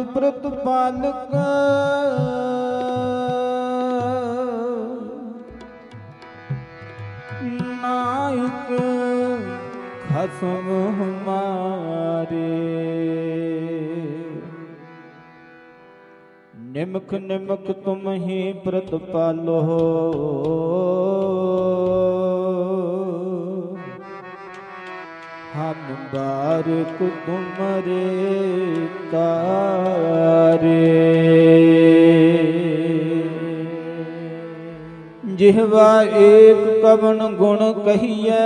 प्रतिपालक नायक खसम हमारे। निमक निमक तुम ही प्रतिपालो हम बारिक तुम्हारे तारे। जिह्वा एक कवन गुण कहिए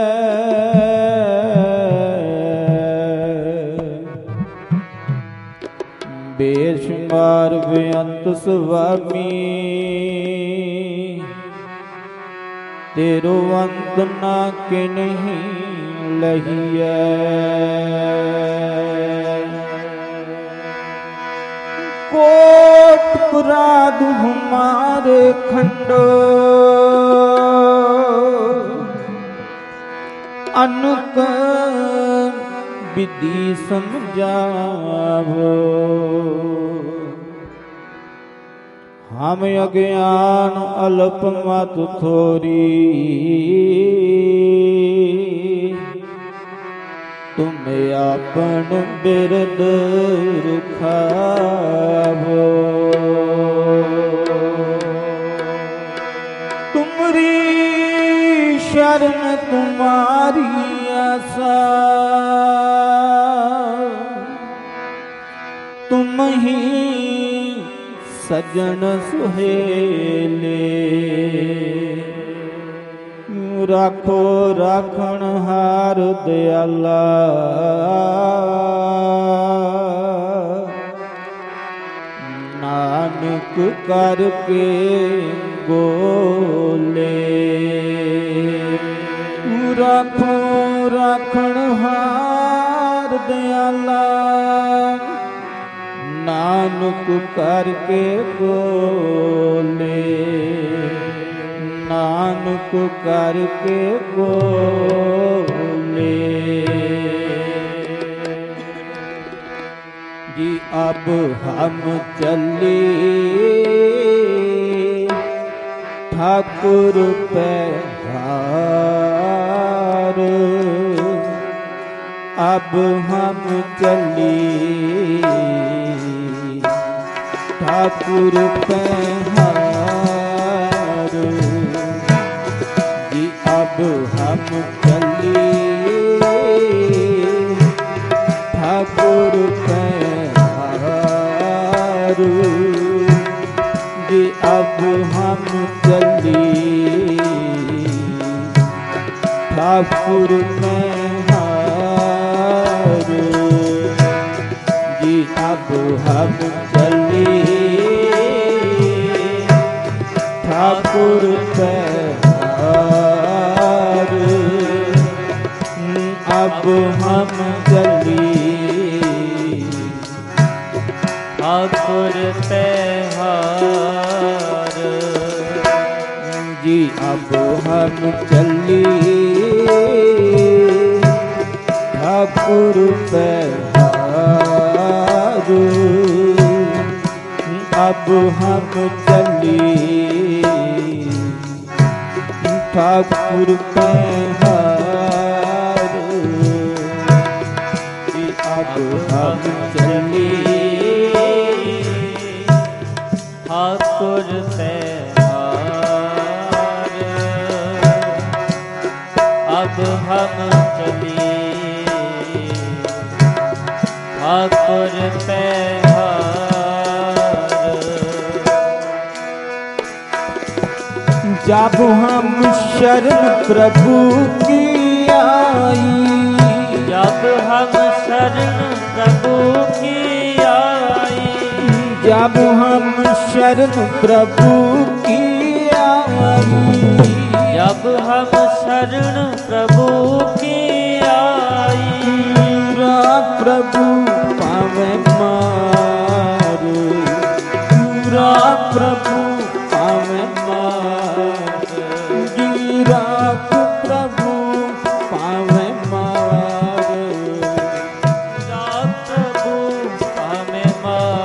बेशुमार बेअंत स्वामी। तेरो अंत ना के नहीं लहिए। कोट पुराद हमारे खंडो अनुक विधि समझावो। हम अज्ञान अल्प मत थोरी तुम अपन बिरद रुखावो। तुमरी शरण तुम्हारी आशा तुम ही सजन सुहेले। राखो राखण हार दयाला नानक करके बोले। राखो राखण हार दयाला नानक करके बोले। नानक करके बोले। जी अब हम चले ठाकुर पे हार। अब हम चले ठाकुर पे हार। जी अब हम चले ठाकुर पे हार। जी अब हम चले ठाकुर पे हार। जी अब हम चले ठाकुर पे हार। अब हम चले ठाकुर पे हार। जी अब हम चले ठाकुर पे हार। अब हम चले ठाकुर पे हार। जी अब हम चले ठाकुर पे हार। अब हम चले ठाकुर पे हार। जब हम शरण प्रभु की आई। जब हम शरण प्रभु की आई। जब हम शरण प्रभु की आई। जब हम शरण प्रभु की आई। पूरा प्रभु पावे मार। पूरा प्रभु पावे मार। गिरा प्रभु पावे मार। प्रभु पावे मार।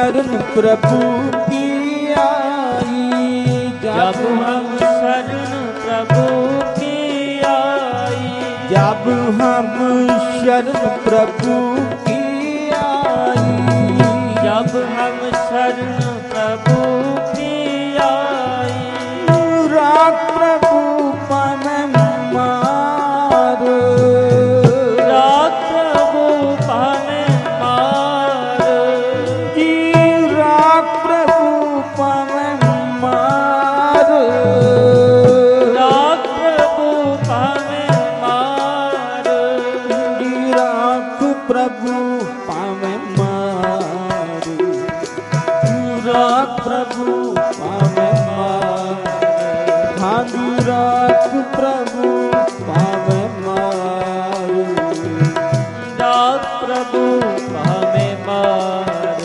शरण प्रभु की आई। जब हम शरण प्रभु की आई। जब हम शरण प्रभु की आई। जब हम शरण प्रभु की आई। राग प्रभु पावे मार। राग प्रभु पावे मार। जी राग प्रभु पावे मार। राग प्रभु पावे मार। जी राग प्रभु पावे मार। राग प्रभु पावे मार। हाँ जी राग प्रभु पावे मार। राग प्रभु पावे मार।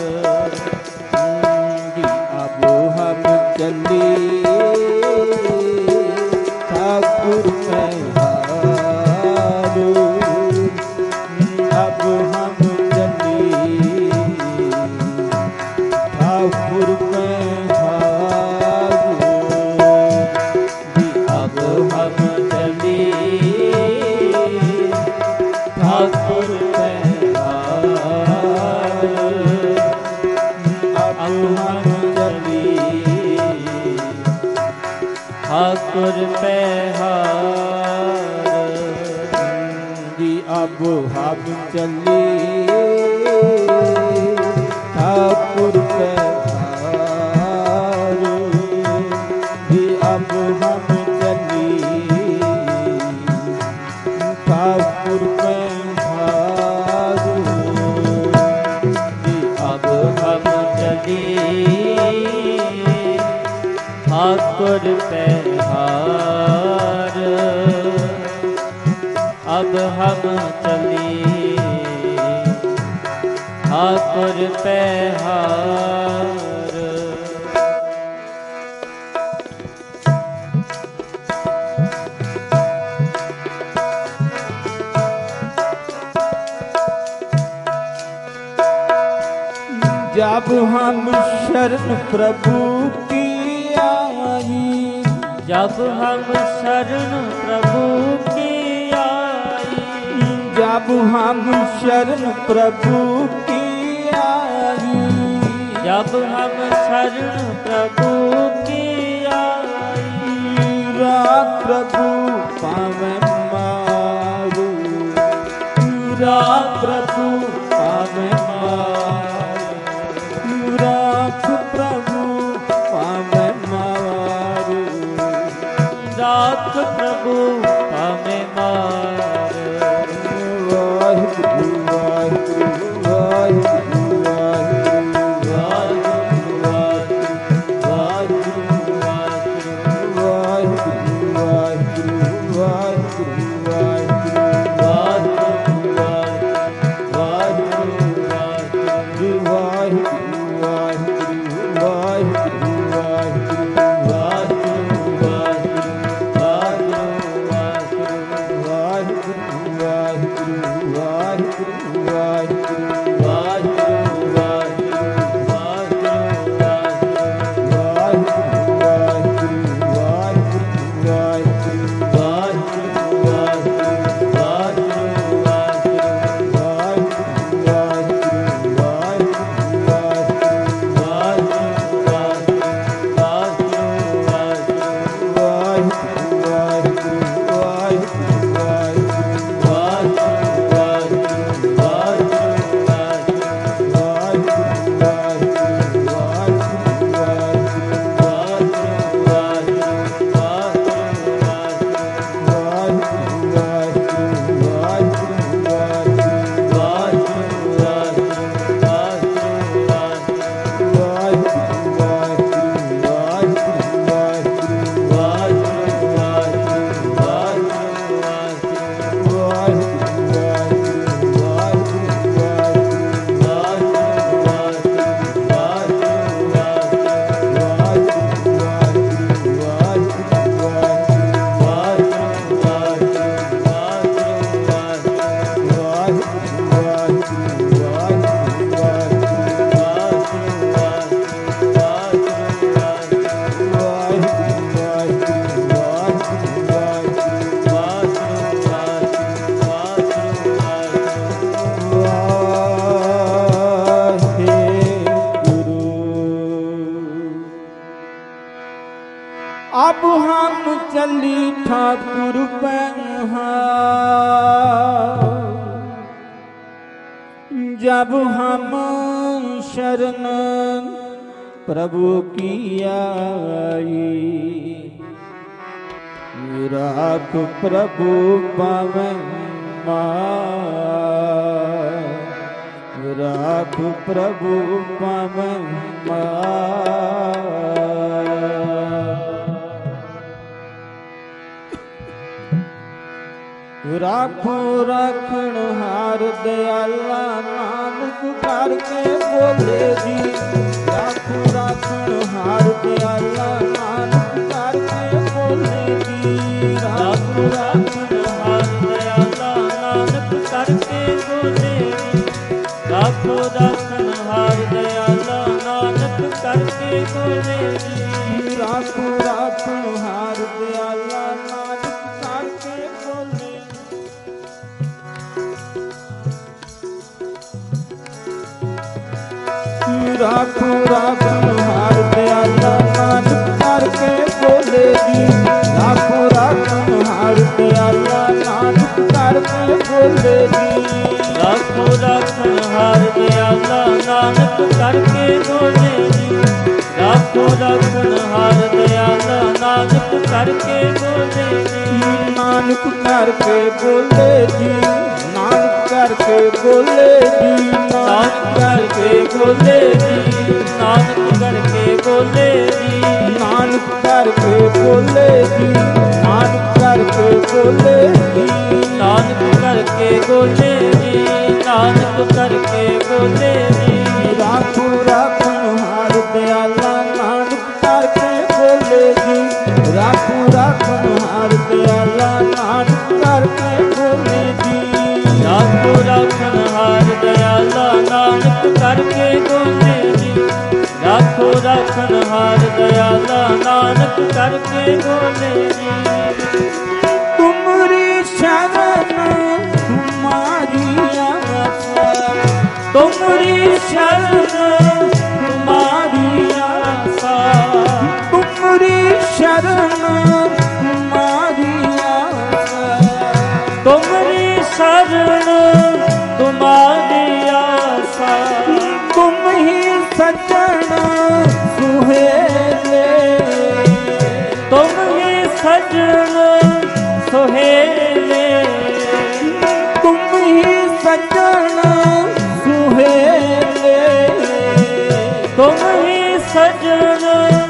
जी अब हम चले ठाकुर में हारो। अब हम चले ठाकुर में हारो। जी अब हम चले ठाकुर में हार। अब हम चले ठाकुर पे हार। जी अब हम चले ठाकुर पे हारो। जी अब हम चले ठाकुर पे हारो। जी अब हम चले ठाकुर पे हार। अब हम चले ठाकुर पे हार। जब हम शरण प्रभु की आई। जब हम शरण प्रभु की आई। जब हम शरण प्रभु की आई। जब हम शरण प्रभु की आई। राग प्रभु पावे मारू। राग प्रभु पावे मारू। राग प्रभु पावे मारू। राख प्रभु पावे मार। वाहिगुरु वाहिगुरु वाहिगुरु ठाकुर पैहा जब हम शरण प्रभु की आई, राख प्रभु पावन राख प्रभु पावन राखो राखण हार दयाला नानक करके बोले जी। राखो राखण हार दयाला नानक करके बोले जी। राखो राखण हार दयाला नानक करके बोले जी। राखो राखण हार दयाला नानक करके बोले जी। राखो राखण हार दयाला नानक करके बोले। राखो राखण हार दयाला नानक करके बोले जी। राखो राखण हार दयाला नानक करके बोले जी। राखो राखण हार दयाला नानक करके बोले जी। राखो राखण हार दयाला नानक करके बोले जी। नानक करके बोले जी। नानक करके बोले जी। नानक करके बोले जी। नानक करके बोले जी। नानक करके बोले जी। नानक करके बोले जी। नानक करके बोले जी। नानक करके बोले जी। राखो राखण हार दयाला नानक करके बोले जी। राखो राखण हार दयाला नानक करके बोले जी। राखो राखण हार दयाला नानक करके बोले जी। राखो राखण हार दयाला नानक करके बोले जी। तुमरी शरण तुम्हारी आशा। तुमरी शरण तुम्हारी आशा। तुमरी शरण तुम्हारी आशा। तुमरी शरण तुम्हारी आशा। तुम ही सज्जन सुहेले। तुम ही सज्जन सुहेले। तुम ही सज्जन सुहेले। तुम ही सज्जन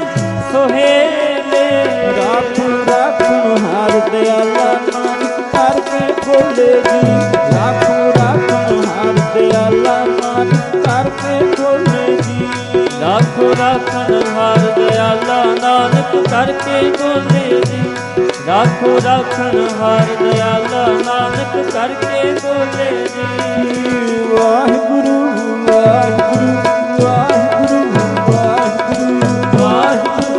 सुहेले। राखो राखण हार दयाला नानक करके बोले जी। राखो राखण हार दयाला नानक करके बोले जी। राखो राखण हार दयाला नानक करके बोले जी। राखो राखण हार दयाला नानक करके बोले जी। वाहिगुरु वाहिगुरु वाहिगुरु वाहिगुरु वाहिगुरु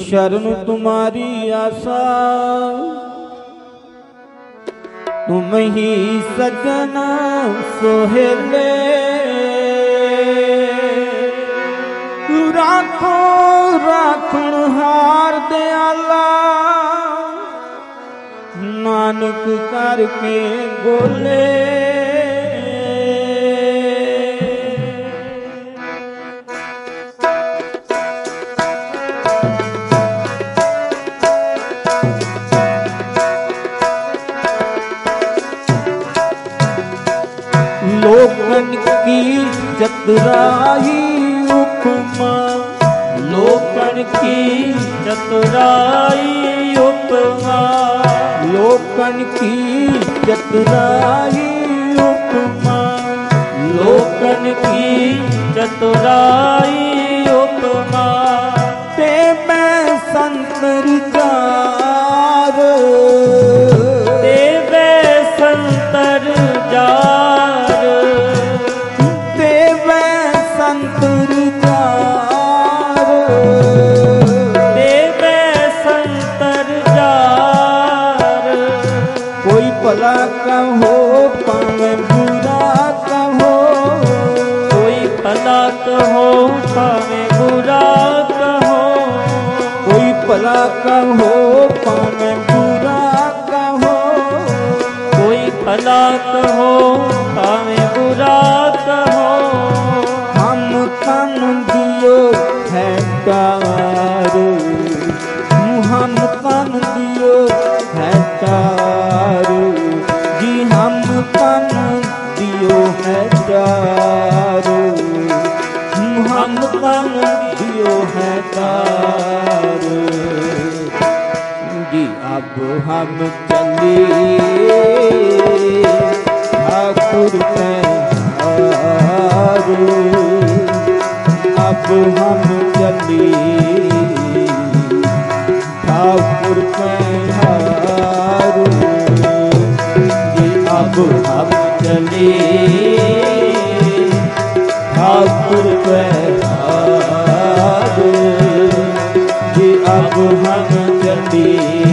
शरण तुम्हारी आशा, तुम ही सजन सोहेले। राखो राखण हार दयाला, नानक करके बोले। लोकन की चतुराई उपमा, लोकन की चतुराई उपमा, लोकन की चतुराई उपमा, लोकन की चतुराई उपमा। ते मैं संतर जार, ते मैं संतर जार, ते मैं संतर जार, ते मैं संतर जार। कोई भला कहो पावे बुरा कहो, कोई भला कहो पावे बुरा कहो, कोई भला कहो पावे बुरा कहो। कोई भला कहो पावे बुरा कहो। हम तन दियो है कार, हम तन दियो है कार जी, हम तन दियो है कार, हम तन दियो है कार जी। अब हम चले ठाकुर पे हार, अब हम चले ठाकुर पे हार जी। अब हम चले ठाकुर पे हार जी। अब हम चले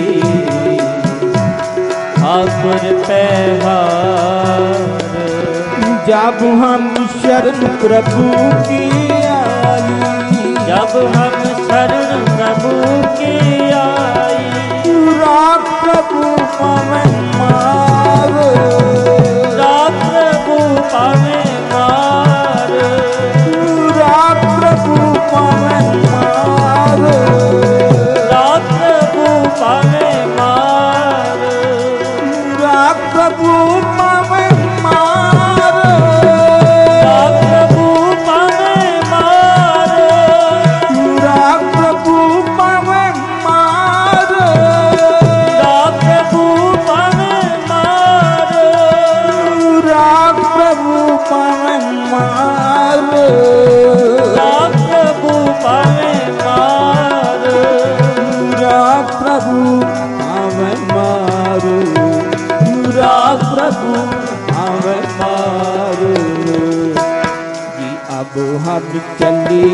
ठाकुर पे हार। जब हम शरण प्रभु की आई, जब हम शरण प्रभु की आई, राख प्रभु पवन मार, राख प्रभु पावे मार, राख प्रभु पवन मार, राख प्रभु पावे मार, राख प्रभु पवन मार, राख प्रभु पावे मार, राख प्रभु पवन मार, राख प्रभु पावे मार, राख प्रभु पवन मार, राख प्रभु पावे मार, राख प्रभु पवन मार, राख प्रभु पवन मार जी। अब हम चले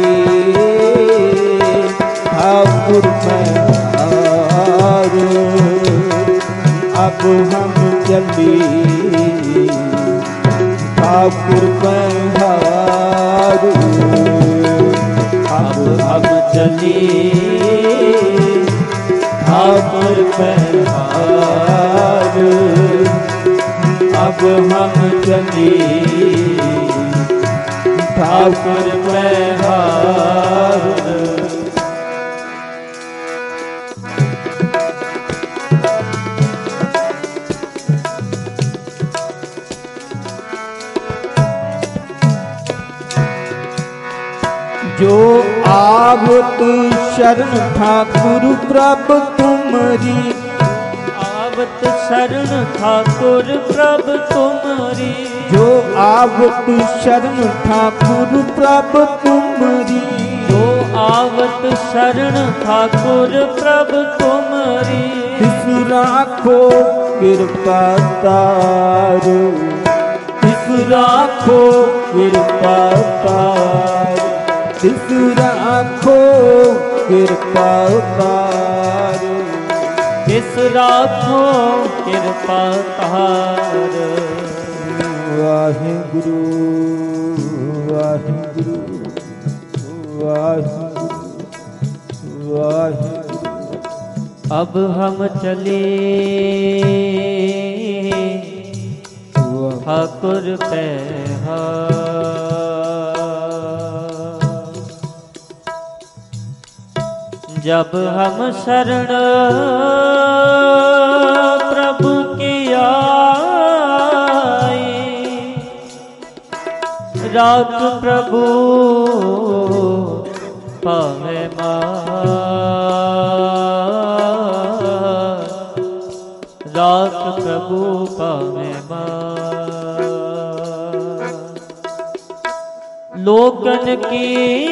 ठाकुर में हार, अब हम चले ठाकुर में हार, अब हम चले ठाकुर पे हार, अब हम चले ठाकुर पे हार। जो आवत शरण ठाकुर प्रभु तुमरी, आवत शरण ठाकुर प्रभु तुमरी, जो आवत शरण ठाकुर प्रभु तुमरी, जो आवत शरण ठाकुर प्रभु तुमरी, तिस राखो कृपा तारो, तिस राखो कृपा तारो, तिस राखो कृपा तारो। तिस राखो कृपा तार। वाहिगुरु वाहिगुरु वाहिगुरु वाहिगुरु। अब हम चले ठाकुर पैहा। जब हम शरण प्रभु की आए, राख प्रभु पावे राख प्रभु पावे लोकन की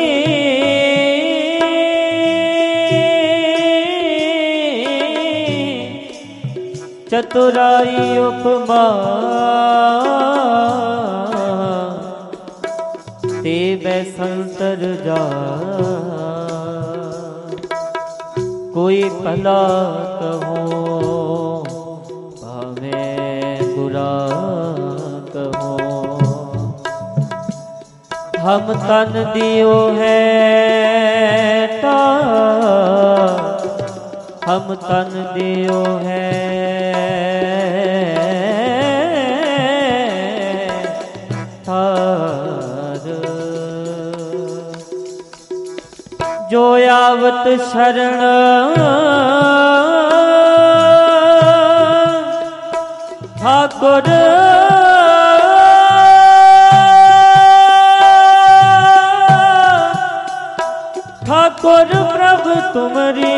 चतुराई उपमा, ते वे संतर जा। कोई भला कहो भावे बुरा कहो, हम तन दियो है ता, हम तन दियो है जो आवत शरण ठाकुर ठाकुर प्रभु तुमरी,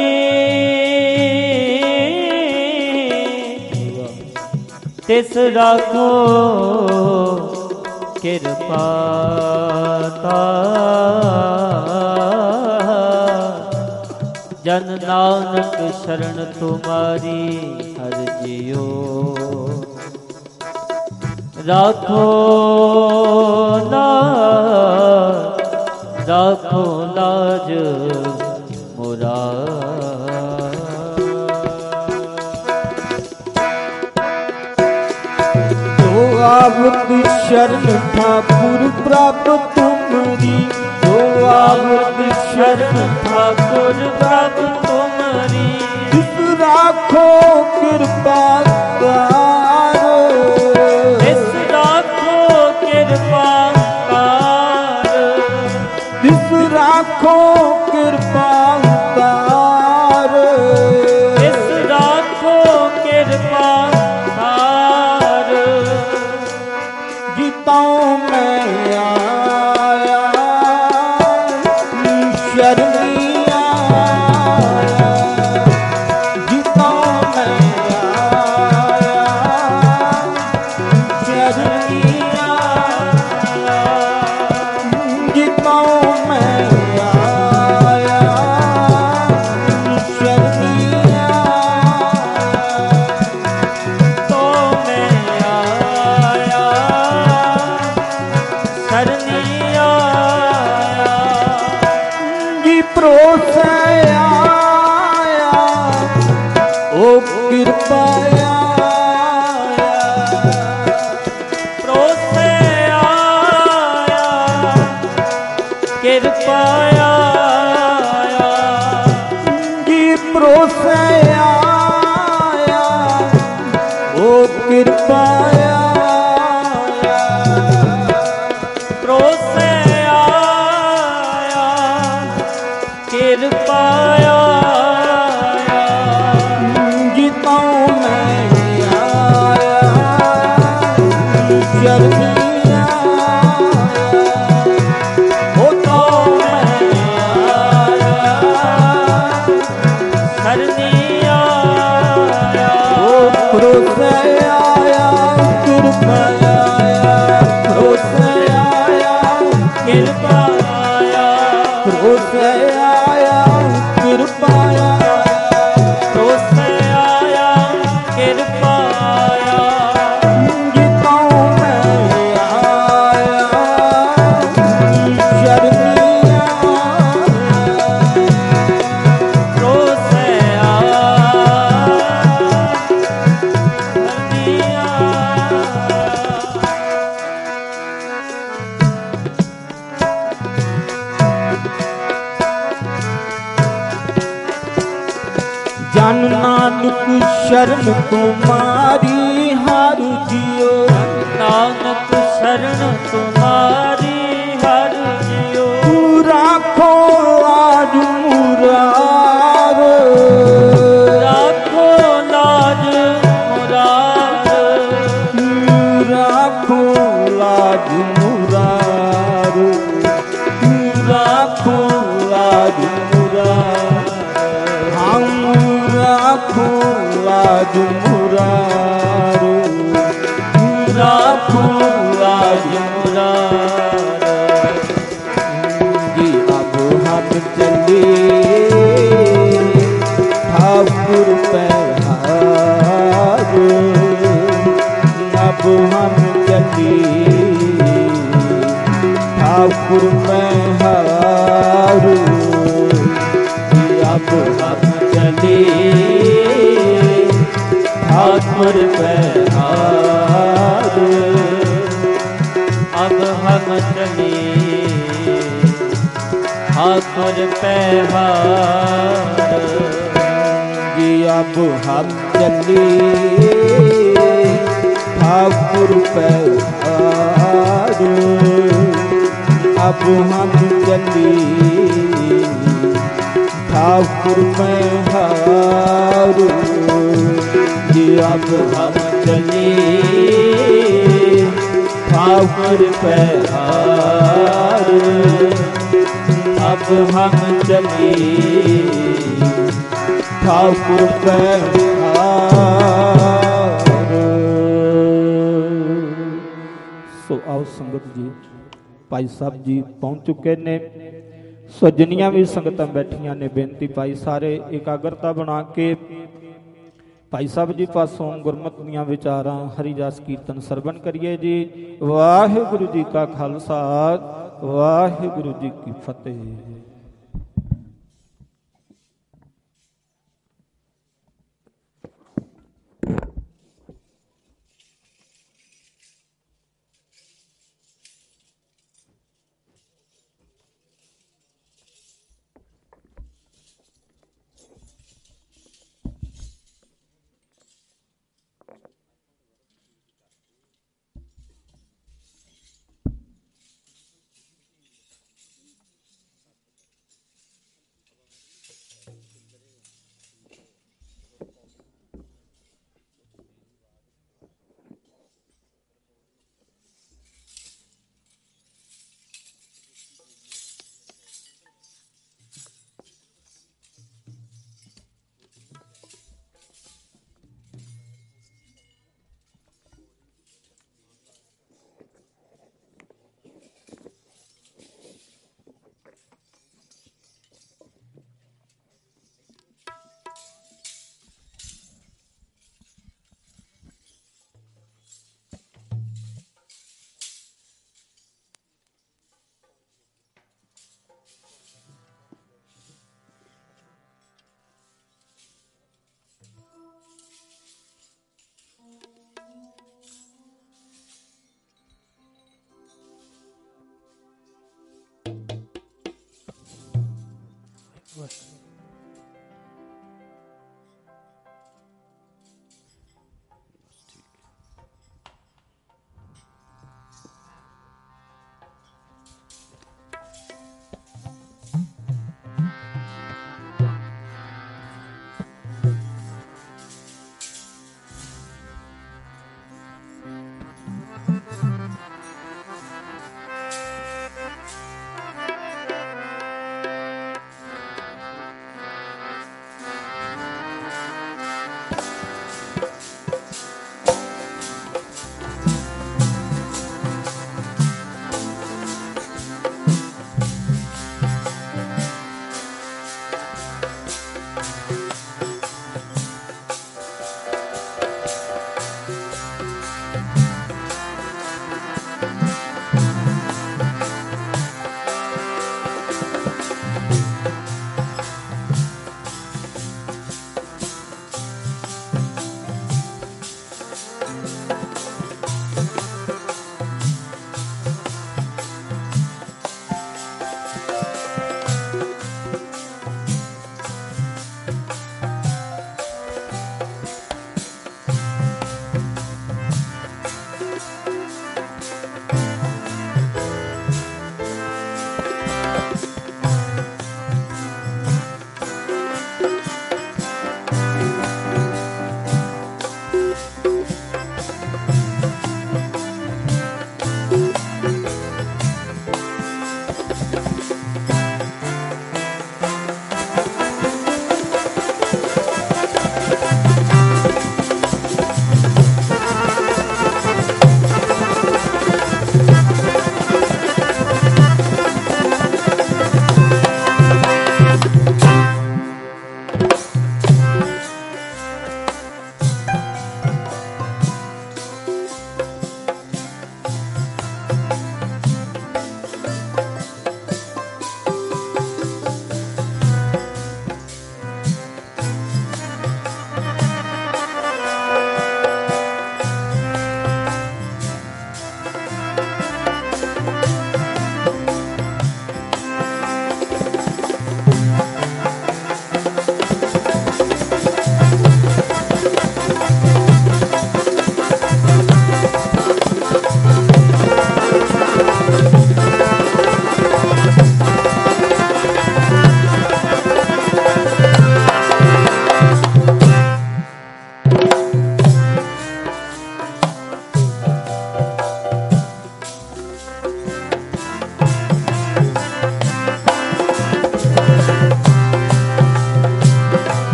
तिस राखो कृपा जन नानक शरण तुम्हारी हर जियो। राखो लाज मोरा। तो आवत शरण ठाकुर प्रभु तुमरी, तो आवत शरण ठाकुर प्रभु तुमरी, तिस राखो कृपा तारो। तिस राखो कृपा तारो। तिस राखो कृपा तारो। तिस राखो कृपा तारो। गीताओं में आया शरणिया, गीताओं में आया शरणिया, गीताओं में आया शरणिया। तो मैं आया शरणिया, परोसे आया ओ कृपाया, परोसे आया कृपाया। जी परोसे आया ओ कृपाया, परोसे आया कृपाया। गीताओं में आया शरणिया, तो मैं नानक शरण तुम्हारी हर जियो, नानक शरण तुम्हारी हर जियो। राखो लाज मुरार, राखो लाज मुरार, राखो लाज मुरार, राखो लाज मुरार, हम राखो लाज मुरार, राखो लाज मुरार। जी अब हम चले ठाकुर पैहार, अब हम चले ठाकुर पैहार, अब हम चले ठाकुर पैहार, अब हम चले ठाकुर पैहार। जी अब हम चले ठाकुर पैहार, अब हम चले ठाकुर पैहार, जी अब हम चले ठाकुर पैहार, अब हम चले ठाकुर पैहार। सो आओ संगत जी, भाई साहब जी पहुंच चुके ने, सजनियां भी संगतां बैठियां ने। बेनती भाई सारे एकाग्रता बना के भाई साहब जी पासों गुरमत दीयां विचारां हरि रस कीर्तन सरवण करिए जी। वाहिगुरु जी का खालसा, वाहिगुरु जी की फतेह।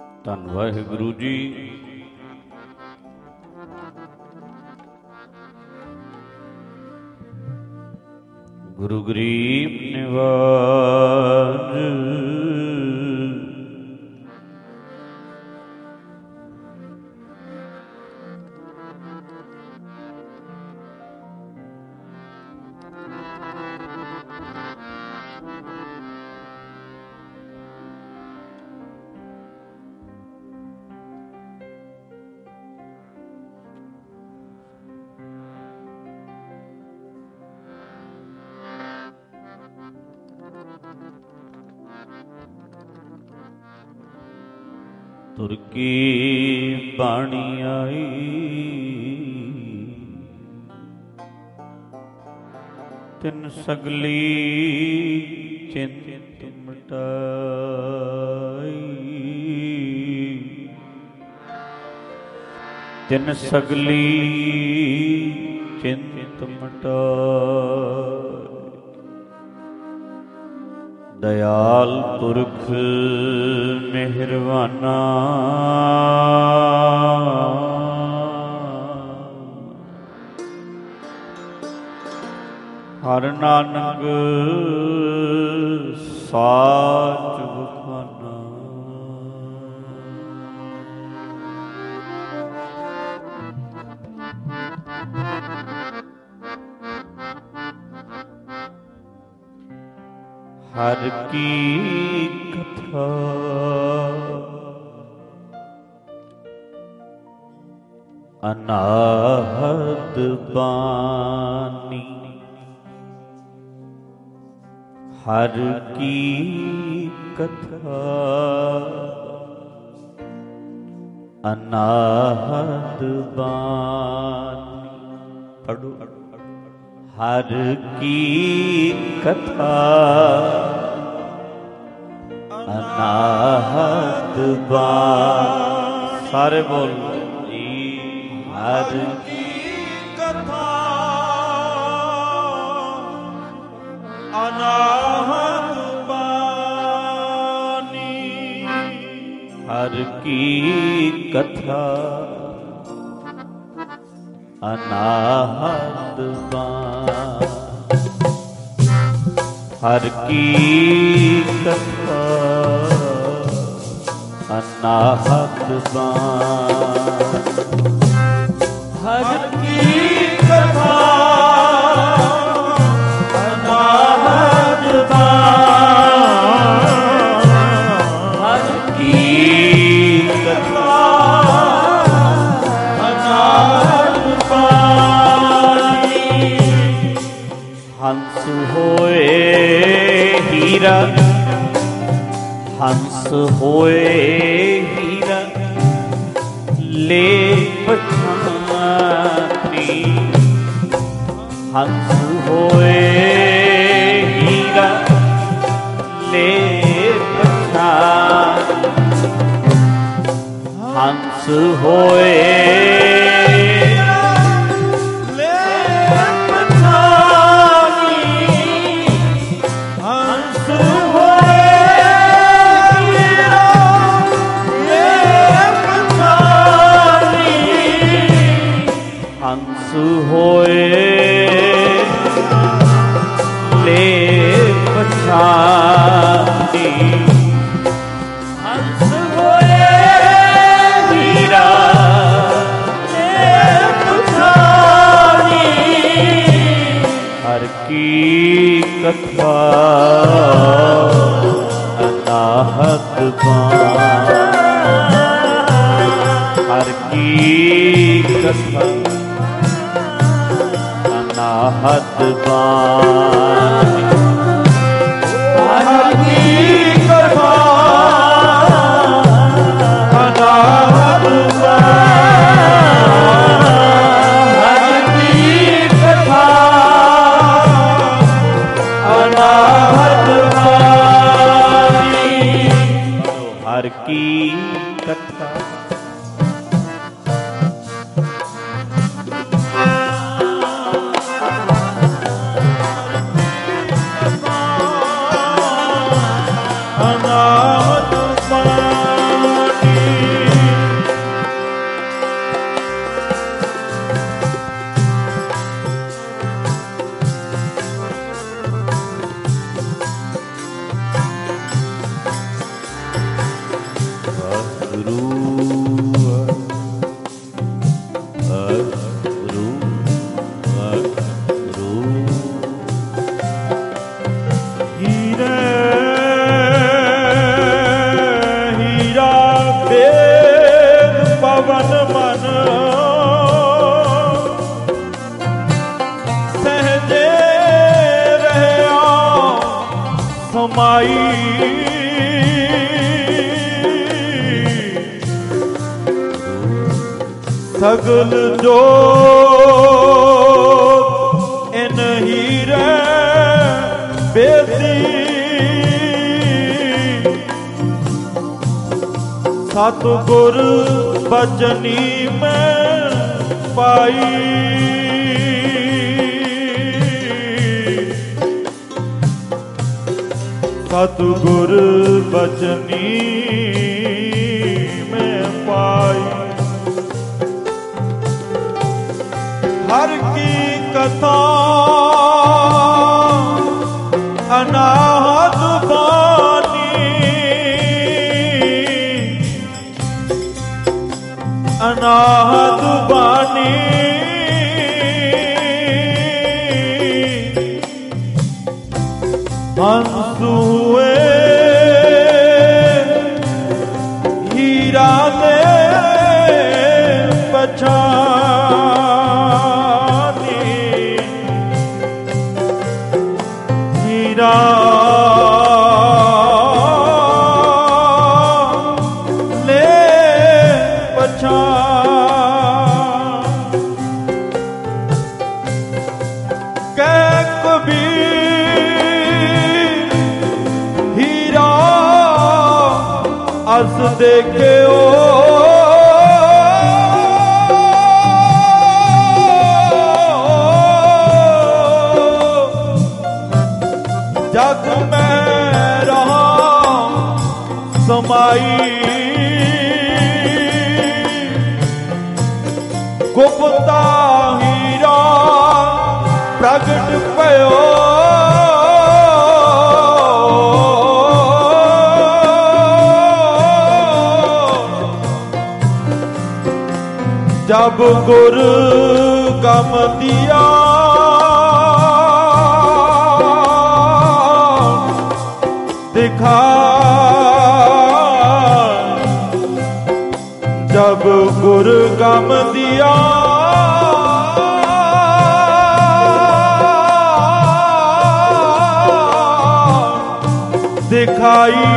ਧੰਨ ਵਾਹਿਗੁਰੂ ਜੀ। ਗੁਰੂ ਗਰੀਬ ਨਿਵਾਜ ਤੁਰ ਕੀ ਬਾਣੀ ਆਈ, ਤਿਨ ਸਗਲੀ ਚਿੰਤ ਮਿਟਾਈ, ਤਿਨ ਸਗਲੀ ਚਿੰਤ ਮਿਟਾਈ। ਦਇਆਲ ਪੁਰਖ ਮਿਹਰਬਾਨਾ, ਹਰਿ ਨਾਨਕ ਸਾਚ ਬਖਾਨਾ। ਹਰ ਕੀ ਕਥਾ ਅਨਾਹਦ ਬਾਣੀ, ਹਰ ਕੀ ਕਥਾ ਅਨਾਹਦ ਬਾਣੀ। ਪੜੋ ਹਰ ਕੀ ਕਥਾ ਅਨਾਹਦ ਬਾਣੀ। ਸਾਰੇ ਬੋਲੋ ਜੀ। ਹਰ ਕੀ ਕਥਾ ਅਨਾਹਦ ਬਾਣੀ, ਹਰ ਕੀ ਕਥਾ ਅਨਾਹਦ ਬਾਣੀ। ਹਰ ਕੀ ਕਥਾ ਅਨਾਹਦ ਬਾਣੀ, ਹਰ ਕੀ ਕਥਾ ਅਨਾਹਦ ਬਾਣੀ, ਹਰ ਕੀ ਕਥਾ ਅਨਾਹਦ ਬਾਣੀ। ਹੰਸ ਹੋਏ ਹੀਰਾ, ਹੰਸ ਹੋਏ ਹੀਰਾ ਲੈ ਪਛਾਨੀ, ਹੰਸ ਹੋਏ ਹੀਰਾ ਲੈ ਪਛਾਨੀ, ਹੰਸ ਹੋਏ ਹੋਏ ਲੈ ਪਛਾਨੀ, ਹੰਸ ਹੋਏ ਹੀਰਾ ਲੈ ਪਛਾਨੀ। ਹਰ ਕੀ ਕਥਾ ਅਨਾਹਦ ਬਾਣੀ, ਹਰ ਕੀ ਕਥਾ ਅਨਾਹਦ ਬਾਣੀ। ਹਰ ਕੀ ਕਥਾ ਅਨਾਹਦ ਬਾਣੀ, ਹਰ ਕੀ ਕਥਾ ਅਨਾਹਦ ਬਾਣੀ। ਹਰ ਕੀ ਕਥਾ ਅਨਾਹਦ ਬਾਣੀ। समाई सगल जो इन हीरे बेदी सतगुर बचनी में पाई सतगुर बचनी में पाई हर की कथा अनाहत बानी अनाहत बानी हंस हुए हीरा दे पछानी हीरा ले पछान कै कबीर हीरा अस देखे ओ जग में रहा समाई गुप्ता हीरा प्रगट पयो जब गुर गम दिया दिखा जब गुर गम दिया दिखाई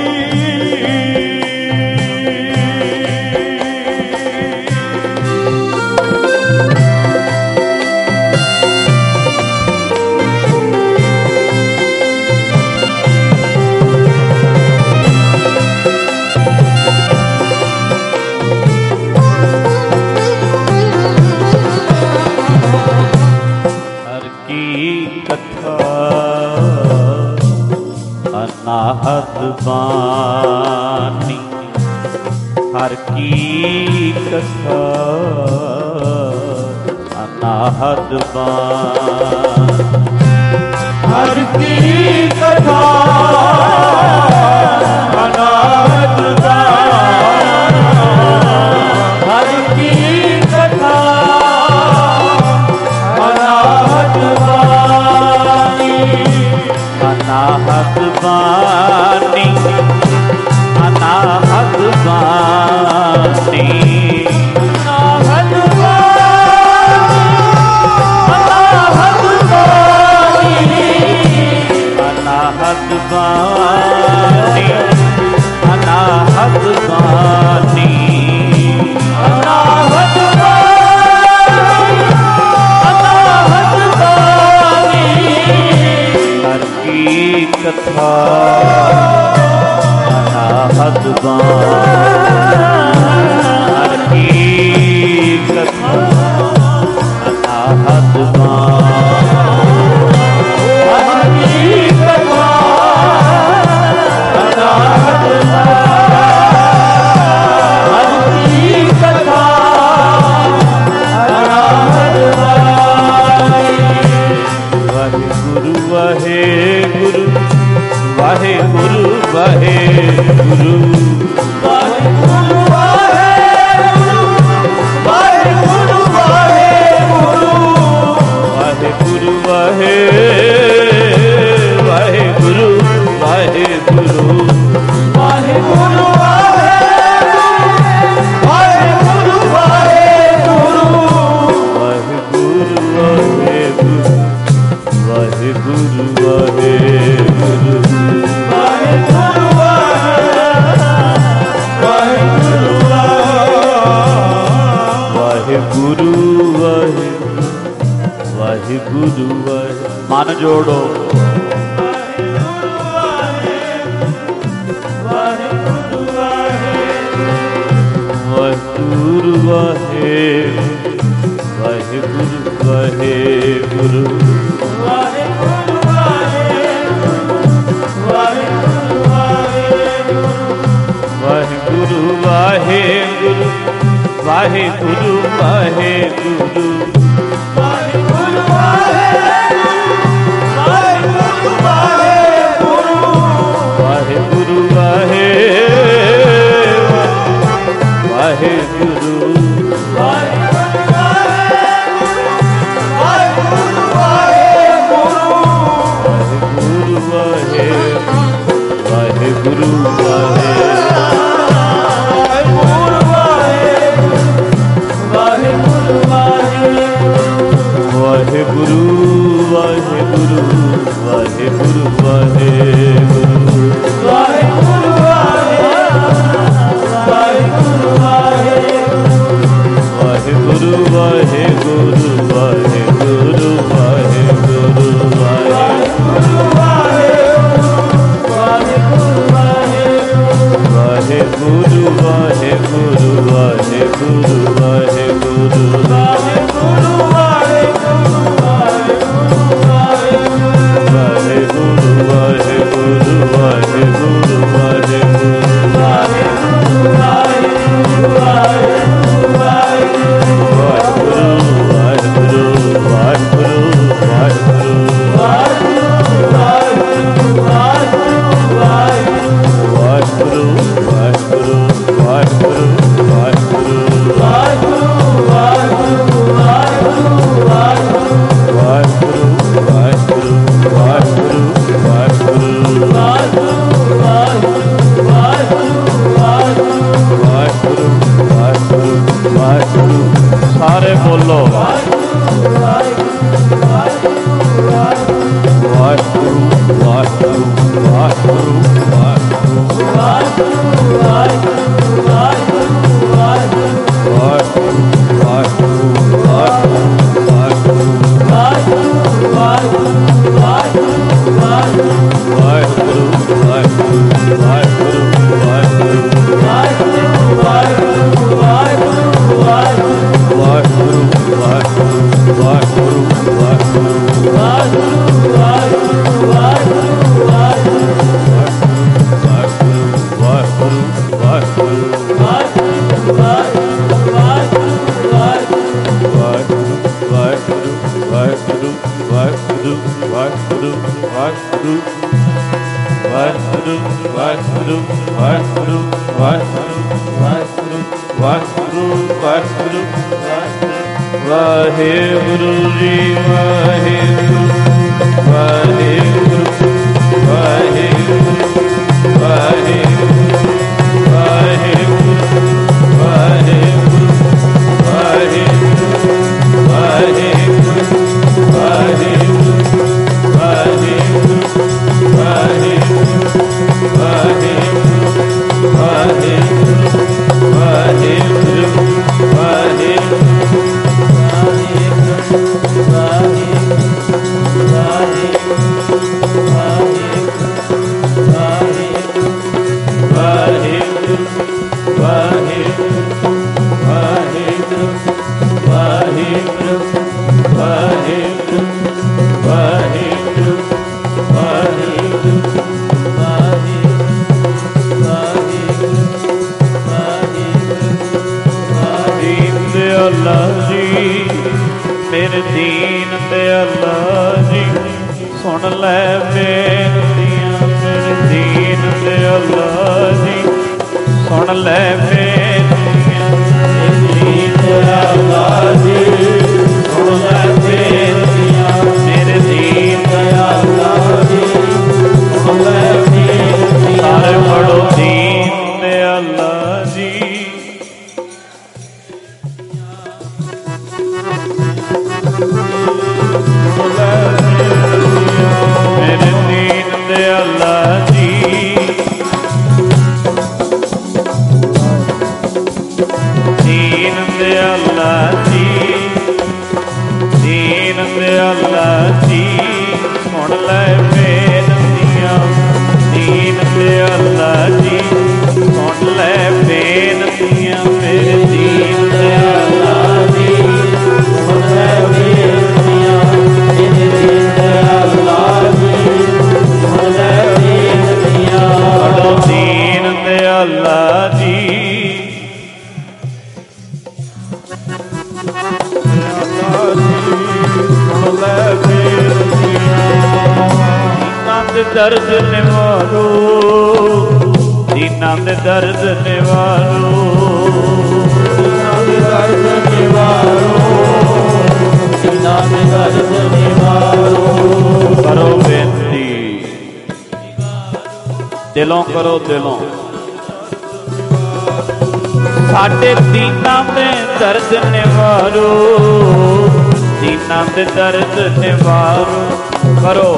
अनाहत बानी हर की कथा अनाहत बानी हर की कथा अनाहत बानी हर की कथा अनाहत बानी अनाहत बानी अनाहत बानी अनाहत बानी अनाहत बानी अनाहत बानी अनाहत बानी हर की कथा अनाहत हर की कथा अनाहत हर की कथा अनाहत हर की कथा अनाहत वाहेगुरु वाहेगुरु वाहेगुरु वाहेगुरु वाहेगुरु वाहेगुरु वाहेगुरु वाहेगुरु वाहे वाहेगुरु वाहेगुरु वाहेगुरु वाहेगुरु वाहेगुरु वाहेगुरु वाहेगुरु वाहेगुरु वाहेगुरु जोड़ो। वाहिगुरु वाहे वाहिगुरु वाहिगुरु ਵਾਹਿਗੁਰੂ ਵਾਹਿਗੁਰੂ ਵਾਹਿਗੁਰੂ वाहिगुरु वाहिगुरु वाहिगुरु वाहिगुरु ਵਾਹਿਗੁਰੂ वाहिगुरु वाहे वाहिगुरु वाहिगुरु वाहे वाहिगुरु वाहे वाहिगुरु वाहिगुरु वाहिगुरु वाहिगुरु वाहिगुरु वाहिगुरु वाहिगुरु वाहिगुरु वाहिगुरु वाहिगुरु वाहिगुरु सारे बोलो वाहिगुरु वाहिगुरु वाहिगुरु वाहिगुरु जी वाहिगुरु वाहिगुरु वाहिगुरु वाहिगुरु वाहिगुरु वाहिगुरु वाहिगुरु वाहिगुरु वाहिगुरु वाहिगुरु मेरे दीन दयाला जी सुन लै बेनतियां मेरे दीन दयाला जी सुन लै बेनतियां मेरे दीन दयाला जी सुन लै बेनतियां मेरे दीन दयाला जी सुन लै बेनतियां सारे पढ़ो दीन दयाला जी मेरे ਦਰਦ ਨਿਵਾਰੋ, ਦੀਨਾਂ ਦੇ ਦਰਦ ਨਿਵਾਰੋ, ਦੀਨਾਂ ਦੇ ਦਰਦ ਨਿਵਾਰੋ, ਦੀਨਾਂ ਦੇ ਦਰਦ ਨਿਵਾਰੋ। ਕਰੋ ਬੇਨਤੀ, ਦਿਲੋਂ ਕਰੋ, ਦਿਲੋਂ। ਸਾਡੇ ਦੀਨਾਂ ਦੇ ਦਰਦ ਨਿਵਾਰੋ, ਦੀਨਾਂ ਦੇ ਦਰਦ ਨਿਵਾਰੋ। ਕਰੋ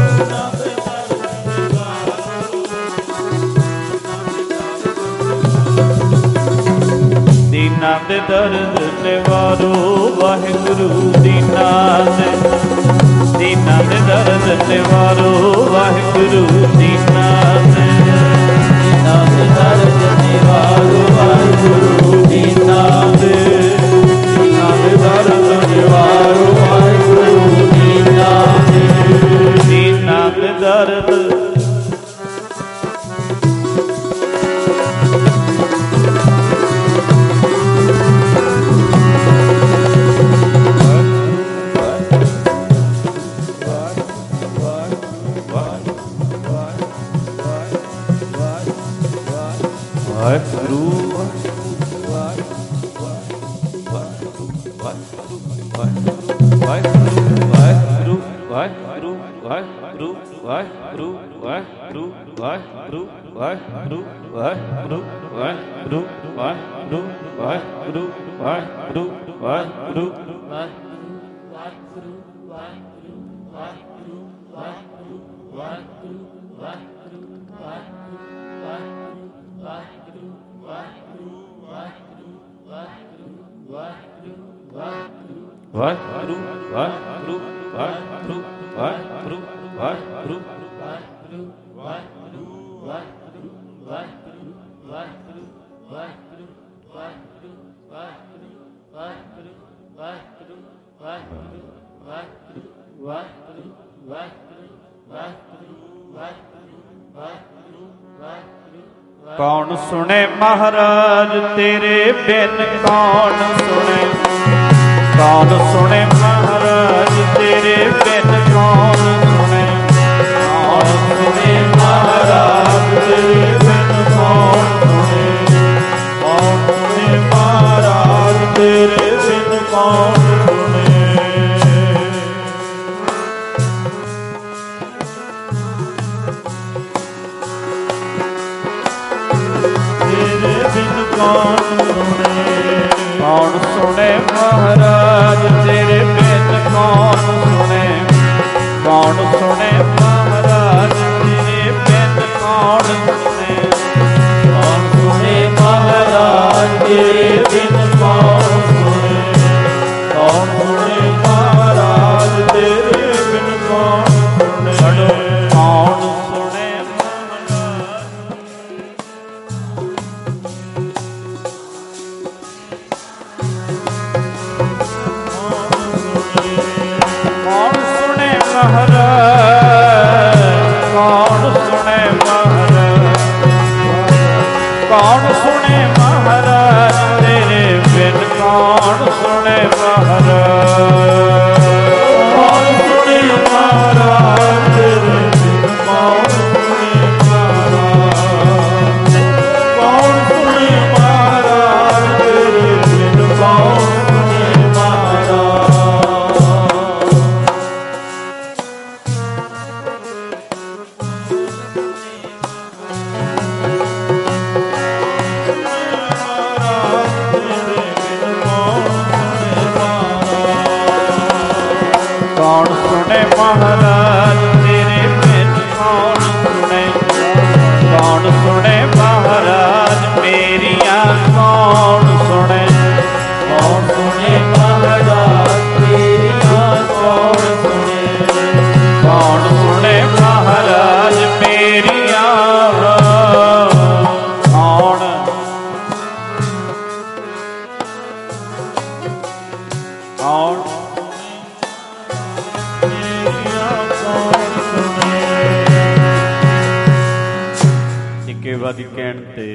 ਦੀਨਾਂ ਦੇ ਦਰਦ ਨਿਵਾਰੋ, ਵਾਹਿਗੁਰੂ ਦੀਨਾਂ ਦੇ ਦਰਦ ਨਿਵਾਰੋ, ਵਾਹਿਗੁਰੂ ਦੀਨਾਂ ਦੇ ਦਰਦ ਨਿਵਾਰੋ, ਵਾਹਿਗੁਰੂ ਦੀਨਾਂ ਦੇ ਦਰਦ ਨਿਵਾਰੋ, ਵਾਹਿਗੁਰੂ ਦੀਨਾਂ ਦੇ ਦਰਦ। ਵਾਹਿਗੁਰੂ ਕੌਣ ਸੁਣੇ ਮਹਾਰਾਜ ਤੇਰੇ ਬਿਨ, ਕੌਣ ਸੁਣੇ, ਕੌਣ ਸੁਣੇ ਮਹਾਰਾਜ ਤੇਰੇ ਬਿਨ, ਕੌਣ ਸੁਣੇ, ਕੌਣ ਸੁਣੇ ਮਹਾਰਾਜ ਤੇਰੇ ਬਿਨ, ਕੌਣ ਸੁਣੇ, ਕੌਣ ਸੁਣੇ ਮਹਾਰਾਜ ਤੇਰੇ ਬਿਨ, ਕੌਣ ਸੁਣੇ। ਕੌਣ ਸੁਣੇ ਮਹਾਰਾਜ ਤੇਰੇ ਬਿਨ, ਕੌਣ ਸੁਣੇ, ਕੌਣ ਸੁਣੇ ਮਹਾਰਾਜ ਤੇਰੇ ਬਿਨ, ਕੌਣ ਸੁਣੇ, ਕੌਣ ਸੁਣੇ ਮਹਾਰਾਜ ਤੇਰੇ ਬਿਨ, ਕੌਣ ਸੁਣੇ, ਕੌਣ ਸੁਣੇ ਮਹਾਰਾਜ ਤੇਰੇ ਬਿਨ, ਕੌਣ ਸੁਣੇ। ਕੌਣ ਸੁਣੇ ਮਹਾਰਾਜ, ਕੌਣ ਸੁਣੇ ਮਹਾਰਾਜ, ਕੌਣ ਸੁਣੇ ਮਹਾਰਾਜ ਤੇਰੇ ਬਿਨ, ਕੌਣ ਸੁਣੇ ਮਹਾਰਾਜ, ਕੌਣ ਸੁਣੇ ਮਹਾਰਾਜ ਤੇਰੇ ਬਿਨ, ਕੌਣ ਸੁਣੇ ਮਹਾਰਾਜ, ਕੌਣ ਸੁਣੇ ਮਹਾਰਾਜ ਤੇਰੇ ਬਿਨ, ਕੌਣ ਸੁਣੇ ਮਹਾਰਾਜ। ਕੌਣ ਸੁਣੇ ਮਹਾਰਾਜ ਤੇਰੇ ਬਿਨ, ਕੌਣ ਸੁਣੇ, ਕੌਣ ਸੁਣੇ ਮਹਾਰਾਜ ਮੇਰੀਆਂ, ਕੌਣ ਸੁਣੇ, ਕੌਣ ਸੁਣੇ ਮਹਾਰਾਜ ਤੇਰੀਆਂ, ਕੌਣ ਸੁਣੇ, ਕੌਣ ਸੁਣੇ ਮਹਾਰਾਜ ਮੇਰੀਆਂ, ਕੌਣ, ਕੌਣ ਨਿੱਕੇ ਵਾਦੀ ਕਹਿਣ ਤੇ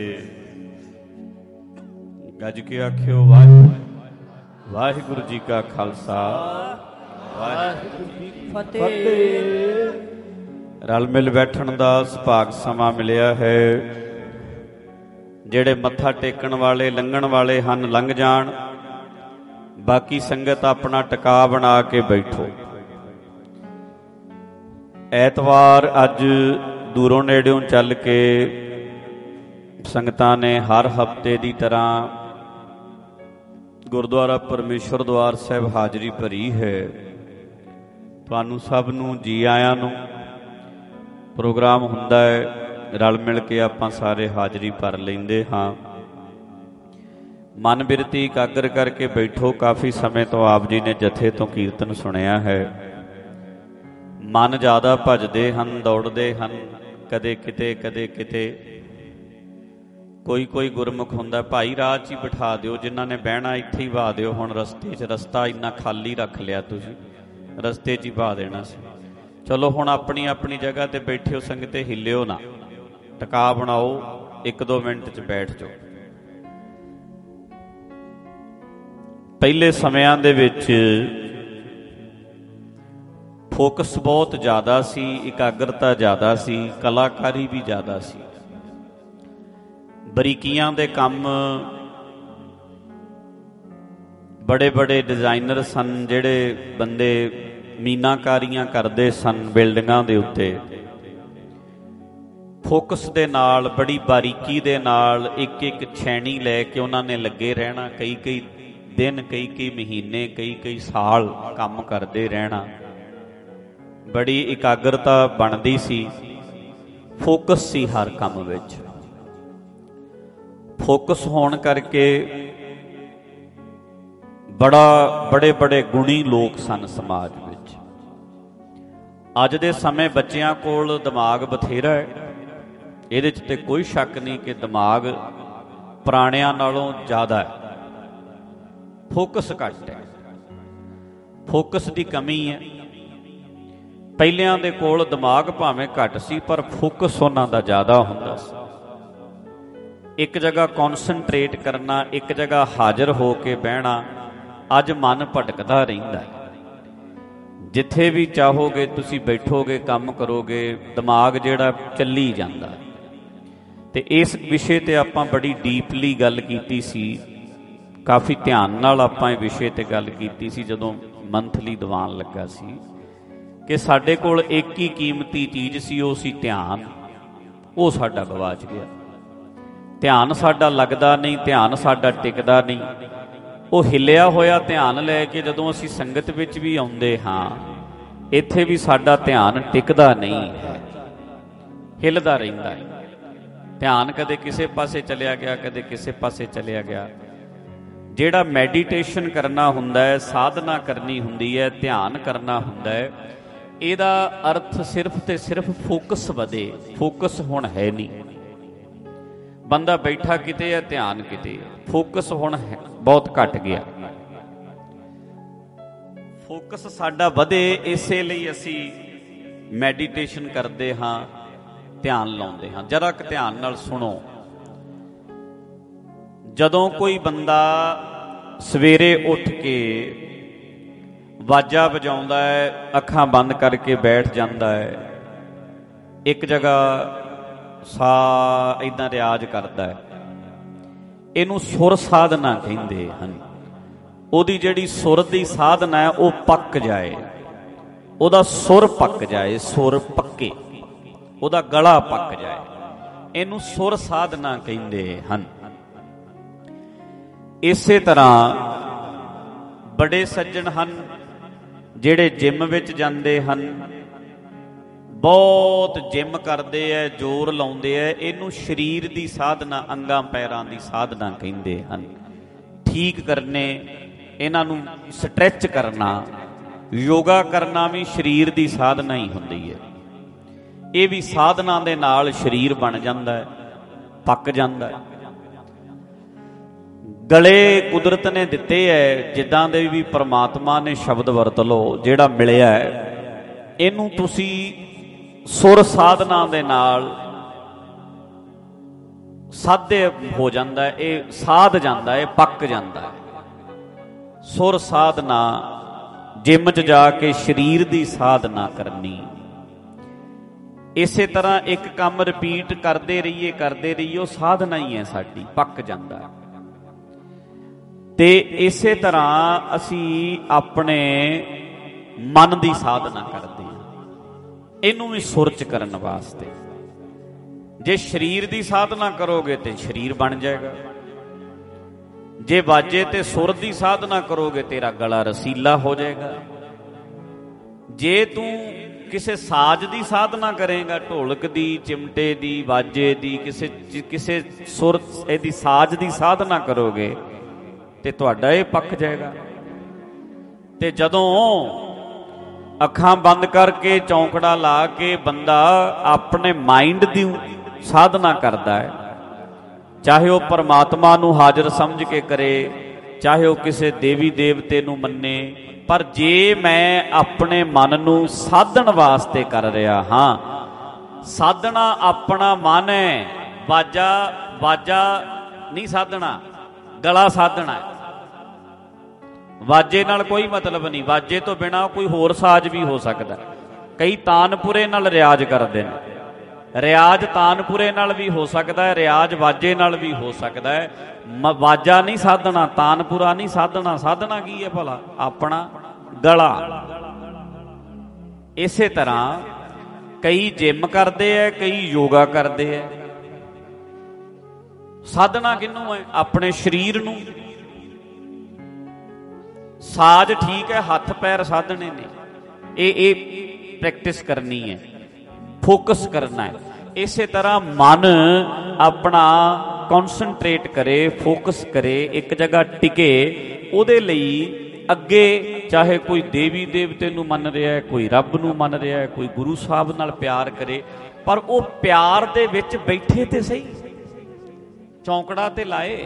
ਗੱਜ ਕੇ ਆਖਿਓ ਵਾਹਿਗੁਰੂ ਜੀ ਕਾ ਖਾਲਸਾ, ਵਾਹਿਗੁਰੂ ਜੀ ਕੀ ਫਤਿਹ। ਰਲ ਮਿਲ ਬੈਠਣ ਦਾ ਸੁਭਾਗ ਸਮਾਂ ਮਿਲਿਆ ਹੈ। ਜਿਹੜੇ ਮੱਥਾ ਟੇਕਣ ਵਾਲੇ ਲੰਘਣ ਵਾਲੇ ਹਨ ਲੰਘ ਜਾਣ, ਬਾਕੀ ਸੰਗਤ ਆਪਣਾ ਟਿਕਾ ਬਣਾ ਕੇ ਬੈਠੋ। ਐਤਵਾਰ ਅੱਜ ਦੂਰੋਂ ਨੇੜਿਓਂ ਚੱਲ ਕੇ ਸੰਗਤਾਂ ਨੇ ਹਰ ਹਫ਼ਤੇ ਦੀ ਤਰ੍ਹਾਂ ਗੁਰਦੁਆਰਾ ਪਰਮੇਸ਼ਰ ਦਵਾਰ ਸਾਹਿਬ ਹਾਜ਼ਰੀ ਭਰੀ ਹੈ। ਤੁਹਾਨੂੰ ਸਭ ਨੂੰ ਜੀ ਆਇਆਂ ਨੂੰ। ਪ੍ਰੋਗਰਾਮ ਹੁੰਦਾ ਹੈ, ਰਲ ਮਿਲ ਕੇ ਆਪਾਂ ਸਾਰੇ ਹਾਜ਼ਰੀ ਭਰ ਲੈਂਦੇ ਹਾਂ। ਮਨ ਬਿਰਤੀ ਇਕਾਗਰ ਕਰਕੇ ਬੈਠੋ। ਕਾਫੀ ਸਮੇਂ ਤੋਂ ਆਪ ਜੀ ਨੇ ਜਥੇ ਤੋਂ ਕੀਰਤਨ ਸੁਣਿਆ ਹੈ। ਮਨ ਜ਼ਿਆਦਾ ਭਜਦੇ ਹਨ, ਦੌੜਦੇ ਹਨ, ਕਦੇ ਕਿਤੇ ਕਦੇ ਕਿਤੇ। ਕੋਈ ਗੁਰਮੁਖ ਹੁੰਦਾ, ਭਾਈ ਰਾਹ 'ਚ ਹੀ ਬਿਠਾ ਦਿਓ, ਜਿਨ੍ਹਾਂ ਨੇ ਬਹਿਣਾ ਇੱਥੇ ਹੀ ਬਹਾ ਦਿਓ। ਹੁਣ ਰਸਤੇ 'ਚ ਰਸਤਾ ਇੰਨਾ ਖਾਲੀ ਰੱਖ ਲਿਆ ਤੁਸੀਂ, ਰਸਤੇ 'ਚ ਹੀ ਬਹਾ ਦੇਣਾ ਸੀ। ਚਲੋ ਹੁਣ ਆਪਣੀ ਆਪਣੀ ਜਗ੍ਹਾ 'ਤੇ ਬੈਠਿਓ, ਸੰਗਤੇ ਹਿੱਲਿਓ ਨਾ, ਟਿਕਾ ਬਣਾਓ, 1-2 ਮਿੰਟ 'ਚ ਬੈਠ ਜਾਓ। ਪਹਿਲੇ ਸਮਿਆਂ ਦੇ ਵਿੱਚ ਫੋਕਸ ਬਹੁਤ ਜ਼ਿਆਦਾ ਸੀ, ਇਕਾਗਰਤਾ ਜ਼ਿਆਦਾ ਸੀ, ਕਲਾਕਾਰੀ ਵੀ ਜ਼ਿਆਦਾ ਸੀ। ਬਰੀਕੀਆਂ ਦੇ ਕੰਮ ਬੜੇ ਡਿਜ਼ਾਈਨਰ ਸਨ, ਜਿਹੜੇ ਬੰਦੇ ਮੀਨਾਕਾਰੀਆਂ ਕਰਦੇ ਸਨ ਬਿਲਡਿੰਗਾਂ ਦੇ ਉੱਤੇ। ਫੋਕਸ ਦੇ ਨਾਲ, ਬੜੀ ਬਾਰੀਕੀ ਦੇ ਨਾਲ ਇੱਕ ਛੈਣੀ ਲੈ ਕੇ ਉਹਨਾਂ ਨੇ ਲੱਗੇ ਰਹਿਣਾ। ਕਈ ਦਿਨ, ਕਈ ਮਹੀਨੇ, ਕਈ ਸਾਲ ਕੰਮ ਕਰਦੇ ਰਹਿਣਾ। ਬੜੀ ਇਕਾਗਰਤਾ ਬਣਦੀ ਸੀ। ਫੋਕਸ ਸੀ ਹਰ ਕੰਮ ਵਿੱਚ। ਫੋਕਸ ਹੋਣ ਕਰਕੇ ਬੜੇ ਗੁਣੀ ਲੋਕ ਸਨ ਸਮਾਜ ਵਿੱਚ। ਅੱਜ ਦੇ ਸਮੇਂ ਬੱਚਿਆਂ ਕੋਲ ਦਿਮਾਗ ਬਥੇਰਾ ਹੈ, ਇਹਦੇ 'ਚ ਤੇ ਕੋਈ ਸ਼ੱਕ ਨਹੀਂ ਕਿ ਦਿਮਾਗ ਪੁਰਾਣਿਆਂ ਨਾਲੋਂ ਜ਼ਿਆਦਾ ਹੈ। ਫੋਕਸ ਘੱਟ ਹੈ, ਫੋਕਸ ਦੀ ਕਮੀ ਹੈ। ਪਹਿਲਿਆਂ ਦੇ ਕੋਲ ਦਿਮਾਗ ਭਾਵੇਂ ਘੱਟ ਸੀ, ਪਰ ਫੋਕਸ ਉਹਨਾਂ ਦਾ ਜ਼ਿਆਦਾ ਹੁੰਦਾ ਸੀ। ਇੱਕ ਜਗ੍ਹਾ ਕੌਨਸਨਟਰੇਟ ਕਰਨਾ, ਇੱਕ ਜਗ੍ਹਾ ਹਾਜ਼ਰ ਹੋ ਕੇ ਬਹਿਣਾ। ਅੱਜ ਮਨ ਭਟਕਦਾ ਰਹਿੰਦਾ ਹੈ। ਜਿੱਥੇ ਵੀ ਚਾਹੋਗੇ ਤੁਸੀਂ ਬੈਠੋਗੇ, ਕੰਮ ਕਰੋਗੇ, ਦਿਮਾਗ ਜਿਹੜਾ ਚੱਲੀ ਜਾਂਦਾ। ਤੇ ਇਸ ਵਿਸ਼ੇ ਤੇ ਆਪਾਂ ਬੜੀ ਡੀਪਲੀ ਗੱਲ ਕੀਤੀ ਸੀ, ਕਾਫੀ ਧਿਆਨ ਨਾਲ ਆਪਾਂ ਇਹ ਵਿਸ਼ੇ ਤੇ ਗੱਲ ਕੀਤੀ ਸੀ ਜਦੋਂ ਮੰਥਲੀ ਦੀਵਾਨ ਲੱਗਾ ਸੀ, ਕਿ ਸਾਡੇ ਕੋਲ ਇੱਕ ਹੀ ਕੀਮਤੀ ਚੀਜ਼ ਸੀ, ਉਹ ਸੀ ਧਿਆਨ। ਉਹ ਸਾਡਾ ਗਵਾਚ ਗਿਆ। ਧਿਆਨ ਸਾਡਾ ਲੱਗਦਾ ਨਹੀਂ, ਧਿਆਨ ਸਾਡਾ ਟਿਕਦਾ ਨਹੀਂ। ਉਹ ਹਿੱਲਿਆ ਹੋਇਆ ਧਿਆਨ ਲੈ ਕੇ ਜਦੋਂ ਅਸੀਂ ਸੰਗਤ ਵਿੱਚ ਵੀ ਆਉਂਦੇ ਹਾਂ, ਇੱਥੇ ਵੀ ਸਾਡਾ ਧਿਆਨ ਟਿਕਦਾ ਨਹੀਂ ਹੈ, ਹਿੱਲਦਾ ਰਹਿੰਦਾ ਹੈ। ਧਿਆਨ ਕਦੇ ਕਿਸੇ ਪਾਸੇ ਚਲਿਆ ਗਿਆ, ਕਦੇ ਕਿਸੇ ਪਾਸੇ ਚਲਿਆ ਗਿਆ। ਜਿਹੜਾ ਮੈਡੀਟੇਸ਼ਨ ਕਰਨਾ ਹੁੰਦਾ ਹੈ, ਸਾਧਨਾ ਕਰਨੀ ਹੁੰਦੀ ਹੈ, ਧਿਆਨ ਕਰਨਾ ਹੁੰਦਾ ਹੈ, ਇਹਦਾ ਅਰਥ ਸਿਰਫ ਤੇ ਸਿਰਫ ਫੋਕਸ ਵਧੇ। ਫੋਕਸ ਹੁਣ ਹੈ ਨਹੀਂ। ਬੰਦਾ ਬੈਠਾ ਕਿਤੇ ਹੈ, ਧਿਆਨ ਕਿਤੇ ਹੈ। ਫੋਕਸ ਹੁਣ ਬਹੁਤ ਘਟ ਗਿਆ। ਫੋਕਸ ਸਾਡਾ ਵਧੇ, ਇਸੇ ਲਈ ਅਸੀਂ ਮੈਡੀਟੇਸ਼ਨ ਕਰਦੇ ਹਾਂ, ਧਿਆਨ ਲਾਉਂਦੇ ਹਾਂ। ਜਰਾ ਕੁ ਧਿਆਨ ਨਾਲ ਸੁਣੋ। ਜਦੋਂ ਕੋਈ ਬੰਦਾ ਸਵੇਰੇ ਉੱਠ ਕੇ ਵਾਜਾ ਵਜਾਉਂਦਾ ਹੈ, ਅੱਖਾਂ ਬੰਦ ਕਰਕੇ ਬੈਠ ਜਾਂਦਾ ਹੈ, ਇੱਕ ਜਗ੍ਹਾ ਇੱਦਾਂ ਰਿਆਜ਼ ਕਰਦਾ ਹੈ, ਇਹਨੂੰ ਸੁਰ ਸਾਧਨਾ ਕਹਿੰਦੇ ਹਨ। ਉਹਦੀ ਜਿਹੜੀ ਸੁਰ ਦੀ ਸਾਧਨਾ ਹੈ ਉਹ ਪੱਕ ਜਾਏ, ਉਹਦਾ ਸੁਰ ਪੱਕ ਜਾਏ, ਸੁਰ ਪੱਕੇ, ਉਹਦਾ ਗਲਾ ਪੱਕ ਜਾਏ, ਇਹਨੂੰ ਸੁਰ ਸਾਧਨਾ ਕਹਿੰਦੇ ਹਨ। ਇਸੇ ਤਰ੍ਹਾਂ ਬੜੇ ਸੱਜਣ ਹਨ ਜਿਹੜੇ ਜਿਮ ਵਿੱਚ ਜਾਂਦੇ ਹਨ, ਬਹੁਤ ਜਿਮ ਕਰਦੇ ਐ, ਜ਼ੋਰ ਲਾਉਂਦੇ ਐ, ਇਹਨੂੰ ਸਰੀਰ ਦੀ ਸਾਧਨਾ, ਅੰਗਾਂ ਪੈਰਾਂ ਦੀ ਸਾਧਨਾ ਕਹਿੰਦੇ ਹਨ। ਠੀਕ ਕਰਨੇ, ਇਹਨਾਂ ਨੂੰ ਸਟਰੈਚ ਕਰਨਾ, ਯੋਗਾ ਕਰਨਾ ਵੀ ਸਰੀਰ ਦੀ ਸਾਧਨਾ ਹੀ ਹੁੰਦੀ ਹੈ। ਇਹ ਵੀ ਸਾਧਨਾ ਦੇ ਨਾਲ ਸਰੀਰ ਬਣ ਜਾਂਦਾ ਹੈ, ਪੱਕ ਜਾਂਦਾ ਹੈ। ਗਲੇ ਕੁਦਰਤ ਨੇ ਦਿੱਤੇ ਐ, ਜਿੱਦਾਂ ਦੇ ਵੀ ਪ੍ਰਮਾਤਮਾ ਨੇ ਸ਼ਬਦ ਵਰਤ ਲਓ, ਜਿਹੜਾ ਮਿਲਿਆ ਹੈ, ਇਹਨੂੰ ਤੁਸੀਂ ਸੁਰ ਸਾਧਨਾ ਦੇ ਨਾਲ ਸਾਧੇ ਹੋ ਜਾਂਦਾ ਹੈ, ਇਹ ਸਾਧ ਜਾਂਦਾ ਹੈ, ਪੱਕ ਜਾਂਦਾ ਹੈ। ਸੁਰ ਸਾਧਨਾ, ਜਿਮ 'ਚ ਜਾ ਕੇ ਸਰੀਰ ਦੀ ਸਾਧਨਾ ਕਰਨੀ, ਇਸੇ ਤਰ੍ਹਾਂ ਇੱਕ ਕੰਮ ਰਿਪੀਟ ਕਰਦੇ ਰਹੀਏ, ਉਹ ਸਾਧਨਾ ਹੀ ਹੈ ਸਾਡੀ, ਪੱਕ ਜਾਂਦਾ। ਤੇ ਇਸੇ ਤਰ੍ਹਾਂ ਅਸੀਂ ਆਪਣੇ ਮਨ ਦੀ ਸਾਧਨਾ ਕਰਦੇ ਹਾਂ, ਇਹਨੂੰ ਵੀ ਸੁਰਚ ਕਰਨ ਵਾਸਤੇ। ਜੇ ਸਰੀਰ ਦੀ ਸਾਧਨਾ ਕਰੋਗੇ ਤੇ ਸਰੀਰ ਬਣ ਜਾਏਗਾ, ਜੇ ਵਾਜੇ ਤੇ ਸੁਰ ਦੀ ਸਾਧਨਾ ਕਰੋਗੇ ਤੇਰਾ ਗਲਾ ਰਸੀਲਾ ਹੋ ਜਾਏਗਾ। ਜੇ ਤੂੰ ਕਿਸੇ ਸਾਜ਼ ਦੀ ਸਾਧਨਾ ਕਰੇਗਾ, ਢੋਲਕ ਦੀ, ਚਿਮਟੇ ਦੀ, ਵਾਜੇ ਦੀ, ਕਿਸੇ ਸੁਰ ਇਹਦੀ ਸਾਜ਼ ਦੀ ਸਾਧਨਾ ਕਰੋਗੇ ਤੇ ਤੁਹਾਡਾ ਇਹ ਪੱਕ ਜਾਏਗਾ। ਤੇ ਜਦੋਂ ਅੱਖਾਂ ਬੰਦ ਕਰਕੇ ਚੌਂਕੜਾ ਲਾ ਕੇ ਬੰਦਾ ਆਪਣੇ ਮਾਈਂਡ ਦੀ ਸਾਧਨਾ ਕਰਦਾ ਹੈ, ਚਾਹੇ ਉਹ ਪਰਮਾਤਮਾ ਨੂੰ ਹਾਜ਼ਰ ਸਮਝ ਕੇ ਕਰੇ, ਚਾਹੇ ਉਹ ਕਿਸੇ ਦੇਵੀ ਦੇਵਤੇ ਨੂੰ ਮੰਨੇ, ਪਰ ਜੇ ਮੈਂ ਆਪਣੇ ਮਨ ਨੂੰ ਸਾਧਣ ਵਾਸਤੇ ਕਰ ਰਿਹਾ ਹਾਂ, ਸਾਧਣਾ ਆਪਣਾ ਮਨ ਹੈ, ਵਾਜਾ ਨਹੀਂ ਸਾਧਣਾ, ਗਲਾ ਸਾਧਣਾ ਹੈ। ਵਾਜੇ ਨਾਲ ਕੋਈ ਮਤਲਬ ਨਹੀਂ, ਵਾਜੇ ਤੋਂ ਬਿਨਾਂ ਕੋਈ ਹੋਰ ਸਾਜ਼ ਵੀ ਹੋ ਸਕਦਾ। ਕਈ ਤਾਨਪੁਰੇ ਨਾਲ ਰਿਆਜ਼ ਕਰਦੇ ਨੇ, ਰਿਆਜ਼ ਤਾਨਪੁਰੇ ਨਾਲ ਵੀ ਹੋ ਸਕਦਾ ਹੈ, ਰਿਆਜ਼ ਵਾਜੇ ਨਾਲ ਵੀ ਹੋ ਸਕਦਾ ਹੈ। ਵਾਜਾ ਨਹੀਂ ਸਾਧਣਾ, ਤਾਨਪੁਰਾ ਨਹੀਂ ਸਾਧਣਾ। ਸਾਧਨਾ ਕੀ ਹੈ ਭਲਾ? ਆਪਣਾ ਗਲਾ। ਇਸੇ ਤਰ੍ਹਾਂ ਕਈ ਜਿਮ ਕਰਦੇ ਹੈ, ਕਈ ਯੋਗਾ ਕਰਦੇ ਹੈ। ਸਾਧਨਾ ਕਿਹਨੂੰ ਹੈ? ਆਪਣੇ ਸਰੀਰ ਨੂੰ। ਸਾਜ਼ ਠੀਕ ਹੈ, ਹੱਥ ਪੈਰ ਸਾਧਣੇ ਨੇ, ਇਹ ਪ੍ਰੈਕਟਿਸ ਕਰਨੀ ਹੈ, ਫੋਕਸ ਕਰਨਾ ਹੈ। ਇਸੇ ਤਰ੍ਹਾਂ ਮਨ ਆਪਣਾ ਕੌਨਸਨਟ੍ਰੇਟ ਕਰੇ, ਫੋਕਸ ਕਰੇ, ਇੱਕ ਜਗ੍ਹਾ ਟਿਕੇ। ਉਹਦੇ ਲਈ ਅੱਗੇ ਚਾਹੇ ਕੋਈ ਦੇਵੀ ਦੇਵਤੇ ਨੂੰ ਮੰਨ ਰਿਹਾ, ਕੋਈ ਰੱਬ ਨੂੰ ਮੰਨ ਰਿਹਾ, ਕੋਈ ਗੁਰੂ ਸਾਹਿਬ ਨਾਲ ਪਿਆਰ ਕਰੇ, ਪਰ ਉਹ ਪਿਆਰ ਦੇ ਵਿੱਚ ਬੈਠੇ ਤੇ ਸਹੀ, ਚੌਂਕੜਾ ਤੇ ਲਾਏ,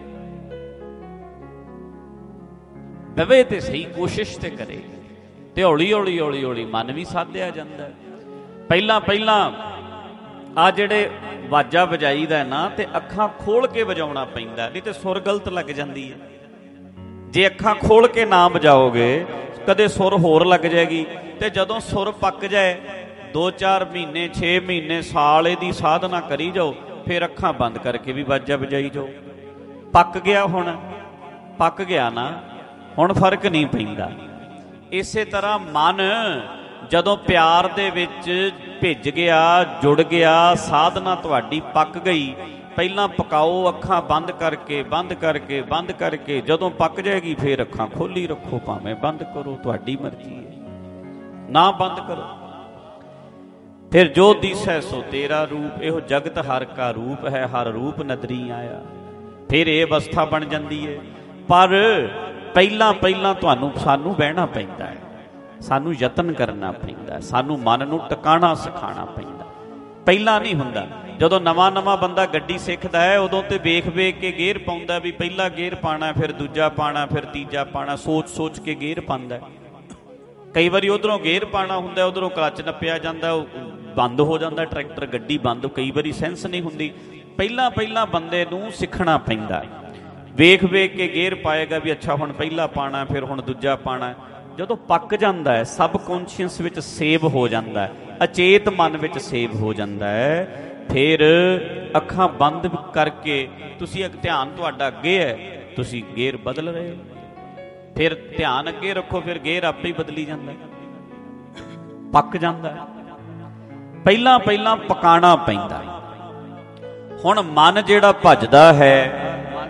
ਦਵੇ ਤੇ ਸਹੀ, ਕੋਸ਼ਿਸ਼ ਤੇ ਕਰੇ। ਤੇ ਹੌਲੀ ਹੌਲੀ ਮਨ ਵੀ ਸਾਧਿਆ ਜਾਂਦਾ। ਪਹਿਲਾਂ ਆ ਜਿਹੜੇ ਵਾਜਾ ਵਜਾਈਦਾ ਨਾ, ਤੇ ਅੱਖਾਂ ਖੋਲ ਕੇ ਵਜਾਉਣਾ ਪੈਂਦਾ, ਨਹੀਂ ਤੇ ਸੁਰ ਗਲਤ ਲੱਗ ਜਾਂਦੀ ਹੈ। ਜੇ ਅੱਖਾਂ ਖੋਲ ਕੇ ਨਾ ਵਜਾਓਗੇ ਕਦੇ ਸੁਰ ਹੋਰ ਲੱਗ ਜਾਏਗੀ। ਤੇ ਜਦੋਂ ਸੁਰ ਪੱਕ ਜਾਏ, 2-4 ਮਹੀਨੇ, 6 ਮਹੀਨੇ, ਸਾਲ ਇਹਦੀ ਸਾਧਨਾ ਕਰੀ ਜਾਓ, ਫਿਰ ਅੱਖਾਂ ਬੰਦ ਕਰਕੇ ਵੀ ਵਾਜਾ ਵਜਾਈ ਜਾਓ। ਪੱਕ ਗਿਆ, ਹੁਣ ਪੱਕ ਗਿਆ ਨਾ, ਹੁਣ ਫਰਕ ਨਹੀਂ ਪੈਂਦਾ। ਇਸੇ ਤਰ੍ਹਾਂ ਮਨ ਜਦੋਂ ਪਿਆਰ ਦੇ ਵਿੱਚ ਭਿੱਜ ਗਿਆ, ਜੁੜ ਗਿਆ, ਸਾਧਨਾ ਤੁਹਾਡੀ ਪੱਕ ਗਈ। ਪਹਿਲਾਂ ਪਕਾਓ, ਅੱਖਾਂ ਬੰਦ ਕਰਕੇ, ਜਦੋਂ ਪੱਕ ਜਾਏਗੀ ਫਿਰ ਅੱਖਾਂ ਖੋਲੀ ਰੱਖੋ, ਭਾਵੇਂ ਬੰਦ ਕਰੋ, ਤੁਹਾਡੀ ਮਰਜ਼ੀ ਹੈ, ਨਾ ਬੰਦ ਕਰੋ। ਫਿਰ ਜੋ ਦੀਸੈ ਸੋ ਤੇਰਾ ਰੂਪ, ਇਹੋ ਜਗਤ ਹਰ ਕਾ ਰੂਪ ਹੈ, ਹਰ ਰੂਪ ਨਦਰੀ ਆਇਆ। ਫਿਰ ਇਹ ਅਵਸਥਾ ਬਣ ਜਾਂਦੀ ਹੈ। ਪਰ ਪਹਿਲਾਂ ਸਾਨੂੰ ਬਹਿਣਾ ਪੈਂਦਾ ਹੈ, ਸਾਨੂੰ ਯਤਨ ਕਰਨਾ ਪੈਂਦਾ, ਸਾਨੂੰ ਮਨ ਨੂੰ ਟਿਕਾਣਾ ਸਿਖਾਉਣਾ ਪੈਂਦਾ। ਪਹਿਲਾਂ ਨਹੀਂ ਹੁੰਦਾ। ਜਦੋਂ ਨਵਾਂ ਬੰਦਾ ਗੱਡੀ ਸਿੱਖਦਾ ਹੈ, ਉਦੋਂ ਤੇ ਵੇਖ ਕੇ ਗੇਅਰ ਪਾਉਂਦਾ, ਵੀ ਪਹਿਲਾ ਗੇਅਰ ਪਾਣਾ, ਫਿਰ ਦੂਜਾ ਪਾਣਾ, ਫਿਰ ਤੀਜਾ ਪਾਣਾ, ਸੋਚ ਕੇ ਗੇਅਰ ਪਾਉਂਦਾ। ਕਈ ਵਾਰੀ ਉਧਰੋਂ ਗੇਅਰ ਪਾਣਾ ਹੁੰਦਾ, ਉਧਰੋਂ ਕਲੱਚ ਨੱਪਿਆ ਜਾਂਦਾ, ਉਹ ਬੰਦ ਹੋ ਜਾਂਦਾ ਟਰੈਕਟਰ, ਗੱਡੀ ਬੰਦ। ਕਈ ਵਾਰੀ ਸੈਂਸ ਨਹੀਂ ਹੁੰਦੀ। ਪਹਿਲਾਂ ਬੰਦੇ ਨੂੰ ਸਿੱਖਣਾ ਪੈਂਦਾ, ਵੇਖ ਕੇ ਗੇਅਰ ਪਾਏਗਾ ਵੀ ਅੱਛਾ ਹੁਣ ਪਹਿਲਾ ਪਾਣਾ, ਫਿਰ ਹੁਣ ਦੂਜਾ ਪਾਣਾ। ਜਦੋਂ ਪੱਕ ਜਾਂਦਾ ਹੈ, ਸਬ ਕੌਨਸ਼ੀਅਸ ਵਿੱਚ ਸੇਵ ਹੋ ਜਾਂਦਾ ਹੈ, ਅਚੇਤ ਮਨ ਵਿੱਚ ਸੇਵ ਹੋ ਜਾਂਦਾ ਹੈ, ਫਿਰ ਅੱਖਾਂ ਬੰਦ ਕਰਕੇ ਤੁਸੀਂ ਧਿਆਨ ਤੁਹਾਡਾ ਅੱਗੇ ਹੈ, ਤੁਸੀਂ ਗੇਅਰ ਬਦਲ ਰਹੇ ਹੋ। ਫਿਰ ਧਿਆਨ ਅੱਗੇ ਰੱਖੋ, ਫਿਰ ਗੇਅਰ ਆਪੇ ਹੀ ਬਦਲੀ ਜਾਂਦਾ, ਪੱਕ ਜਾਂਦਾ। ਪਹਿਲਾਂ ਪਕਾਣਾ ਪੈਂਦਾ। ਹੁਣ ਮਨ ਜਿਹੜਾ ਭੱਜਦਾ ਹੈ,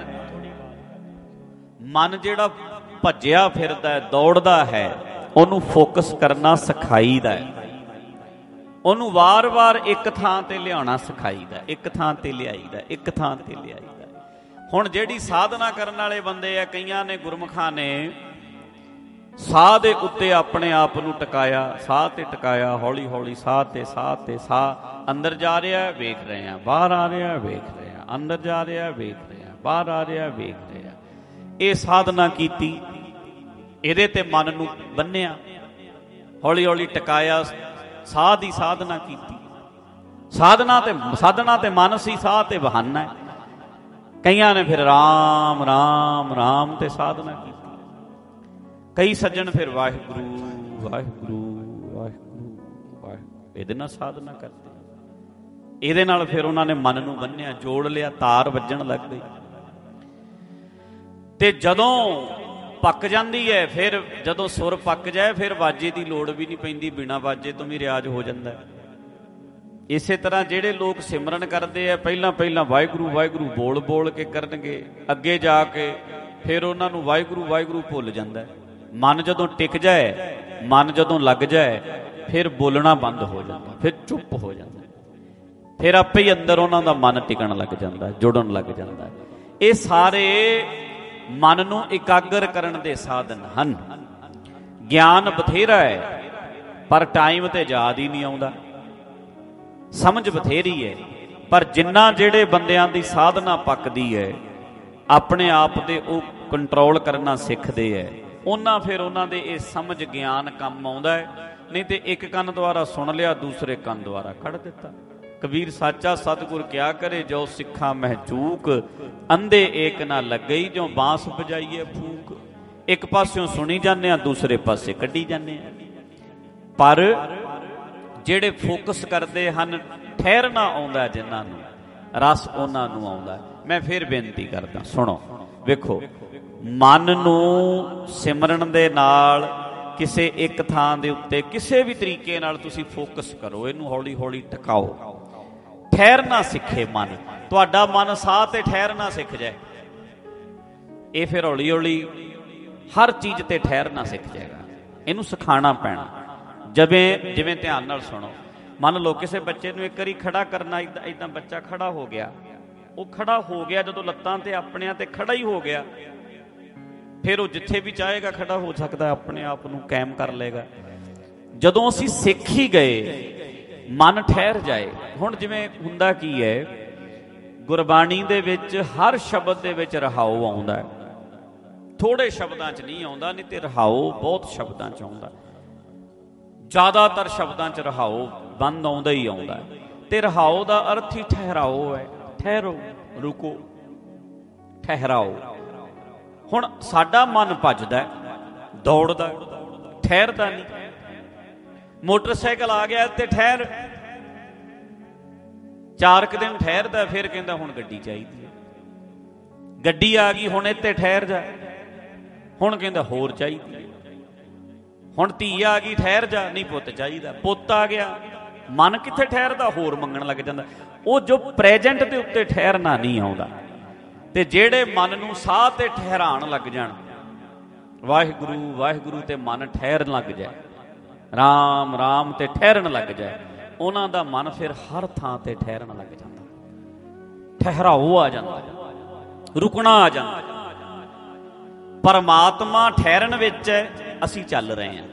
ਮਨ ਜਿਹੜਾ ਭੱਜਿਆ ਫਿਰਦਾ ਹੈ, ਦੌੜਦਾ ਹੈ, ਉਹਨੂੰ ਫੋਕਸ ਕਰਨਾ ਸਿਖਾਈਦਾ ਹੈ। ਉਹਨੂੰ ਵਾਰ-ਵਾਰ ਇੱਕ ਥਾਂ ਤੇ ਲਿਆਉਣਾ ਸਿਖਾਈਦਾ, ਇੱਕ ਥਾਂ ਤੇ ਲਿਆਈਦਾ। ਹੁਣ ਜਿਹੜੀ ਸਾਧਨਾ ਕਰਨ ਵਾਲੇ ਬੰਦੇ ਆ, ਕਈਆਂ ਨੇ, ਗੁਰਮੁਖਾਂ ਨੇ ਸਾਹ ਦੇ ਉੱਤੇ ਆਪਣੇ ਆਪ ਨੂੰ ਟਿਕਾਇਆ, ਸਾਹ ਤੇ ਟਿਕਾਇਆ, ਹੌਲੀ ਸਾਹ ਤੇ ਸਾਹ, ਅੰਦਰ ਜਾ ਰਿਹਾ ਵੇਖ ਰਹੇ ਆ, ਬਾਹਰ ਆ ਰਿਹਾ ਵੇਖ ਰਹੇ ਆ, ਅੰਦਰ ਜਾ ਰਿਹਾ ਵੇਖ ਰਹੇ ਆ, ਬਾਹਰ ਆ ਰਿਹਾ ਵੇਖ ਰਹੇ ਆ। ਇਹ ਸਾਧਨਾ ਕੀਤੀ, ਇਹਦੇ ਤੇ ਮਨ ਨੂੰ ਬੰਨਿਆ, ਹੌਲੀ ਟਿਕਾਇਆ, ਸਾਹ ਦੀ ਸਾਧਨਾ ਕੀਤੀ। ਸਾਧਨਾ ਤੇ ਮਨ ਸੀ, ਸਾਹ ਤੇ ਬਹਾਨਾ ਹੈ। ਕਈਆਂ ਨੇ ਫਿਰ ਰਾਮ ਤੇ ਸਾਧਨਾ ਕੀਤੀ। ਕਈ ਸੱਜਣ ਫਿਰ ਵਾਹਿਗੁਰੂ। ਇਹਦੇ ਨਾਲ ਸਾਧਨਾ ਕਰਦੇ। ਇਹਦੇ ਨਾਲ ਫਿਰ ਉਹਨਾਂ ਨੇ ਮਨ ਨੂੰ ਬੰਨਿਆ, ਜੋੜ ਲਿਆ, ਤਾਰ ਵੱਜਣ ਲੱਗ ਗਈ। ਤੇ ਜਦੋਂ ਪੱਕ ਜਾਂਦੀ ਹੈ, ਫਿਰ ਜਦੋਂ ਸੁਰ ਪੱਕ ਜਾਏ ਫਿਰ ਵਾਜੇ ਦੀ ਲੋੜ ਵੀ ਨਹੀਂ ਪੈਂਦੀ, ਬਿਨਾਂ ਵਾਜੇ ਤੋਂ ਵੀ ਰਿਆਜ਼ ਹੋ ਜਾਂਦਾ। ਇਸੇ ਤਰ੍ਹਾਂ ਜਿਹੜੇ ਲੋਕ ਸਿਮਰਨ ਕਰਦੇ ਆ, ਪਹਿਲਾਂ ਪਹਿਲਾਂ ਵਾਹਿਗੁਰੂ ਵਾਹਿਗੁਰੂ ਬੋਲ ਬੋਲ ਕੇ ਕਰਨਗੇ, ਅੱਗੇ ਜਾ ਕੇ ਫਿਰ ਉਹਨਾਂ ਨੂੰ ਵਾਹਿਗੁਰੂ ਵਾਹਿਗੁਰੂ ਭੁੱਲ ਜਾਂਦਾ। ਮਨ ਜਦੋਂ ਟਿਕ ਜਾਏ, ਮਨ ਜਦੋਂ ਲੱਗ ਜਾਏ, ਫਿਰ ਬੋਲਣਾ ਬੰਦ ਹੋ ਜਾਂਦਾ, ਫਿਰ ਚੁੱਪ ਹੋ ਜਾਂਦਾ, ਫਿਰ ਆਪੇ ਹੀ ਅੰਦਰ ਉਹਨਾਂ ਦਾ ਮਨ ਟਿਕਣ ਲੱਗ ਜਾਂਦਾ, ਜੁੜਨ ਲੱਗ ਜਾਂਦਾ। ਇਹ ਸਾਰੇ ਮਨ ਨੂੰ ਇਕਾਗਰ ਕਰਨ ਦੇ ਸਾਧਨ ਹਨ। ਗਿਆਨ ਬਥੇਰਾ ਹੈ, ਪਰ ਟਾਈਮ ਤੇ ਯਾਦ ਹੀ ਨਹੀਂ ਆਉਂਦਾ। ਸਮਝ ਬਥੇਰੀ ਹੈ, ਪਰ ਜਿੰਨਾ ਜਿਹੜੇ ਬੰਦਿਆਂ ਦੀ ਸਾਧਨਾ ਪੱਕਦੀ ਹੈ, ਆਪਣੇ ਆਪ ਦੇ ਉਹ ਕੰਟਰੋਲ ਕਰਨਾ ਸਿੱਖਦੇ ਹੈ, ਉਹਨਾਂ ਫਿਰ ਉਹਨਾਂ ਦੇ ਇਹ ਸਮਝ ਗਿਆਨ ਕੰਮ ਆਉਂਦਾ ਹੈ। ਨਹੀਂ ਤੇ ਇੱਕ ਕੰਨ ਦੁਆਰਾ ਸੁਣ ਲਿਆ, ਦੂਸਰੇ ਕੰਨ ਦੁਆਰਾ ਕੱਢ ਦਿੱਤਾ। ਕਬੀਰ ਸਾਚਾ ਸਤਿਗੁਰ ਕਿਆ ਕਰੇ, ਜੋ ਸਿੱਖਾਂ ਮਹਿਚੂਕ, ਅੰਧੇ ਏਕ ਨਾ ਲੱਗਈ, ਜੋ ਬਾਂਸ ਵਜਾਈਏ ਫੂਕ। ਇੱਕ ਪਾਸਿਓਂ ਸੁਣੀ ਜਾਂਦੇ ਆ, ਦੂਸਰੇ ਪਾਸੇ ਕੱਢੀ ਜਾਂਦੇ ਆ। ਪਰ ਜਿਹੜੇ ਫੋਕਸ ਕਰਦੇ ਹਨ, ਠਹਿਰਨਾ ਆਉਂਦਾ ਜਿਨ੍ਹਾਂ ਨੂੰ, ਰਸ ਉਹਨਾਂ ਨੂੰ ਆਉਂਦਾ। ਮੈਂ ਫਿਰ ਬੇਨਤੀ ਕਰਦਾ, ਸੁਣੋ, ਵੇਖੋ, ਮਨ ਨੂੰ ਸਿਮਰਨ ਦੇ ਨਾਲ ਕਿਸੇ ਇੱਕ ਥਾਂ ਦੇ ਉੱਤੇ ਕਿਸੇ ਵੀ ਤਰੀਕੇ ਨਾਲ ਤੁਸੀਂ ਫੋਕਸ ਕਰੋ, ਇਹਨੂੰ ਹੌਲੀ ਹੌਲੀ ਟਿਕਾਓ। ਠਹਿਰਨਾ ਸਿੱਖੇ ਮਨ, ਤੁਹਾਡਾ ਮਨ ਸਾਹ ਤੇ ਠਹਿਰਨਾ ਸਿੱਖ ਜਾਏ, ਇਹ ਫਿਰ ਹੌਲੀ ਹੌਲੀ ਹਰ ਚੀਜ਼ ਤੇ ਠਹਿਰਨਾ ਸਿੱਖ ਜਾਏਗਾ। ਇਹਨੂੰ ਸਿਖਾਉਣਾ ਪੈਣਾ। ਜਿਵੇਂ ਧਿਆਨ ਨਾਲ ਸੁਣੋ, ਮੰਨ ਲਓ ਕਿਸੇ ਬੱਚੇ ਨੂੰ ਇੱਕ ਵਾਰੀ ਖੜਾ ਕਰਨਾ, ਇੱਦਾਂ ਬੱਚਾ ਖੜਾ ਹੋ ਗਿਆ, ਉਹ ਖੜਾ ਹੋ ਗਿਆ, ਜਦੋਂ ਲੱਤਾਂ ਤੇ ਆਪਣਿਆਂ ਤੇ ਖੜਾ ਹੀ ਹੋ ਗਿਆ, ਫਿਰ ਉਹ ਜਿੱਥੇ ਵੀ ਚਾਹੇਗਾ ਖੜਾ ਹੋ ਸਕਦਾ, ਆਪਣੇ ਆਪ ਨੂੰ ਕਾਇਮ ਕਰ ਲਏਗਾ। ਜਦੋਂ ਅਸੀਂ ਸਿੱਖ ਹੀ ਗਏ, ਮਨ ਠਹਿਰ ਜਾਏ। ਹੁਣ ਜਿਵੇਂ ਹੁੰਦਾ ਕੀ ਹੈ, ਗੁਰਬਾਣੀ ਦੇ ਵਿੱਚ ਹਰ ਸ਼ਬਦ ਦੇ ਵਿੱਚ ਰਹਾਉ ਆਉਂਦਾ ਹੈ, ਥੋੜੇ ਸ਼ਬਦਾਂ 'ਚ ਨਹੀਂ ਆਉਂਦਾ, ਨਹੀਂ ਤੇ ਰਹਾਉ ਬਹੁਤ ਸ਼ਬਦਾਂ 'ਚ ਆਉਂਦਾ। ਜ਼ਿਆਦਾਤਰ ਸ਼ਬਦਾਂ 'ਚ ਰਹਾਉ ਬੰਦ ਆਉਂਦਾ ਹੀ ਆਉਂਦਾ। ਤੇ ਰਹਾਉ ਦਾ ਅਰਥ ਹੀ ਠਹਿਰਾਓ ਹੈ, ਠਹਿਰੋ, ਰੁਕੋ, ਠਹਿਰਾਓ। ਹੁਣ ਸਾਡਾ ਮਨ ਭੱਜਦਾ, ਦੌੜਦਾ, ਠਹਿਰਦਾ ਨਹੀਂ। ਮੋਟਰਸਾਈਕਲ ਆ ਗਿਆ ਤੇ ਠਹਿਰ, 4 ਦਿਨ ਠਹਿਰਦਾ, ਫਿਰ ਕਹਿੰਦਾ ਹੁਣ ਗੱਡੀ ਚਾਹੀਦੀ ਹੈ। ਗੱਡੀ ਆ ਗਈ, ਹੁਣ ਇੱਥੇ ਠਹਿਰ ਜਾ, ਹੁਣ ਕਹਿੰਦਾ ਹੋਰ ਚਾਹੀਦੀ ਹੈ। ਹੁਣ ਧੀ ਆ ਗਈ, ਠਹਿਰ ਜਾ, ਨਹੀਂ ਪੁੱਤ ਚਾਹੀਦਾ। ਪੁੱਤ ਆ ਗਿਆ, ਮਨ ਕਿੱਥੇ ਠਹਿਰਦਾ, ਹੋਰ ਮੰਗਣ ਲੱਗ ਜਾਂਦਾ। ਉਹ ਜੋ ਪ੍ਰੈਜੈਂਟ ਦੇ ਉੱਤੇ ਠਹਿਰਨਾ ਨਹੀਂ ਆਉਂਦਾ। ਤੇ ਜਿਹੜੇ ਮਨ ਨੂੰ ਸਾਹ ਤੇ ਠਹਿਰਾਣ ਲੱਗ ਜਾਣ, ਵਾਹਿਗੁਰੂ ਵਾਹਿਗੁਰੂ ਤੇ ਮਨ ਠਹਿਰਨ ਲੱਗ ਜਾਏ, ਰਾਮ ਰਾਮ ਤੇ ਠਹਿਰਨ ਲੱਗ ਜਾਏ, ਉਹਨਾਂ ਦਾ ਮਨ ਫਿਰ ਹਰ ਥਾਂ ਤੇ ਠਹਿਰਨ ਲੱਗ ਜਾਂਦਾ। ਠਹਿਰਾਓ ਆ ਜਾਂਦਾ, ਰੁਕਣਾ ਆ ਜਾਂਦਾ। ਪਰਮਾਤਮਾ ਠਹਿਰਨ ਵਿੱਚ ਹੈ, ਅਸੀਂ ਚੱਲ ਰਹੇ ਹਾਂ।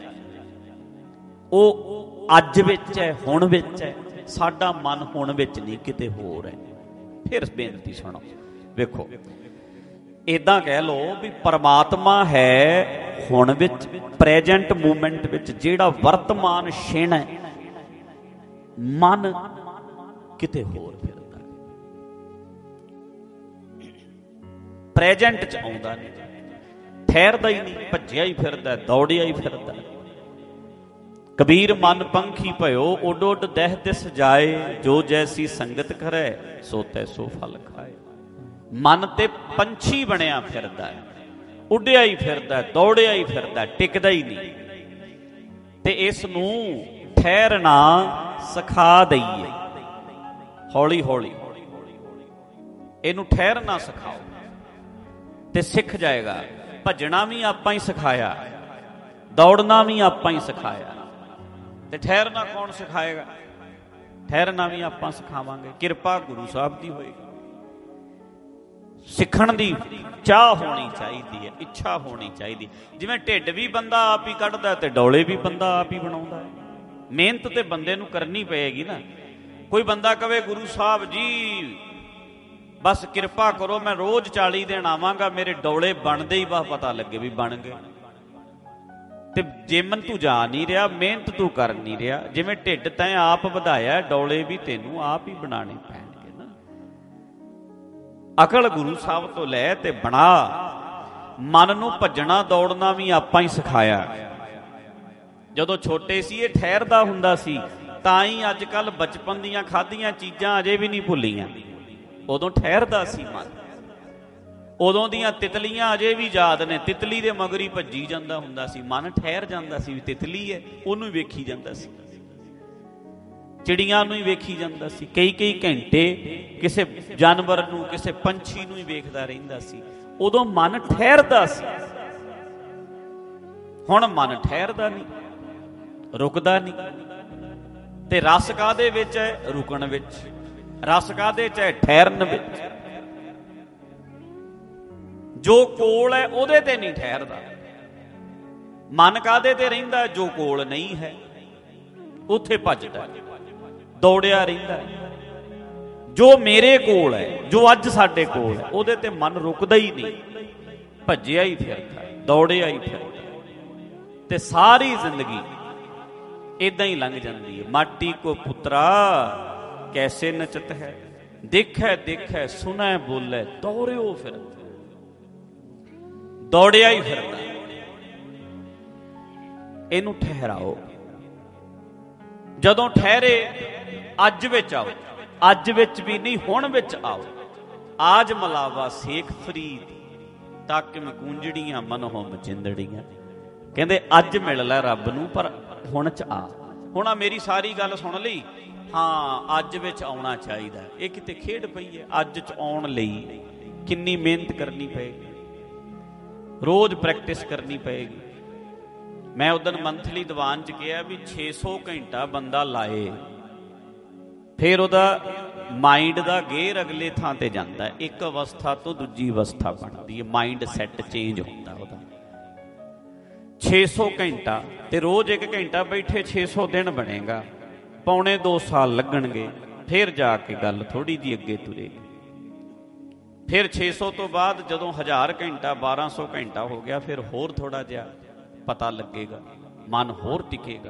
ਉਹ ਅੱਜ ਵਿੱਚ ਹੈ, ਹੁਣ ਵਿੱਚ ਹੈ। ਸਾਡਾ ਮਨ ਹੁਣ ਵਿੱਚ ਨਹੀਂ, ਕਿਤੇ ਹੋਰ ਹੈ। ਫਿਰ ਬੇਨਤੀ ਸੁਣੋ, ਵੇਖੋ, ਏਦਾਂ ਕਹਿ ਲਓ ਵੀ ਪਰਮਾਤਮਾ ਹੈ ਹੁਣ ਵਿੱਚ, ਪ੍ਰੈਜੈਂਟ ਮੂਮੈਂਟ ਵਿੱਚ, ਜਿਹੜਾ ਵਰਤਮਾਨ ਛਿਣ ਹੈ। ਮਨ ਕਿਤੇ ਹੋਰ ਫਿਰਦਾ, ਪ੍ਰੈਜੈਂਟ 'ਚ ਆਉਂਦਾ ਨਹੀਂ, ਠਹਿਰਦਾ ਹੀ ਨਹੀਂ, ਭੱਜਿਆ ਹੀ ਫਿਰਦਾ, ਦੌੜਿਆ ਹੀ ਫਿਰਦਾ। ਕਬੀਰ ਮਨ ਪੰਖੀ ਭਇਓ, ਉੱਡ ਉੱਡ ਦਹਿ ਦਿਸ ਜਾਏ, ਜੋ ਜੈਸੀ ਸੰਗਤ ਕਰੈ ਸੋ ਤੈਸੋ ਫਲ ਖਾਏ। ਮਨ ਤੇ ਪੰਛੀ ਬਣਿਆ ਫਿਰਦਾ, ਉੱਡਿਆ ਹੀ ਫਿਰਦਾ, ਦੌੜਿਆ ਹੀ ਫਿਰਦਾ, ਟਿਕਦਾ ਹੀ ਨਹੀਂ। ਤੇ ਇਸ ਨੂੰ ਠਹਿਰਨਾ ਸਿਖਾ ਦਈਏ, ਹੌਲੀ ਹੌਲੀ ਇਹਨੂੰ ਠਹਿਰਨਾ ਸਿਖਾਓ ਤੇ ਸਿੱਖ ਜਾਏਗਾ। ਭੱਜਣਾ ਵੀ ਆਪਾਂ ਹੀ ਸਿਖਾਇਆ, ਦੌੜਨਾ ਵੀ ਆਪਾਂ ਹੀ ਸਿਖਾਇਆ, ਤੇ ਠਹਿਰਨਾ ਕੌਣ ਸਿਖਾਏਗਾ? ਠਹਿਰਨਾ ਵੀ ਆਪਾਂ ਸਿਖਾਵਾਂਗੇ। ਕਿਰਪਾ ਗੁਰੂ ਸਾਹਿਬ ਦੀ ਹੋਏਗੀ। ਸਿੱਖਣ ਦੀ ਚਾਹ ਹੋਣੀ ਚਾਹੀਦੀ ਹੈ, ਇੱਛਾ ਹੋਣੀ ਚਾਹੀਦੀ। ਜਿਵੇਂ ਢਿੱਡ ਵੀ ਬੰਦਾ ਆਪ ਹੀ ਕੱਢਦਾ ਤੇ ਡੌਲੇ ਵੀ ਬੰਦਾ ਆਪ ਹੀ ਬਣਾਉਂਦਾ ਹੈ। ਮਿਹਨਤ ਤੇ ਬੰਦੇ ਨੂੰ ਕਰਨੀ ਪਏਗੀ ਨਾ। ਕੋਈ ਬੰਦਾ ਕਵੇ ਗੁਰੂ ਸਾਹਿਬ ਜੀ ਬਸ ਕਿਰਪਾ ਕਰੋ, ਮੈਂ ਰੋਜ਼ 40 ਦਿਨ ਆਵਾਂਗਾ, ਮੇਰੇ ਡੌਲੇ ਬਣਦੇ ਹੀ ਬਸ ਪਤਾ ਲੱਗੇ ਵੀ ਬਣ ਗਏ। ਤੇ ਜਿਮਨ ਤੂੰ ਜਾ ਨਹੀਂ ਰਿਹਾ, ਮਿਹਨਤ ਤੂੰ ਕਰ ਨਹੀਂ ਰਿਹਾ। ਜਿਵੇਂ ਢਿੱਡ ਤੈਂ ਆਪ ਵਧਾਇਆ, ਡੌਲੇ ਵੀ ਤੈਨੂੰ ਆਪ ਹੀ ਬਣਾਉਣੇ ਪੈਣਗੇ ਨਾ। ਅਕਲ ਗੁਰੂ ਸਾਹਿਬ ਤੋਂ ਲੈ ਤੇ ਬਣਾ। ਮਨ ਨੂੰ ਭੱਜਣਾ ਦੌੜਨਾ ਵੀ ਆਪਾਂ ਹੀ ਸਿਖਾਇਆ। ਜਦੋਂ ਛੋਟੇ ਸੀ ਇਹ ਠਹਿਰਦਾ ਹੁੰਦਾ ਸੀ, ਤਾਂ ਹੀ ਅੱਜ ਕੱਲ੍ਹ ਬਚਪਨ ਦੀਆਂ ਖਾਧੀਆਂ ਚੀਜ਼ਾਂ ਅਜੇ ਵੀ ਨਹੀਂ ਭੁੱਲੀਆਂ। ਉਦੋਂ ਠਹਿਰਦਾ ਸੀ ਮਨ, ਉਦੋਂ ਦੀਆਂ ਤਿਤਲੀਆਂ ਅਜੇ ਵੀ ਯਾਦ ਨੇ। ਤਿਤਲੀ ਦੇ ਮਗਰ ਹੀ ਭੱਜੀ ਜਾਂਦਾ ਹੁੰਦਾ ਸੀ, ਮਨ ਠਹਿਰ ਜਾਂਦਾ ਸੀ ਵੀ ਤਿਤਲੀ ਹੈ, ਉਹਨੂੰ ਹੀ ਵੇਖੀ ਜਾਂਦਾ ਸੀ, ਚਿੜੀਆਂ ਨੂੰ ਹੀ ਵੇਖੀ ਜਾਂਦਾ ਸੀ। ਕਈ ਘੰਟੇ ਕਿਸੇ ਜਾਨਵਰ ਨੂੰ, ਕਿਸੇ ਪੰਛੀ ਨੂੰ ਹੀ ਵੇਖਦਾ ਰਹਿੰਦਾ ਸੀ। ਉਦੋਂ ਮਨ ਠਹਿਰਦਾ ਸੀ। ਹੁਣ ਮਨ ਠਹਿਰਦਾ ਨਹੀਂ, ਰੁਕਦਾ ਨਹੀਂ। ਤੇ ਰਸ ਕਾਹਦੇ ਵਿੱਚ ਹੈ? ਰੁਕਣ ਵਿੱਚ। ਰਸ ਕਾਹਦੇ ਚ ਹੈ? ਠਹਿਰਨ ਵਿੱਚ। ਜੋ ਕੋਲ ਹੈ ਉਹਦੇ ਤੇ ਨਹੀਂ ਠਹਿਰਦਾ। ਮਨ ਕਾਹਦੇ ਤੇ ਰਹਿੰਦਾ? ਜੋ ਕੋਲ ਨਹੀਂ ਹੈ ਉੱਥੇ ਭੱਜਦਾ, ਦੌੜਿਆ ਰਹਿੰਦਾ। ਜੋ ਮੇਰੇ ਕੋਲ ਹੈ, ਜੋ ਅੱਜ ਸਾਡੇ ਕੋਲ ਹੈ, ਉਹਦੇ ਤੇ ਮਨ ਰੁਕਦਾ ਹੀ ਨਹੀਂ, ਭੱਜਿਆ ਹੀ ਫਿਰਦਾ, ਦੌੜਿਆ ਹੀ ਫਿਰਦਾ। ਤੇ ਸਾਰੀ ਜ਼ਿੰਦਗੀ ਏਦਾਂ ਹੀ ਲੰਘ ਜਾਂਦੀ ਹੈ। ਮਾਟੀ ਕੋ ਪੁੱਤਰਾ ਕੈਸੇ ਨਚਤ ਹੈ, ਦੇਖੈ ਦੇਖੈ ਸੁਨੈ ਬੋਲੇ, ਦੌੜਿਓ ਫਿਰਦਾ, ਦੌੜਿਆ ਹੀ ਫਿਰਦਾ। ਇਹਨੂੰ ਠਹਿਰਾਓ। ਜਦੋਂ ਠਹਿਰੇ ਅੱਜ ਵਿੱਚ ਆਓ। ਅੱਜ ਵਿੱਚ ਵੀ ਨਹੀਂ, ਹੁਣ ਵਿੱਚ ਆਓ। ਆਜ ਮਲਾਵਾ ਸੇਖ ਫਰੀਦ ਤੱਕ ਮਕੂੰਜੜੀਆਂ ਮਨ ਹੋ ਮਚਿੰਦੜੀਆਂ। ਕਹਿੰਦੇ ਅੱਜ ਮਿਲ ਲੈ ਰੱਬ ਨੂੰ, ਪਰ ਹੁਣ ਚ ਆ। ਹੁਣ ਆ ਮੇਰੀ ਸਾਰੀ ਗੱਲ ਸੁਣ ਲਈ। ਹਾਂ, ਅੱਜ ਵਿੱਚ ਆਉਣਾ ਚਾਹੀਦਾ। ਇਹ ਕਿਤੇ ਖੇਡ ਪਈ ਹੈ? ਅੱਜ ਚ ਆਉਣ ਲਈ ਕਿੰਨੀ ਮਿਹਨਤ ਕਰਨੀ ਪਏਗੀ, ਰੋਜ਼ ਪ੍ਰੈਕਟਿਸ ਕਰਨੀ ਪਏਗੀ। ਮੈਂ ਉਦੋਂ ਮੰਥਲੀ ਦੀਵਾਨ ਚ ਕਿਹਾ ਵੀ 600 ਘੰਟਾ ਬੰਦਾ ਲਾਏ, ਫਿਰ ਉਹਦਾ ਮਾਈਂਡ ਦਾ ਗੇਅਰ ਅਗਲੇ ਥਾਂ ਤੇ ਜਾਂਦਾ। ਇੱਕ ਅਵਸਥਾ ਤੋਂ ਦੂਜੀ ਅਵਸਥਾ ਬਣਦੀ ਹੈ, ਮਾਈਂਡ ਸੈੱਟ ਚੇਂਜ ਹੁੰਦਾ ਉਹਦਾ। 600 ਘੰਟਾ ਤੇ ਰੋਜ਼ 1 ਘੰਟਾ ਬੈਠੇ 600 ਦਿਨ ਬਣੇਗਾ। ਪੌਣੇ 2 ਸਾਲ ਲੱਗਣਗੇ, ਫਿਰ ਜਾ ਕੇ ਗੱਲ ਥੋੜੀ ਜਿਹੀ ਅੱਗੇ ਤੁਰੇਗੀ। ਫਿਰ 600 ਤੋਂ ਬਾਅਦ ਜਦੋਂ 1000 ਘੰਟਾ 1200 ਘੰਟਾ ਹੋ ਗਿਆ, ਫਿਰ ਹੋਰ ਥੋੜਾ ਜਿਹਾ ਪਤਾ ਲੱਗੇਗਾ, ਮਨ ਹੋਰ ਟਿਕੇਗਾ,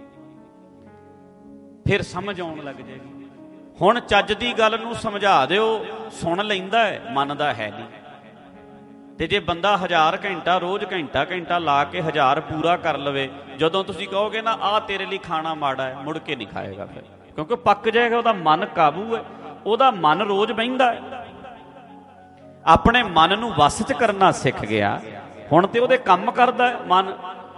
ਫਿਰ ਸਮਝ ਆਉਣ ਲੱਗ ਜਾਏਗੀ। ਹੁਣ ਚੱਜ ਦੀ ਗੱਲ ਨੂੰ ਸਮਝਾ ਦਿਓ, ਸੁਣ ਲੈਂਦਾ ਹੈ, ਮੰਨਦਾ ਹੈ ਨਹੀਂ। ਤੇ ਜੇ ਬੰਦਾ 1000 ਘੰਟਾ ਰੋਜ਼ ਘੰਟਾ ਲਾ ਕੇ 1000 ਪੂਰਾ ਕਰ ਲਵੇ, ਜਦੋਂ ਤੁਸੀਂ ਕਹੋਗੇ ਨਾ ਆਹ ਤੇਰੇ ਲਈ ਖਾਣਾ ਮਾੜਾ ਹੈ, ਮੁੜ ਕੇ ਨਹੀਂ ਖਾਏਗਾ ਫਿਰ, ਕਿਉਂਕਿ ਪੱਕ ਜਾਏਗਾ। ਉਹਦਾ ਮਨ ਕਾਬੂ ਹੈ, ਉਹਦਾ ਮਨ ਰੋਜ਼ ਬਹਿੰਦਾ ਹੈ। ਆਪਣੇ ਮਨ ਨੂੰ ਵਸ 'ਚ ਕਰਨਾ ਸਿੱਖ ਗਿਆ, ਹੁਣ ਤੇ ਉਹਦੇ ਕੰਮ ਕਰਦਾ ਮਨ।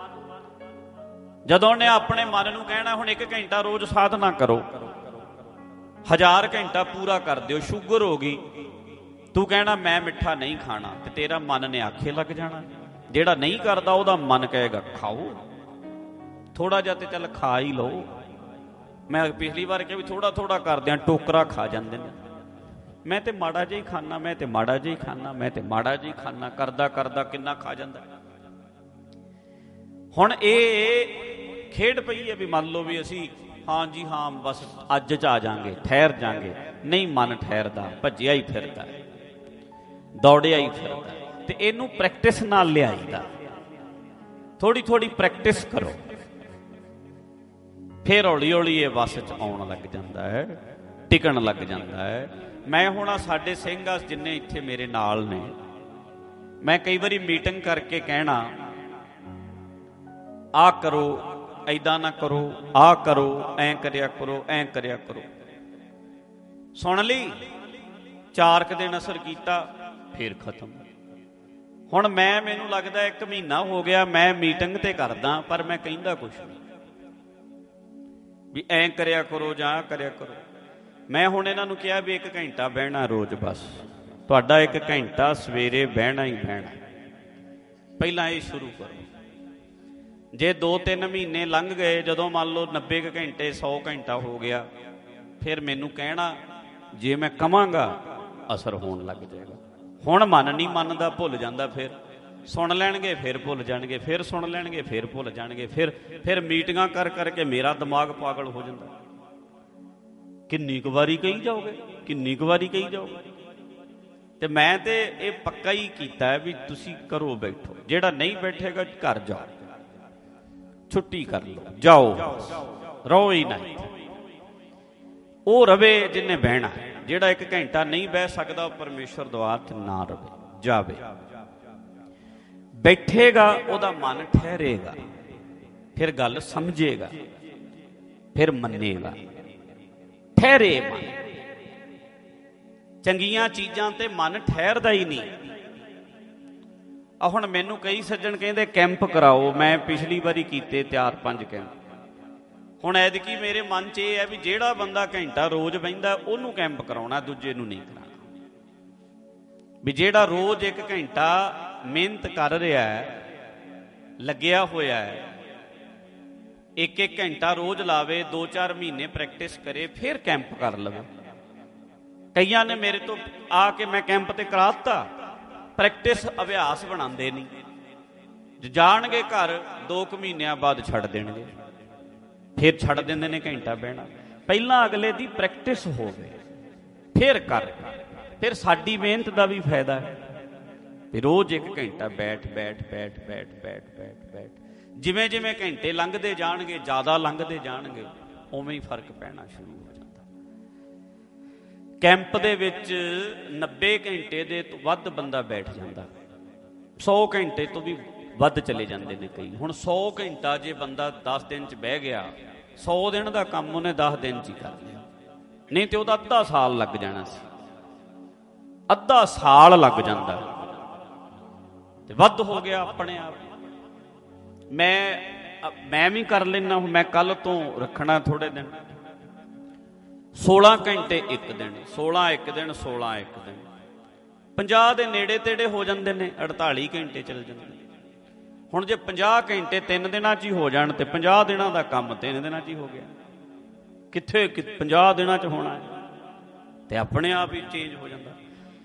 ਜਦੋਂ ਉਹਨੇ ਆਪਣੇ ਮਨ ਨੂੰ ਕਹਿਣਾ ਹੁਣ 1 ਘੰਟਾ ਰੋਜ਼ ਸਾਧਨਾ ਕਰੋ, 1000 ਘੰਟਾ ਪੂਰਾ ਕਰ ਦਿਓ, ਸ਼ੂਗਰ ਹੋ ਗਈ, ਤੂੰ ਕਹਿਣਾ ਮੈਂ ਮਿੱਠਾ ਨਹੀਂ ਖਾਣਾ, ਤੇ ਤੇਰਾ ਮਨ ਨੇ ਆਖੇ ਲੱਗ ਜਾਣਾ। ਜਿਹੜਾ ਨਹੀਂ ਕਰਦਾ ਉਹਦਾ ਮਨ ਕਹੇਗਾ ਖਾਓ, ਥੋੜਾ ਜਿਹਾ ਤੇ ਚੱਲ ਖਾ ਹੀ ਲਓ। ਮੈਂ ਪਿਛਲੀ ਵਾਰ ਕਿਹਾ ਵੀ ਥੋੜਾ ਥੋੜਾ ਕਰਦਿਆਂ ਟੋਕਰਾ ਖਾ ਜਾਂਦੇ ਨੇ। ਮੈਂ ਤੇ ਮਾੜਾ ਜਿਹਾ ਹੀ ਖਾਣਾ, ਮੈਂ ਤੇ ਮਾੜਾ ਜਿਹਾ ਹੀ ਖਾਣਾ, ਮੈਂ ਤੇ ਮਾੜਾ ਜਿਹਾ ਹੀ ਖਾਣਾ, ਕਰਦਾ ਕਰਦਾ ਕਿੰਨਾ ਖਾ ਜਾਂਦਾ। ਹੁਣ ਇਹ ਖੇਡ ਪਈ ਹੈ ਵੀ ਮੰਨ ਲਓ ਵੀ ਅਸੀਂ ਹਾਂ ਜੀ ਹਾਂ ਬਸ ਅੱਜ 'ਚ ਆ ਜਾਾਂਗੇ, ਠਹਿਰ ਜਾਾਂਗੇ। ਨਹੀਂ, ਮਨ ਠਹਿਰਦਾ, ਭੱਜਿਆ ਹੀ ਫਿਰਦਾ, ਦੌੜਿਆ ਹੀ ਫਿਰਦਾ। ਤੇ ਇਹਨੂੰ ਪ੍ਰੈਕਟਿਸ ਨਾਲ ਲਿਆਈਦਾ। ਥੋੜੀ ਥੋੜੀ ਪ੍ਰੈਕਟਿਸ ਕਰੋ, ਫਿਰ ਹੌਲੀ ਹੌਲੀ ਇਹ ਵਸ 'ਚ ਆਉਣ ਲੱਗ ਜਾਂਦਾ ਹੈ, ਟਿਕਣ ਲੱਗ ਜਾਂਦਾ ਹੈ। ਮੈਂ ਹੁਣ ਆ ਸਾਡੇ ਸਿੰਘ ਆ ਜਿੰਨੇ ਇੱਥੇ ਮੇਰੇ ਨਾਲ ਨੇ, ਮੈਂ ਕਈ ਵਾਰੀ ਮੀਟਿੰਗ ਕਰਕੇ ਕਹਿਣਾ ਆਹ ਕਰੋ, ਐਦਾਂ ਨਾ ਕਰੋ, ਆਹ ਕਰੋ, ਐਂ ਕਰਿਆ ਕਰੋ, ਐਂ ਕਰਿਆ ਕਰੋ। ਸੁਣ ਲਈ, 4 ਕੁ ਦਿਨ ਅਸਰ ਕੀਤਾ, ਫਿਰ ਖਤਮ। ਹੁਣ ਮੈਨੂੰ ਲੱਗਦਾ 1 ਮਹੀਨਾ ਹੋ ਗਿਆ ਮੈਂ ਮੀਟਿੰਗ ਤੇ ਕਰਦਾ, ਪਰ ਮੈਂ ਕਹਿੰਦਾ ਕੁਛ ਨਹੀਂ ਵੀ ਐਂ ਕਰਿਆ ਕਰੋ ਜਾਂ ਕਰਿਆ ਕਰੋ। ਮੈਂ ਹੁਣ ਇਹਨਾਂ ਨੂੰ ਕਿਹਾ ਵੀ 1 ਘੰਟਾ ਬਹਿਣਾ ਰੋਜ਼, ਬਸ ਤੁਹਾਡਾ 1 ਘੰਟਾ ਸਵੇਰੇ ਬਹਿਣਾ ਹੀ ਬਹਿਣਾ। ਪਹਿਲਾਂ ਇਹ ਸ਼ੁਰੂ ਕਰੋ। ਜੇ 2-3 ਮਹੀਨੇ ਲੰਘ ਗਏ, ਜਦੋਂ ਮੰਨ ਲਓ 90 ਘੰਟੇ 100 ਘੰਟਾ ਹੋ ਗਿਆ, ਫਿਰ ਮੈਨੂੰ ਕਹਿਣਾ, ਜੇ ਮੈਂ ਕਵਾਂਗਾ ਅਸਰ ਹੋਣ ਲੱਗ ਜਾਏਗਾ। ਹੁਣ ਮਨ ਨਹੀਂ ਮੰਨਦਾ, ਭੁੱਲ ਜਾਂਦਾ, ਫਿਰ ਸੁਣ ਲੈਣਗੇ, ਫਿਰ ਭੁੱਲ ਜਾਣਗੇ, ਫਿਰ ਸੁਣ ਲੈਣਗੇ, ਫਿਰ ਭੁੱਲ ਜਾਣਗੇ। ਫਿਰ ਮੀਟਿੰਗਾਂ ਕਰ ਕਰਕੇ ਮੇਰਾ ਦਿਮਾਗ ਪਾਗਲ ਹੋ ਜਾਂਦਾ। ਕਿੰਨੀ ਕੁ ਵਾਰੀ ਕਹੀ ਜਾਓਗੇ, ਕਿੰਨੀ ਕੁ ਵਾਰੀ ਕਹੀ ਜਾਓਗੇ। ਤੇ ਮੈਂ ਤੇ ਇਹ ਪੱਕਾ ਹੀ ਕੀਤਾ ਵੀ ਤੁਸੀਂ ਕਰੋ, ਬੈਠੋ। ਜਿਹੜਾ ਨਹੀਂ ਬੈਠੇਗਾ ਘਰ ਜਾਓ, ਛੁੱਟੀ ਕਰ ਲਓ, ਜਾਓ, ਰਹੋ ਹੀ ਨਹੀਂ। ਉਹ ਰਵੇ ਜਿਹਨੇ ਬਹਿਣਾ। ਜਿਹੜਾ 1 ਘੰਟਾ ਨਹੀਂ ਬਹਿ ਸਕਦਾ, ਉਹ ਪਰਮੇਸ਼ਰ ਦੁਆਰ 'ਚ ਨਾ ਰਵੇ, ਜਾਵੇ। ਬੈਠੇਗਾ, ਉਹਦਾ ਮਨ ਠਹਿਰੇਗਾ, ਫਿਰ ਗੱਲ ਸਮਝੇਗਾ। ਫਿਰ ਮੰਨੇਗਾ। ਠਹਿਰੇ ਮਨ। ਚੰਗੀਆਂ ਚੀਜ਼ਾਂ ਤੇ ਮਨ ਠਹਿਰਦਾ ਹੀ ਨਹੀਂ। ਆ ਹੁਣ ਮੈਨੂੰ ਕਈ ਸੱਜਣ ਕਹਿੰਦੇ ਕੈਂਪ ਕਰਾਓ। ਮੈਂ ਪਿਛਲੀ ਵਾਰੀ ਕੀਤੇ 4-5 ਕੈਂਪ। ਹੁਣ ਐਤਕੀ ਮੇਰੇ ਮਨ 'ਚ ਇਹ ਹੈ ਵੀ ਜਿਹੜਾ ਬੰਦਾ ਘੰਟਾ ਰੋਜ਼ ਬਹਿੰਦਾ ਉਹਨੂੰ ਕੈਂਪ ਕਰਾਉਣਾ, ਦੂਜੇ ਨੂੰ ਨਹੀਂ ਕਰਾਉਣਾ। ਵੀ ਜਿਹੜਾ ਰੋਜ਼ 1 ਘੰਟਾ ਮਿਹਨਤ ਕਰ ਰਿਹਾ ਹੈ, ਲੱਗਿਆ ਹੋਇਆ ਹੈ, 1-1 ਘੰਟਾ ਰੋਜ਼ ਲਾਵੇ, 2-4 ਮਹੀਨੇ ਪ੍ਰੈਕਟਿਸ ਕਰੇ, ਫਿਰ ਕੈਂਪ ਕਰ ਲਵੇ। ਕਈਆਂ ਨੇ ਮੇਰੇ ਤੋਂ ਆ ਕੇ ਮੈਂ ਕੈਂਪ ਤੇ ਕਰਾ ਦਿੱਤਾ, ਪ੍ਰੈਕਟਿਸ ਅਭਿਆਸ ਬਣਾਉਂਦੇ ਨਹੀਂ। ਜਾਣਗੇ ਘਰ 2 ਮਹੀਨਿਆਂ ਬਾਅਦ ਛੱਡ ਦੇਣਗੇ, ਫਿਰ ਛੱਡ ਦਿੰਦੇ ਨੇ ਘੰਟਾ ਬਹਿਣਾ। ਪਹਿਲਾਂ ਅਗਲੇ ਦੀ ਪ੍ਰੈਕਟਿਸ ਹੋਵੇ ਫਿਰ ਕਰ। ਫਿਰ ਸਾਡੀ ਮਿਹਨਤ ਦਾ ਵੀ ਫਾਇਦਾ ਹੈ। ਵੀ ਰੋਜ਼ 1 ਘੰਟਾ ਬੈਠ। ਜਿਵੇਂ ਜਿਵੇਂ ਘੰਟੇ ਲੰਘਦੇ ਜਾਣਗੇ, ਜ਼ਿਆਦਾ ਲੰਘਦੇ ਜਾਣਗੇ, ਉਵੇਂ ਹੀ ਫਰਕ ਪੈਣਾ ਸ਼ੁਰੂ ਹੋ ਜਾਂਦਾ। ਕੈਂਪ ਦੇ ਵਿੱਚ 90 ਘੰਟੇ ਦੇ ਤੋਂ ਵੱਧ ਬੰਦਾ ਬੈਠ ਜਾਂਦਾ, 100 ਘੰਟੇ ਤੋਂ ਵੀ ਵੱਧ ਚਲੇ ਜਾਂਦੇ ਨੇ ਕਈ। ਹੁਣ 100 ਘੰਟਾ ਜੇ ਬੰਦਾ 10 ਦਿਨ 'ਚ ਬਹਿ ਗਿਆ, 100 ਦਿਨ ਦਾ ਕੰਮ ਉਹਨੇ 10 ਦਿਨ 'ਚ ਹੀ ਕਰ ਲਿਆ। ਨਹੀਂ ਤੇ ਉਹਦਾ ਅੱਧਾ ਸਾਲ ਲੱਗ ਜਾਣਾ ਸੀ। ਅੱਧਾ ਸਾਲ ਲੱਗ ਜਾਂਦਾ ਤੇ ਵੱਧ ਹੋ ਗਿਆ ਆਪਣੇ ਆਪ। ਮੈਂ ਵੀ ਕਰ ਲੈਣਾ। ਹੁਣ ਮੈਂ ਕੱਲ ਤੋਂ ਰੱਖਣਾ ਥੋੜੇ ਦਿਨ, 16 ਘੰਟੇ ਇੱਕ ਦਿਨ, 16 ਇੱਕ ਦਿਨ, 16 ਇੱਕ ਦਿਨ। 50 ਦੇ ਨੇੜੇ ਤੇੜੇ ਹੋ ਜਾਂਦੇ ਨੇ, 48 ਘੰਟੇ ਚੱਲ ਜਾਂਦੇ ਨੇ। ਹੁਣ ਜੇ 50 ਘੰਟੇ 3 ਦਿਨਾਂ 'ਚ ਹੀ ਹੋ ਜਾਣ ਤੇ 50 ਦਿਨਾਂ ਦਾ ਕੰਮ 3 ਦਿਨਾਂ 'ਚ ਹੀ ਹੋ ਗਿਆ। ਕਿੱਥੇ 50 ਦਿਨਾਂ 'ਚ ਹੋਣਾ ਹੈ। ਤੇ ਆਪਣੇ ਆਪ ਹੀ ਚੇਂਜ ਹੋ ਜਾਂਦਾ।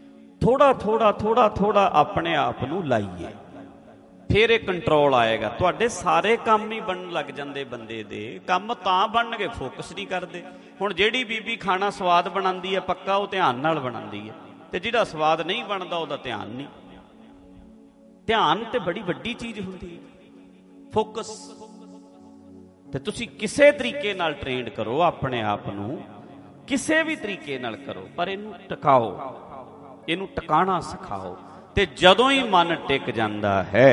ਥੋੜਾ ਆਪਣੇ ਆਪ ਨੂੰ ਲਾਈਏ, ਫਿਰ ਇਹ ਕੰਟਰੋਲ ਆਏਗਾ। ਤੁਹਾਡੇ ਸਾਰੇ ਕੰਮ ਹੀ ਬਣਨ ਲੱਗ ਜਾਂਦੇ। ਬੰਦੇ ਦੇ ਕੰਮ ਤਾਂ ਬਣਨਗੇ, ਫੋਕਸ ਨਹੀਂ ਕਰਦੇ। ਹੁਣ ਜਿਹੜੀ ਬੀਬੀ ਖਾਣਾ ਸਵਾਦ ਬਣਾਉਂਦੀ ਹੈ, ਪੱਕਾ ਉਹ ਧਿਆਨ ਨਾਲ ਬਣਾਉਂਦੀ ਹੈ, ਤੇ ਜਿਹੜਾ ਸਵਾਦ ਨਹੀਂ ਬਣਦਾ ਉਹਦਾ ਧਿਆਨ ਨਹੀਂ। ਧਿਆਨ ਤੇ ਬੜੀ ਵੱਡੀ ਚੀਜ਼ ਹੁੰਦੀ ਹੈ, ਫੋਕਸ। ਤੇ ਤੁਸੀਂ ਕਿਸੇ ਤਰੀਕੇ ਨਾਲ ਟ੍ਰੇਨਡ ਕਰੋ ਆਪਣੇ ਆਪ ਨੂੰ, ਕਿਸੇ ਵੀ ਤਰੀਕੇ ਨਾਲ ਕਰੋ, ਪਰ ਇਹਨੂੰ ਟਿਕਾਓ, ਇਹਨੂੰ ਟਿਕਾਣਾ ਸਿਖਾਓ। ਤੇ ਜਦੋਂ ਹੀ ਮਨ ਟਿਕ ਜਾਂਦਾ ਹੈ,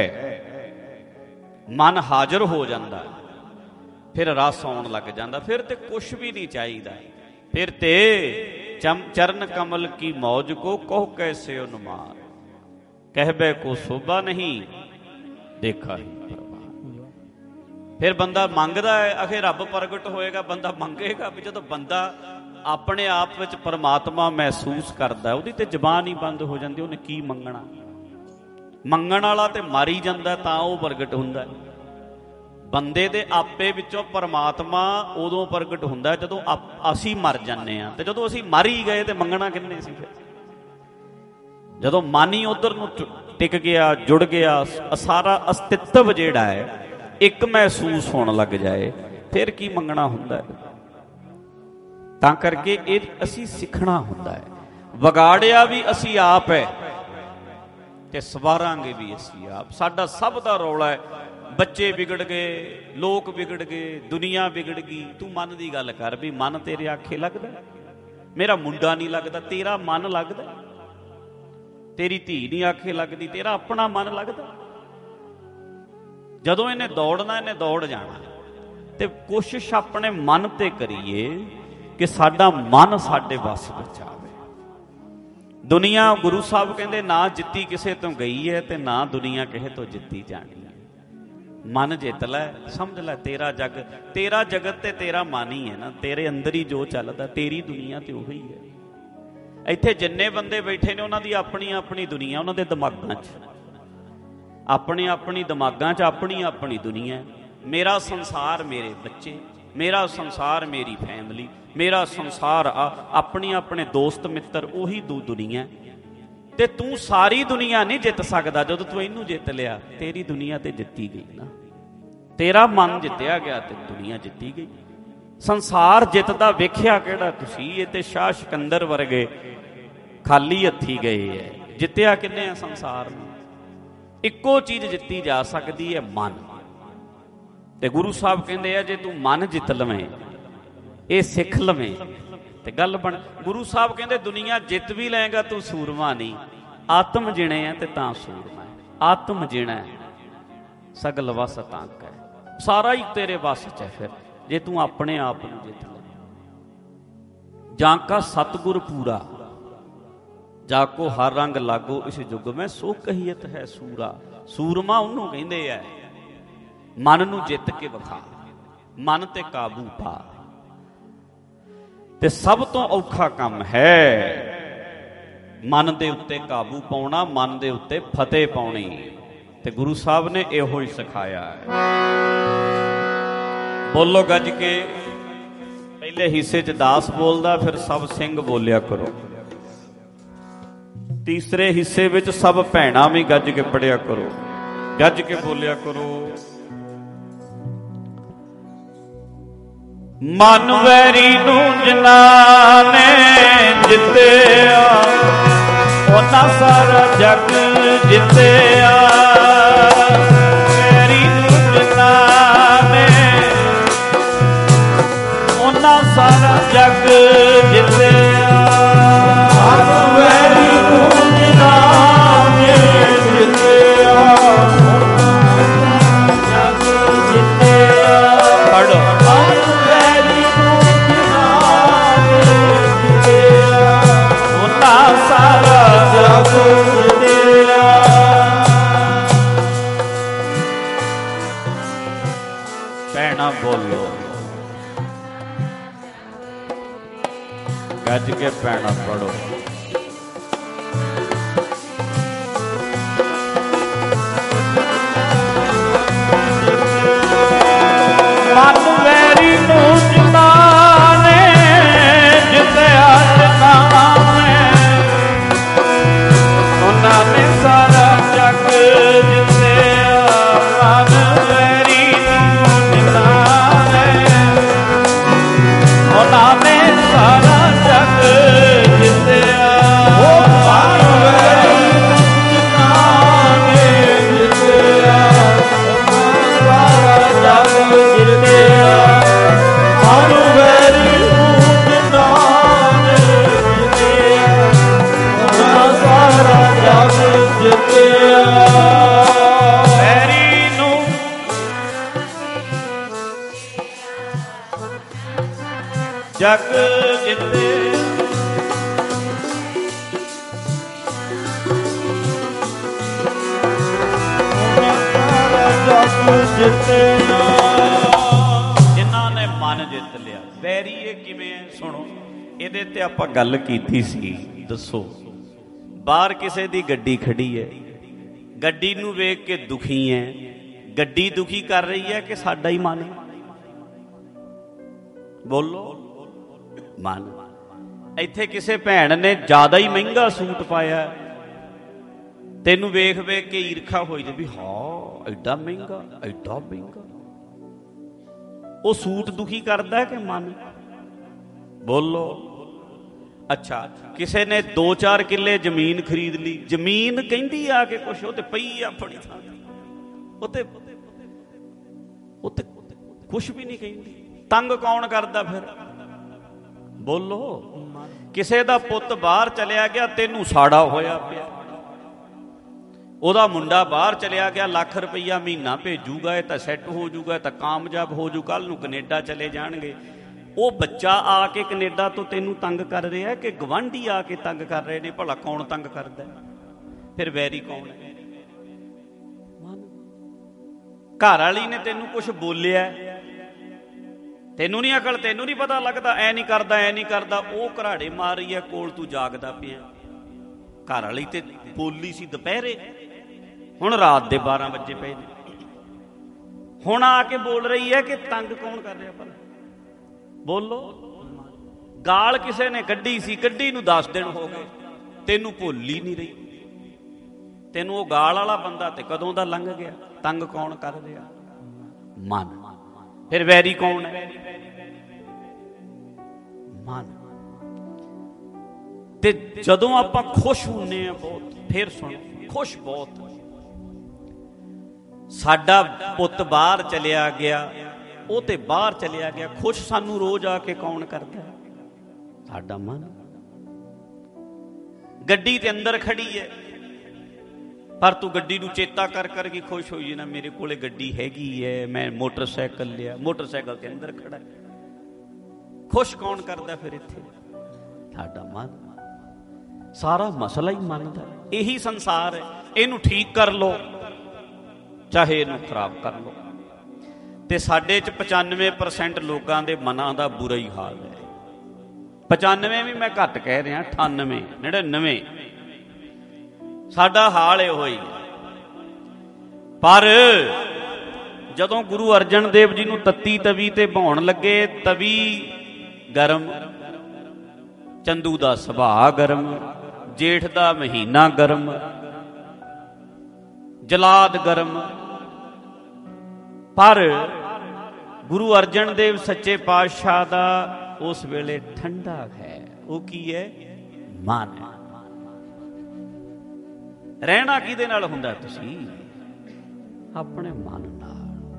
ਮਨ ਹਾਜ਼ਰ ਹੋ ਜਾਂਦਾ, ਫਿਰ ਰਸ ਆਉਣ ਲੱਗ ਜਾਂਦਾ। ਫਿਰ ਤੇ ਕੁਛ ਵੀ ਨਹੀਂ ਚਾਹੀਦਾ। ਫਿਰ ਤੇ ਚਰਨ ਕਮਲ ਕੀ ਮੌਜ ਕੋ ਕਹੋ ਕੈਸੇ ਉਨਮਾਰ, ਕਹਿਬੇ ਕੋ ਸੋਭਾ ਨਹੀਂ ਦੇਖਾ ਹੀ ਪ੍ਰਭਾਤ। ਫਿਰ ਬੰਦਾ ਮੰਗਦਾ ਹੈ, ਆਖੇ ਰੱਬ ਪ੍ਰਗਟ ਹੋਏਗਾ, ਬੰਦਾ ਮੰਗੇਗਾ। ਵੀ ਜਦੋਂ ਬੰਦਾ ਆਪਣੇ ਆਪ ਵਿੱਚ ਪਰਮਾਤਮਾ ਮਹਿਸੂਸ ਕਰਦਾ, ਉਹਦੀ ਤੇ ਜ਼ਬਾਨ ਹੀ ਬੰਦ ਹੋ ਜਾਂਦੀ। ਉਹਨੇ ਕੀ ਮੰਗਣਾ? ਮੰਗਣ ਵਾਲਾ ਤੇ ਮਾਰੀ ਜਾਂਦਾ, ਤਾਂ ਉਹ ਪ੍ਰਗਟ ਹੁੰਦਾ। ਬੰਦੇ ਦੇ ਆਪੇ ਵਿੱਚੋਂ ਪਰਮਾਤਮਾ ਉਦੋਂ ਪ੍ਰਗਟ ਹੁੰਦਾ ਜਦੋਂ ਅਸੀਂ ਮਰ ਜਾਂਦੇ ਹਾਂ। ਤੇ ਜਦੋਂ ਅਸੀਂ ਮਰ ਹੀ ਗਏ ਤੇ ਮੰਗਣਾ ਕਿੰਨੇ ਸੀ? ਫਿਰ ਜਦੋਂ ਮਨ ਹੀ ਉਧਰ ਨੂੰ ਟਿਕ ਗਿਆ, ਜੁੜ ਗਿਆ, ਸਾਰਾ ਅਸਤਿਤਵ ਜਿਹੜਾ ਹੈ ਇੱਕ ਮਹਿਸੂਸ ਹੋਣ ਲੱਗ ਜਾਏ, ਫਿਰ ਕੀ ਮੰਗਣਾ ਹੁੰਦਾ ਹੈ? ਤਾਂ ਕਰਕੇ ਇਹ ਅਸੀਂ ਸਿੱਖਣਾ ਹੁੰਦਾ ਹੈ। ਵਿਗਾੜਿਆ ਵੀ ਅਸੀਂ ਆਪ ਹੈ ਤੇ ਸਵਾਰਾਂਗੇ ਵੀ ਅਸੀਂ ਆਪ। ਸਾਡਾ ਸਭ ਦਾ ਰੌਲਾ ਹੈ, ਬੱਚੇ ਵਿਗੜ ਗਏ, ਲੋਕ ਵਿਗੜ ਗਏ, ਦੁਨੀਆ ਵਿਗੜ ਗਈ। ਤੂੰ ਮਨ ਦੀ ਗੱਲ ਕਰ ਵੀ ਮਨ ਤੇਰੇ ਆਖੇ ਲੱਗਦਾ? ਮੇਰਾ ਮੁੰਡਾ ਨਹੀਂ ਲੱਗਦਾ, ਤੇਰਾ ਮਨ ਲੱਗਦਾ। ਤੇਰੀ ਧੀ ਨਹੀਂ ਆਖੇ ਲੱਗਦੀ, ਤੇਰਾ ਆਪਣਾ ਮਨ ਲੱਗਦਾ। ਜਦੋਂ ਇਹਨੇ ਦੌੜਨਾ, ਇਹਨੇ ਦੌੜ ਜਾਣਾ। ਤੇ ਕੋਸ਼ਿਸ਼ ਆਪਣੇ ਮਨ ਤੇ ਕਰੀਏ ਕਿ ਸਾਡਾ ਮਨ ਸਾਡੇ ਵੱਸ ਵਿੱਚ ਆਵੇ। ਦੁਨੀਆ, ਗੁਰੂ ਸਾਹਿਬ ਕਹਿੰਦੇ, ਨਾ ਜਿੱਤੀ ਕਿਸੇ ਤੋਂ ਗਈ ਹੈ ਤੇ ਨਾ ਦੁਨੀਆ ਕਿਸੇ ਤੋਂ ਜਿੱਤੀ ਜਾਣੀ ਹੈ। ਮਨ ਜਿੱਤ ਲੈ, ਸਮਝ ਲੈ ਤੇਰਾ ਜਗ, ਤੇਰਾ ਜਗਤ ਤੇ ਤੇਰਾ ਮਨ ਹੀ ਹੈ ਨਾ। ਤੇਰੇ ਅੰਦਰ ਹੀ ਜੋ ਚੱਲਦਾ, ਤੇਰੀ ਦੁਨੀਆ ਤੇ ਉਹੀ ਹੈ। ਇੱਥੇ ਜਿੰਨੇ ਬੰਦੇ ਬੈਠੇ ਨੇ ਉਹਨਾਂ ਦੀ ਆਪਣੀ ਆਪਣੀ ਦੁਨੀਆ, ਉਹਨਾਂ ਦੇ ਦਿਮਾਗਾਂ 'ਚ ਆਪਣੀ ਆਪਣੀ ਦਿਮਾਗਾਂ 'ਚ ਆਪਣੀ ਆਪਣੀ ਦੁਨੀਆ। ਮੇਰਾ ਸੰਸਾਰ ਮੇਰੇ ਬੱਚੇ, ਮੇਰਾ ਸੰਸਾਰ ਮੇਰੀ ਫੈਮਿਲੀ, ਮੇਰਾ ਸੰਸਾਰ ਆਪਣੀ ਆਪਣੇ ਦੋਸਤ ਮਿੱਤਰ, ਉਹੀ ਦੁਨੀਆ। ਤੇ ਤੂੰ ਸਾਰੀ ਦੁਨੀਆ ਨਹੀਂ ਜਿੱਤ ਸਕਦਾ। ਜਦੋਂ ਤੂੰ ਇਹਨੂੰ ਜਿੱਤ ਲਿਆ, ਤੇਰੀ ਦੁਨੀਆ ਤੇ ਜਿੱਤੀ ਗਈ ਨਾ। ਤੇਰਾ ਮਨ ਜਿੱਤਿਆ ਗਿਆ ਤੇ ਦੁਨੀਆ ਜਿੱਤੀ ਗਈ। ਸੰਸਾਰ ਜਿੱਤਦਾ ਵੇਖਿਆ ਕਿਹੜਾ ਤੁਸੀਂ? ਇਹ ਤੇ ਸ਼ਾਹ ਸਿਕੰਦਰ ਵਰਗੇ ਖਾਲੀ ਹੱਥੀ ਗਏ ਹੈ। ਜਿੱਤਿਆ ਕਿੰਨੇ ਆ ਸੰਸਾਰ ਨੂੰ? ਇੱਕੋ ਚੀਜ਼ ਜਿੱਤੀ ਜਾ ਸਕਦੀ ਹੈ, ਮਨ। ਤੇ ਗੁਰੂ ਸਾਹਿਬ ਕਹਿੰਦੇ ਆ, ਜੇ ਤੂੰ ਮਨ ਜਿੱਤ ਲਵੇਂ, ਇਹ ਸਿੱਖ ਲਵੇਂ ਤੇ ਗੱਲ ਬਣ। ਗੁਰੂ ਸਾਹਿਬ ਕਹਿੰਦੇ, ਦੁਨੀਆ ਜਿੱਤ ਵੀ ਲਏਗਾ ਤੂੰ ਸੂਰਮਾ ਨਹੀਂ। ਆਤਮ ਜਿਣੇ ਆ ਤੇ ਤਾਂ ਸੂਰਮਾ ਹੈ। ਆਤਮ ਜਿਣਾ ਸਗਲ ਵਸ ਤਾਂ ਹੈ, ਸਾਰਾ ਹੀ ਤੇਰੇ ਵਸ 'ਚ ਹੈ। ਫਿਰ ਜੇ ਤੂੰ ਆਪਣੇ ਆਪ ਨੂੰ ਜਿੱਤ ਲੈ। ਜਾਂ ਕਾ ਸਤਿਗੁਰ ਪੂਰਾ, ਜਾਕੋ ਹਰ ਰੰਗ ਲਾਗੋ ਇਸ ਯੁੱਗ ਮੈਂ, ਸੋ ਕਹੀਅਤ ਹੈ ਸੂਰਾ। ਸੂਰਮਾ ਉਹਨੂੰ ਕਹਿੰਦੇ ਐ ਮਨ ਨੂੰ ਜਿੱਤ ਕੇ ਵਿਖਾ, ਮਨ ਤੇ ਕਾਬੂ ਪਾ। ਤੇ ਸਭ ਤੋਂ ਔਖਾ ਕੰਮ ਹੈ ਮਨ ਦੇ ਉੱਤੇ ਕਾਬੂ ਪਾਉਣਾ, ਮਨ ਦੇ ਉੱਤੇ ਫਤਿਹ ਪਾਉਣੀ। ਤੇ ਗੁਰੂ ਸਾਹਿਬ ਨੇ ਇਹੋ ਹੀ ਸਿਖਾਇਆ ਹੈ। ਬੋਲੋ ਗੱਜ ਕੇ। ਪਹਿਲੇ ਹਿੱਸੇ 'ਚ ਦਾਸ ਬੋਲਦਾ, ਫਿਰ ਸਭ ਸਿੰਘ ਬੋਲਿਆ ਕਰੋ। ਤੀਸਰੇ ਹਿੱਸੇ ਵਿੱਚ ਸਭ ਭੈਣਾਂ ਵੀ ਗੱਜ ਕੇ ਪੜਿਆ ਕਰੋ, ਗੱਜ ਕੇ ਬੋਲਿਆ ਕਰੋ। ਮਨ ਵੈਰੀ ਨੂੰ ਜਿਨ੍ਹਾਂ ਨੇ ਜਿੱਤਿਆ, ਉਹਨਾਂ ਸਾਰਾ ਜਗ ਜਿੱਤਿਆ। ਵੈਰੀ ਨੂੰ ਜਿਨ੍ਹਾਂ ਨੇ ਉਹਨਾਂ ਸਾਰਾ ਜਗ ਜਿੱਤਿਆ। ਮਨ ਵੈਰੀ ਨੂੰ ਜਿਨ੍ਹਾਂ ਨੇ ਜਿੱਤਿਆ, ਉਹਨਾਂ ਜਗ ਜਿੱਤਿਆ। ਪੜ੍ਹੋ। ਭੈਣਾ ਬੋਲੋ, ਗੱਜ ਕੇ ਭੈਣਾ ਪੜੋ। ਮਨ ਵੈਰੀ ਨੂੰ ਜਿਨ੍ਹਾਂ ਨੇ ਜਿੱਤਿਆ, ਜਿਨ੍ਹਾਂ ਨੇ ਉਹਨਾਂ ਨੇ ਸਾਰਾ ਜਗ ਜਿੱਤਿਆ। ਮਨ ਵੈਰੀ ਨੂੰ ਜਿਨ੍ਹਾਂ ਨੇ ਉਹਨਾਂ ਨੇ ਸਾਰਾ ਜਗ ਜਿੱਤਿਆ। ਮਨ ਵੈਰੀ ਨੂੰ ਜਿਨ੍ਹਾਂ ਨੇ ਜਿੱਤਿਆ, ਸਾਰਾ ਜਗ ਜਿੱਤਿਆ। ਮਨ ਵੈਰੀ ਨੂੰ ਜਿਨ੍ਹਾਂ ਨੇ ਜਿੱਤਿਆ, ਸਾਰਾ ਜਗ ਜਿੱਤਿਆ। ਵੈਰੀ ਨੂੰ ਜਗ ਜਿੱਤੇ, ਜਿਨ੍ਹਾਂ ਨੇ ਮਨ ਜਿੱਤ ਲਿਆ। ਵੈਰੀ ਇਹ ਕਿਵੇਂ ਹੈ? ਸੁਣੋ, ਇਹਦੇ ਤੇ ਆਪਾਂ ਗੱਲ ਕੀਤੀ ਸੀ। ਦੱਸੋ, ਬਾਹਰ ਕਿਸੇ ਦੀ ਗੱਡੀ ਖੜੀ ਹੈ, ਗੱਡੀ ਨੂੰ ਵੇਖ ਕੇ ਦੁਖੀ ਹੈ। ਗੱਡੀ ਦੁਖੀ ਕਰ ਰਹੀ ਹੈ ਕਿ ਸਾਡਾ ਹੀ ਮਨ? ਬੋਲੋ, ਮਨ। ਇੱਥੇ ਕਿਸੇ ਭੈਣ ਨੇ ਜ਼ਿਆਦਾ ਹੀ ਮਹਿੰਗਾ ਸੂਟ ਪਾਇਆ, ਤੈਨੂੰ ਵੇਖ ਵੇਖ ਕੇ ਈਰਖਾ ਹੋਈ ਜੇ ਵੀ ਹਾਂ ਐਡਾ ਮਹਿੰਗਾ, ਐਡਾ ਮਹਿੰਗਾ। ਉਹ ਸੂਟ ਦੁਖੀ ਕਰਦਾ ਕਿ ਮਨ? ਬੋਲੋ। ਅੱਛਾ, ਕਿਸੇ ਨੇ 2-4 ਕਿੱਲੇ ਜ਼ਮੀਨ ਖਰੀਦ ਲਈ, ਜ਼ਮੀਨ ਕਹਿੰਦੀ ਆ ਕਿ ਕੁਛ ਉਹ ਤੇ ਪਈ ਆ ਆਪਣੀ ਥਾਂ, ਉਹ ਤੇ ਕੁਛ ਵੀ ਨਹੀਂ ਕਹਿੰਦੀ। ਤੰਗ ਕੌਣ ਕਰਦਾ ਫਿਰ? ਬੋਲੋ। ਕਿਸੇ ਦਾ ਪੁੱਤ ਬਾਹਰ ਚਲਿਆ ਗਿਆ, ਤੈਨੂੰ ਸਾੜਾ ਹੋਇਆ ਪਿਆ। ਉਹਦਾ ਮੁੰਡਾ ਬਾਹਰ ਚਲਿਆ ਗਿਆ, ਲੱਖ ਰੁਪਈਆ ਮਹੀਨਾ ਭੇਜੂਗਾ, ਇਹ ਤਾਂ ਸੈੱਟ ਹੋ ਜੂਗਾ, ਤਾਂ ਕਾਮਯਾਬ ਹੋ ਜੂ, ਕੱਲ ਨੂੰ ਕੈਨੇਡਾ ਚਲੇ ਜਾਣਗੇ। ਉਹ ਬੱਚਾ ਆ ਕੇ ਕੈਨੇਡਾ ਤੋਂ ਤੈਨੂੰ ਤੰਗ ਕਰ ਰਿਹਾ ਕਿ ਗਵਾਂਢੀ ਆ ਕੇ ਤੰਗ ਕਰ ਰਹੇ ਨੇ? ਭਲਾ ਕੌਣ ਤੰਗ ਕਰਦਾ? ਫਿਰ ਵੈਰੀ ਕੌਣ ਹੈ? ਘਰ ਵਾਲੀ ਨੇ ਤੈਨੂੰ ਕੁਛ ਬੋਲਿਆ, ਤੈਨੂੰ ਨਹੀਂ ਅਕਲ, ਤੈਨੂੰ ਨਹੀਂ ਪਤਾ ਲੱਗਦਾ, ਐ ਨਹੀਂ ਕਰਦਾ, ਐ ਨਹੀਂ ਕਰਦਾ। ਉਹ ਘਰਾੜੇ ਮਾਰ ਰਹੀ ਹੈ ਕੋਲ, ਤੂੰ ਜਾਗਦਾ ਪਿਆ। ਘਰ ਵਾਲੀ ਤੇ ਬੋਲੀ ਸੀ ਦੁਪਹਿਰੇ, ਹੁਣ ਰਾਤ ਦੇ 12 ਵਜੇ ਪਏ ਨੇ, ਹੁਣ ਆ ਕੇ ਬੋਲ ਰਹੀ ਹੈ ਕਿ ਤੰਗ ਕੌਣ ਕਰ ਰਿਹਾ? ਭਲਾ ਬੋਲੋ। ਗਾਲ ਕਿਸੇ ਨੇ ਕੱਢੀ ਸੀ, ਕੱਢੀ ਨੂੰ 10 ਦਿਨ ਹੋ ਗਏ, ਤੈਨੂੰ ਭੁੱਲ ਹੀ ਨਹੀਂ ਰਹੀ। ਤੈਨੂੰ ਉਹ ਗਾਲ ਵਾਲਾ ਬੰਦਾ ਤੇ ਕਦੋਂ ਦਾ ਲੰਘ ਗਿਆ। ਤੰਗ ਕੌਣ ਕਰ ਰਿਹਾ? ਮਨ। ਫਿਰ ਵੈਰੀ ਕੌਣ ਹੈ? ਮਨ। ਤੇ ਜਦੋਂ ਆਪਾਂ ਖੁਸ਼ ਹੁੰਨੇ ਆ ਬਹੁਤ, ਫਿਰ ਸੁਣ, ਖੁਸ਼ ਬਹੁਤ, ਸਾਡਾ ਪੁੱਤ ਬਾਹਰ ਚਲਿਆ ਗਿਆ, ਉਹ ਤੇ ਬਾਹਰ ਚਲਿਆ ਗਿਆ, ਖੁਸ਼ ਸਾਨੂੰ ਰੋਜ਼ ਆ ਕੇ ਕੌਣ ਕਰਦਾ? ਸਾਡਾ ਮਨ। ਗੱਡੀ ਤੇ ਅੰਦਰ ਖੜੀ ਹੈ, ਪਰ ਤੂੰ ਗੱਡੀ ਨੂੰ ਚੇਤਾ ਕਰ ਕਰਕੇ ਖੁਸ਼ ਹੋਈ ਜੇ ਨਾ, ਮੇਰੇ ਕੋਲੇ ਗੱਡੀ ਹੈਗੀ ਹੈ, ਮੈਂ ਮੋਟਰਸਾਈਕਲ ਲਿਆ, ਮੋਟਰਸਾਈਕਲ ਤੇ ਅੰਦਰ ਖੜਾ। ਖੁਸ਼ ਕੌਣ ਕਰਦਾ ਫਿਰ ਇੱਥੇ? ਸਾਡਾ ਮਨ। ਸਾਰਾ ਮਸਲਾ ਹੀ ਮਨ ਦਾ। ਇਹੀ ਸੰਸਾਰ ਹੈ। ਇਹਨੂੰ ਠੀਕ ਕਰ ਲੋ ਚਾਹੇ ਇਹਨੂੰ ਖਰਾਬ ਕਰ ਲੋ। ਤੇ ਸਾਡੇ 'ਚ 95% ਲੋਕਾਂ ਦੇ ਮਨਾਂ ਦਾ ਬੁਰਾ ਹੀ ਹਾਲ ਹੈ। 95 ਵੀ ਮੈਂ ਘੱਟ ਕਹਿ ਰਿਹਾ, 98 99 ਸਾਡਾ ਹਾਲ ਇਹੋ ਹੀ। ਪਰ ਜਦੋਂ ਗੁਰੂ ਅਰਜਨ ਦੇਵ ਜੀ ਨੂੰ ਤੱਤੀ ਤਵੀ ਤੇ ਭਾਉਣ ਲੱਗੇ, ਤਵੀ ਗਰਮ, ਚੰਦੂ ਦਾ ਸੁਭਾਅ ਗਰਮ, ਜੇਠ ਦਾ ਮਹੀਨਾ ਗਰਮ, ਜਲਾਦ ਗਰਮ। ਪਰ ਗੁਰੂ ਅਰਜਨ ਦੇਵ ਸੱਚੇ ਪਾਤਸ਼ਾਹ ਦਾ ਉਸ ਵੇਲੇ ਠੰਡਾ ਹੈ। ਉਹ ਕੀ ਹੈ? ਮਨ ਹੈ। ਰਹਿਣਾ ਕਿਹਦੇ ਨਾਲ ਹੁੰਦਾ? ਤੁਸੀਂ ਆਪਣੇ ਮਨ ਨਾਲ।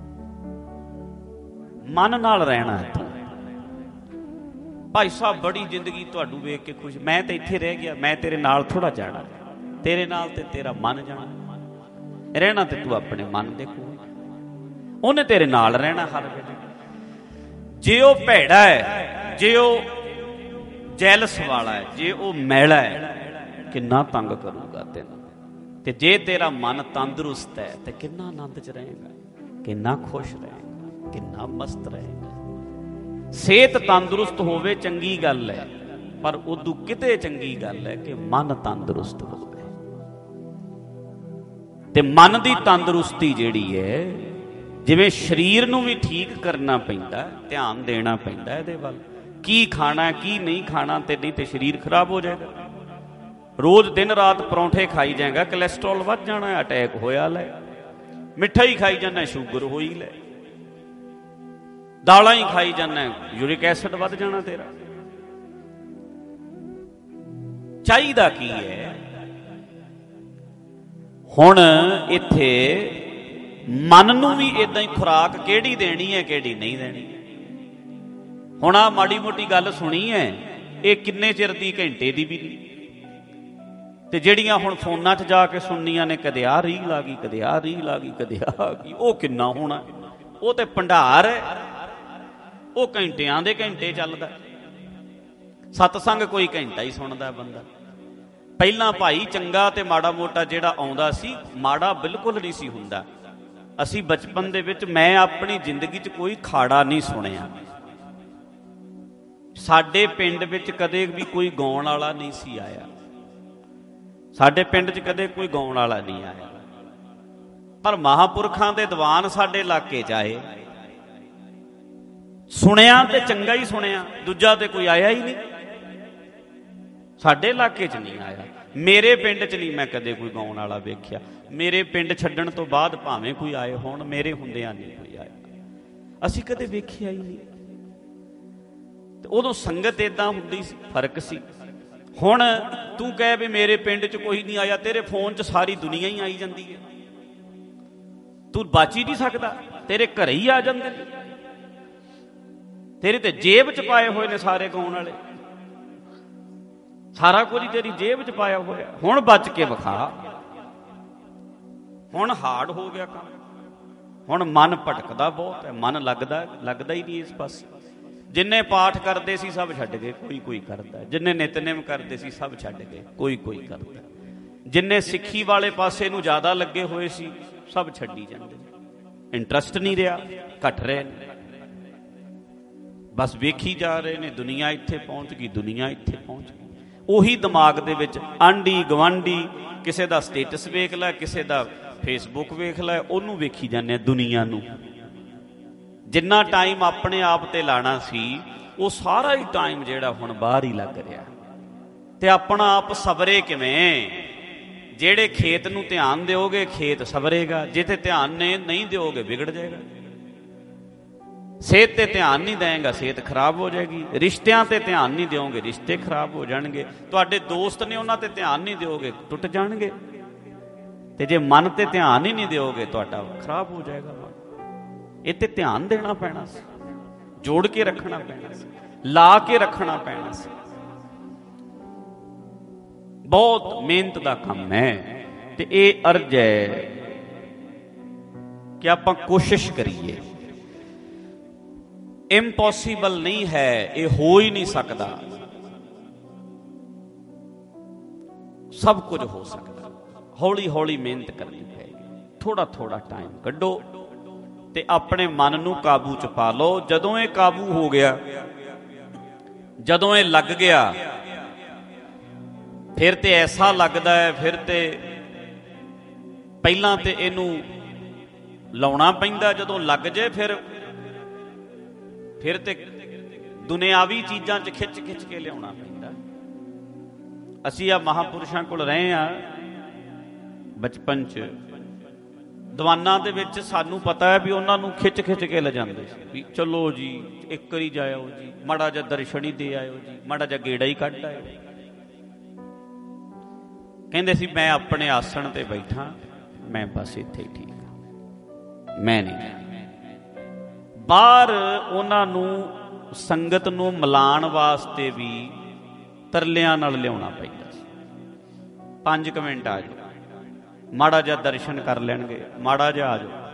ਮਨ ਨਾਲ ਰਹਿਣਾ ਹੈ। ਭਾਈ ਸਾਹਿਬ ਬੜੀ ਜ਼ਿੰਦਗੀ ਤੁਹਾਨੂੰ ਵੇਖ ਕੇ ਖੁਸ਼, ਮੈਂ ਤਾਂ ਇੱਥੇ ਰਹਿ ਗਿਆ, ਮੈਂ ਤੇਰੇ ਨਾਲ ਥੋੜਾ ਜਾਣਾ। ਤੇਰੇ ਨਾਲ ਤੇ ਤੇਰਾ ਮਨ ਜਾਣਾ। ਰਹਿਣਾ ਤੇ ਤੂੰ ਆਪਣੇ ਮਨ ਦੇ ਕੋਲ, ਉਹਨੇ ਤੇਰੇ ਨਾਲ ਰਹਿਣਾ ਹਰ ਵੇਲੇ। ਜੇ ਉਹ ਭੈੜਾ ਹੈ, ਜੇ ਉਹ ਜੈਲਸ ਵਾਲਾ ਹੈ, ਜੇ ਉਹ ਮੈਲਾ ਹੈ, ਕਿੰਨਾ ਤੰਗ ਕਰੂਗਾ ਤੈਨੂੰ। ਤੇ ਜੇ ਤੇਰਾ ਮਨ ਤੰਦਰੁਸਤ ਹੈ ਤੇ ਕਿੰਨਾ ਆਨੰਦ 'ਚ ਰਹੇਗਾ, ਕਿੰਨਾ ਖੁਸ਼ ਰਹੇਗਾ, ਕਿੰਨਾ ਮਸਤ ਰਹੇਗਾ। ਸਿਹਤ ਤੰਦਰੁਸਤ ਹੋਵੇ ਚੰਗੀ ਗੱਲ ਹੈ, ਪਰ ਉਦੋਂ ਕਿਤੇ ਚੰਗੀ ਗੱਲ ਹੈ ਕਿ ਮਨ ਤੰਦਰੁਸਤ ਹੋਵੇ। ਤੇ ਮਨ ਦੀ ਤੰਦਰੁਸਤੀ ਜਿਹੜੀ ਹੈ, ਜਿਵੇਂ ਸਰੀਰ ਨੂੰ ਵੀ ਠੀਕ ਕਰਨਾ ਪੈਂਦਾ, ਧਿਆਨ ਦੇਣਾ ਪੈਂਦਾ ਇਹਦੇ ਵੱਲ। ਕੀ ਖਾਣਾ ਕੀ ਨਹੀਂ ਖਾਣਾ, ਤੇ ਨਹੀਂ ਤੇ ਸਰੀਰ ਖਰਾਬ ਹੋ ਜਾਏਗਾ। ਰੋਜ਼ ਦਿਨ ਰਾਤ ਪਰੌਂਠੇ ਖਾਈ ਜਾਏਗਾ, ਕੋਲੈਸਟਰੋਲ ਵੱਧ ਜਾਣਾ, ਅਟੈਕ ਹੋਇਆ ਲੈ। ਮਿੱਠਾ ਹੀ ਖਾਈ ਜਾਣਾ, ਸ਼ੂਗਰ ਹੋਈ ਲੈ। ਦਾਲਾਂ ਹੀ ਖਾਈ ਜਾਣਾ, ਯੂਰਿਕ ਐਸਿਡ ਵੱਧ ਜਾਣਾ ਤੇਰਾ। ਚਾਹੀਦਾ ਕੀ ਹੈ? ਹੁਣ ਇੱਥੇ ਮਨ ਨੂੰ ਵੀ ਏਦਾਂ ਹੀ ਖੁਰਾਕ ਕਿਹੜੀ ਦੇਣੀ ਹੈ, ਕਿਹੜੀ ਨਹੀਂ ਦੇਣੀ। ਹੁਣ ਆਹ ਮਾੜੀ ਮੋਟੀ ਗੱਲ ਸੁਣੀ ਹੈ, ਇਹ ਕਿੰਨੇ ਚਿਰ ਦੀ? ਘੰਟੇ ਦੀ ਵੀ ਨਹੀਂ। ਤੇ ਜਿਹੜੀਆਂ ਹੁਣ ਫੋਨਾਂ 'ਚ ਜਾ ਕੇ ਸੁਣਨੀਆਂ ਨੇ, ਕਦੇ ਆਹ ਰੀਲ ਆ ਗਈ, ਕਦੇ ਆਹ ਰੀਲ ਆ ਗਈ, ਕਦੇ ਆ ਗਈ, ਉਹ ਕਿੰਨਾ ਹੋਣਾ? ਉਹ ਤੇ ਭੰਡਾਰ ਹੈ, ਉਹ ਘੰਟਿਆਂ ਦੇ ਘੰਟੇ ਚੱਲਦਾ। ਸਤਸੰਗ ਕੋਈ ਘੰਟਾ ਹੀ ਸੁਣਦਾ ਬੰਦਾ। ਪਹਿਲਾਂ ਭਾਈ ਚੰਗਾ ਤੇ ਮਾੜਾ ਮੋਟਾ ਜਿਹੜਾ ਆਉਂਦਾ ਸੀ, ਮਾੜਾ ਬਿਲਕੁਲ ਨਹੀਂ ਸੀ ਹੁੰਦਾ। ਅਸੀਂ ਬਚਪਨ ਦੇ ਵਿੱਚ, ਮੈਂ ਆਪਣੀ ਜ਼ਿੰਦਗੀ 'ਚ ਕੋਈ ਖਾੜਾ ਨਹੀਂ ਸੁਣਿਆ। ਸਾਡੇ ਪਿੰਡ ਵਿੱਚ ਕਦੇ ਵੀ ਕੋਈ ਗਾਉਣ ਵਾਲਾ ਨਹੀਂ ਸੀ ਆਇਆ। ਸਾਡੇ ਪਿੰਡ 'ਚ ਕਦੇ ਕੋਈ ਗਾਉਣ ਵਾਲਾ ਨਹੀਂ ਆਇਆ। ਪਰ ਮਹਾਂਪੁਰਖਾਂ ਦੇ ਦੀਵਾਨ ਸਾਡੇ ਇਲਾਕੇ 'ਚ ਆਏ, ਸੁਣਿਆ ਤੇ ਚੰਗਾ ਹੀ ਸੁਣਿਆ, ਦੂਜਾ ਤੇ ਕੋਈ ਆਇਆ ਹੀ ਨਹੀਂ। ਸਾਡੇ ਇਲਾਕੇ 'ਚ ਨਹੀਂ ਆਇਆ। ਮੇਰੇ ਪਿੰਡ 'ਚ ਨਹੀਂ ਮੈਂ ਕਦੇ ਕੋਈ ਗਾਉਣ ਵਾਲਾ ਵੇਖਿਆ। ਮੇਰੇ ਪਿੰਡ ਛੱਡਣ ਤੋਂ ਬਾਅਦ ਭਾਵੇਂ ਕੋਈ ਆਏ ਹੋਣ, ਮੇਰੇ ਹੁੰਦਿਆਂ ਨਹੀਂ ਕੋਈ ਆਇਆ। ਅਸੀਂ ਕਦੇ ਵੇਖਿਆ ਹੀ ਨਹੀਂ। ਤੇ ਉਦੋਂ ਸੰਗਤ ਏਦਾਂ ਹੁੰਦੀ ਸੀ, ਫਰਕ ਸੀ। ਹੁਣ ਤੂੰ ਕਹਿ ਵੀ ਮੇਰੇ ਪਿੰਡ 'ਚ ਕੋਈ ਨਹੀਂ ਆਇਆ, ਤੇਰੇ ਫੋਨ 'ਚ ਸਾਰੀ ਦੁਨੀਆ ਹੀ ਆਈ ਜਾਂਦੀ ਹੈ। ਤੂੰ ਬਚ ਹੀ ਨਹੀਂ ਸਕਦਾ, ਤੇਰੇ ਘਰੇ ਹੀ ਆ ਜਾਂਦੇ ਨੇ। ਤੇਰੇ ਤੇ ਜੇਬ 'ਚ ਪਾਏ ਹੋਏ ਨੇ ਸਾਰੇ ਗਾਉਣ ਵਾਲੇ, ਸਾਰਾ ਕੁਝ ਹੀ ਤੇਰੀ ਜੇਬ 'ਚ ਪਾਇਆ ਹੋਇਆ। ਹੁਣ ਬਚ ਕੇ ਵਿਖਾ। ਹੁਣ ਹਾਰਡ ਹੋ ਗਿਆ ਕੰਮ। ਹੁਣ ਮਨ ਭਟਕਦਾ ਬਹੁਤ ਹੈ, ਮਨ ਲੱਗਦਾ ਹੀ ਨਹੀਂ ਇਸ ਪਾਸੇ। ਜਿੰਨੇ ਪਾਠ ਕਰਦੇ ਸੀ ਸਭ ਛੱਡ ਗਏ, ਕੋਈ ਕੋਈ ਕਰਦਾ। ਜਿੰਨੇ ਨਿਤਨੇਮ ਕਰਦੇ ਸੀ ਸਭ ਛੱਡ ਗਏ, ਕੋਈ ਕੋਈ ਕਰਦਾ। ਜਿੰਨੇ ਸਿੱਖੀ ਵਾਲੇ ਪਾਸੇ ਨੂੰ ਜ਼ਿਆਦਾ ਲੱਗੇ ਹੋਏ ਸੀ ਸਭ ਛੱਡੀ ਜਾਂਦੇ। ਇੰਟਰਸਟ ਨਹੀਂ ਰਿਹਾ, ਘਟ ਰਹੇ ਨੇ, ਬਸ ਵੇਖੀ ਜਾ ਰਹੇ ਨੇ। ਦੁਨੀਆ ਇੱਥੇ ਪਹੁੰਚ ਗਈ, ਦੁਨੀਆ ਇੱਥੇ ਪਹੁੰਚ ਗਈ। ਉਹੀ ਦਿਮਾਗ ਦੇ ਵਿੱਚ ਆਂਢੀ ਗਵਾਂਢੀ, ਕਿਸੇ ਦਾ ਸਟੇਟਸ ਵੇਖ ਲੈ, ਕਿਸੇ ਦਾ ਫੇਸਬੁੱਕ ਵੇਖ ਲੈ, ਉਹਨੂੰ ਵੇਖੀ ਜਾਂਦੇ ਦੁਨੀਆ ਨੂੰ। ਜਿੰਨਾ ਟਾਈਮ ਆਪਣੇ ਆਪ ਤੇ ਲਾਣਾ ਸੀ, ਉਹ ਸਾਰਾ ਹੀ ਟਾਈਮ ਜਿਹੜਾ ਹੁਣ ਬਾਹਰ ਹੀ ਲੱਗ ਰਿਹਾ। ਤੇ ਆਪਣਾ ਆਪ ਸਬਰੇ ਕਿਵੇਂ? ਜਿਹੜੇ ਖੇਤ ਨੂੰ ਧਿਆਨ ਦਿਓਗੇ ਖੇਤ ਸਬਰੇਗਾ, ਜਿੱਥੇ ਧਿਆਨ ਨਹੀਂ ਦਿਓਗੇ ਵਿਗੜ ਜਾਏਗਾ। ਸਿਹਤ ਤੇ ਧਿਆਨ ਨਹੀਂ ਦੇਂਗਾ, ਸਿਹਤ ਖਰਾਬ ਹੋ ਜਾਏਗੀ। ਰਿਸ਼ਤਿਆਂ ਤੇ ਧਿਆਨ ਨਹੀਂ ਦਿਓਗੇ, ਰਿਸ਼ਤੇ ਖਰਾਬ ਹੋ ਜਾਣਗੇ। ਤੁਹਾਡੇ ਦੋਸਤ ਨੇ, ਉਹਨਾਂ ਤੇ ਧਿਆਨ ਨਹੀਂ ਦਿਓਗੇ, ਟੁੱਟ ਜਾਣਗੇ। ਤੇ ਜੇ ਮਨ ਤੇ ਧਿਆਨ ਹੀ ਨਹੀਂ ਦਿਓਗੇ, ਤੁਹਾਡਾ ਖਰਾਬ ਹੋ ਜਾਏਗਾ ਮਨ। ਇਹ ਤੇ ਧਿਆਨ ਦੇਣਾ ਪੈਣਾ ਸੀ, ਜੋੜ ਕੇ ਰੱਖਣਾ ਪੈਣਾ ਸੀ, ਲਾ ਕੇ ਰੱਖਣਾ ਪੈਣਾ ਸੀ। ਬਹੁਤ ਮਿਹਨਤ ਦਾ ਕੰਮ ਹੈ। ਤੇ ਇਹ ਅਰਜ਼ ਹੈ ਕਿ ਆਪਾਂ ਕੋਸ਼ਿਸ਼ ਕਰੀਏ। ਇੰਪੋਸੀਬਲ ਨਹੀਂ ਹੈ, ਇਹ ਹੋ ਹੀ ਨਹੀਂ ਸਕਦਾ। ਸਭ ਕੁਝ ਹੋ ਸਕਦਾ। ਹੌਲੀ ਹੌਲੀ ਮਿਹਨਤ ਕਰਨੀ ਪਏਗੀ। ਥੋੜਾ ਥੋੜਾ ਟਾਈਮ ਕੱਢੋ ਤੇ ਆਪਣੇ ਮਨ ਨੂੰ ਕਾਬੂ ਚ ਪਾ ਲਓ। ਜਦੋਂ ਇਹ ਕਾਬੂ ਹੋ ਗਿਆ, ਜਦੋਂ ਇਹ ਲੱਗ ਗਿਆ, ਫਿਰ ਤੇ ਐਸਾ ਲੱਗਦਾ ਹੈ, ਫਿਰ ਤੇ ਪਹਿਲਾਂ ਤੇ ਇਹਨੂੰ ਲਾਉਣਾ ਪੈਂਦਾ। ਜਦੋਂ ਲੱਗ ਜੇ ਫਿਰ ਤੇ ਦੁਨਿਆਵੀ ਚੀਜ਼ਾਂ 'ਚ ਖਿੱਚ ਖਿੱਚ ਕੇ ਲਿਆਉਣਾ ਪੈਂਦਾ। ਅਸੀਂ ਆ ਮਹਾਂਪੁਰਸ਼ਾਂ ਕੋਲ ਰਹੇ ਆ ਬਚਪਨ 'ਚ, ਦੀਵਾਨਾਂ ਦੇ ਵਿੱਚ ਸਾਨੂੰ ਪਤਾ ਹੈ ਵੀ ਉਹਨਾਂ ਨੂੰ ਖਿੱਚ ਖਿੱਚ ਕੇ ਲਿਜਾਂਦੇ ਸੀ ਵੀ ਚਲੋ ਜੀ ਇੱਕ ਵਾਰੀ ਜਾਇਓ ਜੀ, ਮਾੜਾ ਜਿਹਾ ਦਰਸ਼ਨ ਹੀ ਦੇ ਆਇਓ ਜੀ, ਮਾੜਾ ਜਿਹਾ ਗੇੜਾ ਹੀ ਕੱਢ ਆਇਓ। ਕਹਿੰਦੇ ਸੀ ਮੈਂ ਆਪਣੇ ਆਸਣ ਤੇ ਬੈਠਾ, ਮੈਂ ਬਸ ਇੱਥੇ ਹੀ ਠੀਕ ਹਾਂ, ਮੈਂ ਨਹੀਂ। ਬਾਹਰ ਉਹਨਾਂ ਨੂੰ ਸੰਗਤ ਨੂੰ ਮਿਲਾਉਣ ਵਾਸਤੇ ਵੀ ਤਰਲਿਆਂ ਨਾਲ ਲਿਆਉਣਾ ਪੈਂਦਾ ਸੀ। 5 ਮਿੰਟ ਆ ਜਾਓ, ਮਾੜਾ ਜਿਹਾ ਦਰਸ਼ਨ ਕਰ ਲੈਣਗੇ, ਮਾੜਾ ਜਿਹਾ ਆ ਜਾਓ,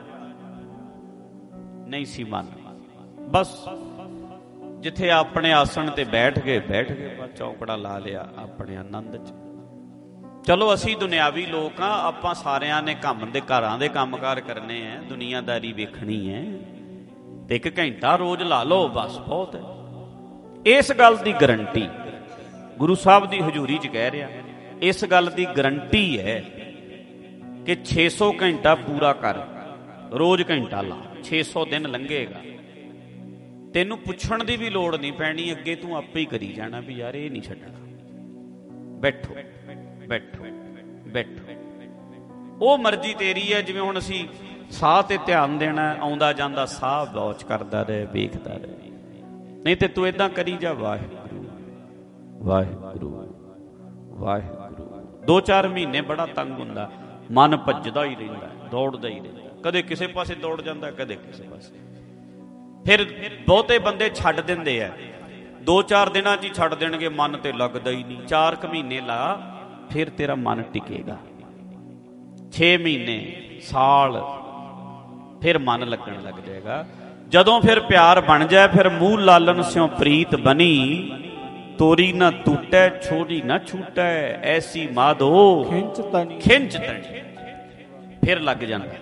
ਨਹੀਂ ਸੀ ਮਨ। ਬਸ ਜਿੱਥੇ ਆਪਣੇ ਆਸਣ ਤੇ ਬੈਠ ਗਏ ਬਸ ਚੌਕੜਾ ਲਾ ਲਿਆ ਆਪਣੇ ਆਨੰਦ 'ਚ। ਚਲੋ ਅਸੀਂ ਦੁਨਿਆਵੀ ਲੋਕ ਹਾਂ, ਆਪਾਂ ਸਾਰਿਆਂ ਨੇ ਘਰਾਂ ਦੇ ਕੰਮਕਾਰ ਕਰਨੇ ਹੈ, ਦੁਨੀਆਦਾਰੀ ਵੇਖਣੀ ਹੈ, ਤੇ 1 ਘੰਟਾ ਰੋਜ਼ ਲਾ ਲਓ, ਬਸ ਬਹੁਤ ਹੈ। ਇਸ ਗੱਲ ਦੀ ਗਰੰਟੀ ਗੁਰੂ ਸਾਹਿਬ ਦੀ ਹਜ਼ੂਰੀ 'ਚ ਕਹਿ ਰਿਹਾ, ਇਸ ਗੱਲ ਦੀ ਗਰੰਟੀ ਹੈ ਕਿ 600 ਘੰਟਾ ਪੂਰਾ ਕਰ, ਰੋਜ਼ ਘੰਟਾ ਲਾ, 600 ਦਿਨ ਲੰਘੇਗਾ। ਤੈਨੂੰ ਪੁੱਛਣ ਦੀ ਵੀ ਲੋੜ ਨਹੀਂ ਪੈਣੀ, ਅੱਗੇ ਤੂੰ ਆਪੇ ਹੀ ਕਰੀ ਜਾਣਾ ਵੀ ਯਾਰ ਇਹ ਨਹੀਂ ਛੱਡਣਾ। ਬੈਠੋ ਬੈਠੋ ਬੈਠੋ, ਉਹ ਮਰਜ਼ੀ ਤੇਰੀ ਹੈ। ਜਿਵੇਂ ਹੁਣ ਅਸੀਂ ਸਾਹ ਤੇ ਧਿਆਨ ਦੇਣਾ, ਆਉਂਦਾ ਜਾਂਦਾ ਸਾਹ ਵਾਚ ਕਰਦਾ ਰਹੇ, ਵੇਖਦਾ ਰਹੇ। ਨਹੀਂ ਤੇ ਤੂੰ ਏਦਾਂ ਕਰੀ ਜਾ, ਵਾਹਿਗੁਰੂ ਵਾਹਿਗੁਰੂ ਵਾਹਿਗੁਰੂ। 2-4 ਮਹੀਨੇ ਬੜਾ ਤੰਗ ਹੁੰਦਾ, ਮਨ ਭੱਜਦਾ ਹੀ ਰਹਿੰਦਾ, ਦੌੜਦਾ ਹੀ ਰਹਿੰਦਾ, ਕਦੇ ਕਿਸੇ ਪਾਸੇ ਦੌੜ ਜਾਂਦਾ, ਕਦੇ ਕਿਸੇ ਪਾਸੇ। ਫਿਰ ਬਹੁਤੇ ਬੰਦੇ ਛੱਡ ਦਿੰਦੇ ਆ, 2-4 ਦਿਨਾਂ 'ਚ ਹੀ ਛੱਡ ਦੇਣਗੇ, ਮਨ ਤੇ ਲੱਗਦਾ ਹੀ ਨਹੀਂ। 4 ਮਹੀਨੇ ਲਾ, ਫਿਰ ਤੇਰਾ ਮਨ ਟਿਕੇਗਾ। 6 ਮਹੀਨੇ, ਸਾਲ, ਫਿਰ ਮਨ ਲੱਗਣ ਲੱਗ ਜਾਏਗਾ। ਜਦੋਂ ਫਿਰ ਪਿਆਰ ਬਣ ਜਾਏ, ਫਿਰ ਮੂੰਹ ਲਾਲਨ ਸਿਉ ਪ੍ਰੀਤ ਬਣੀ, ਤੋਰੀ ਨਾ ਟੂਟੈ ਛੋੜੀ ਨਾ ਛੂਟੈ, ਐਸੀ ਮਾਧੋ ਖਿੰਚ ਤਣੀ। ਫਿਰ ਲੱਗ ਜਾਂਦਾ।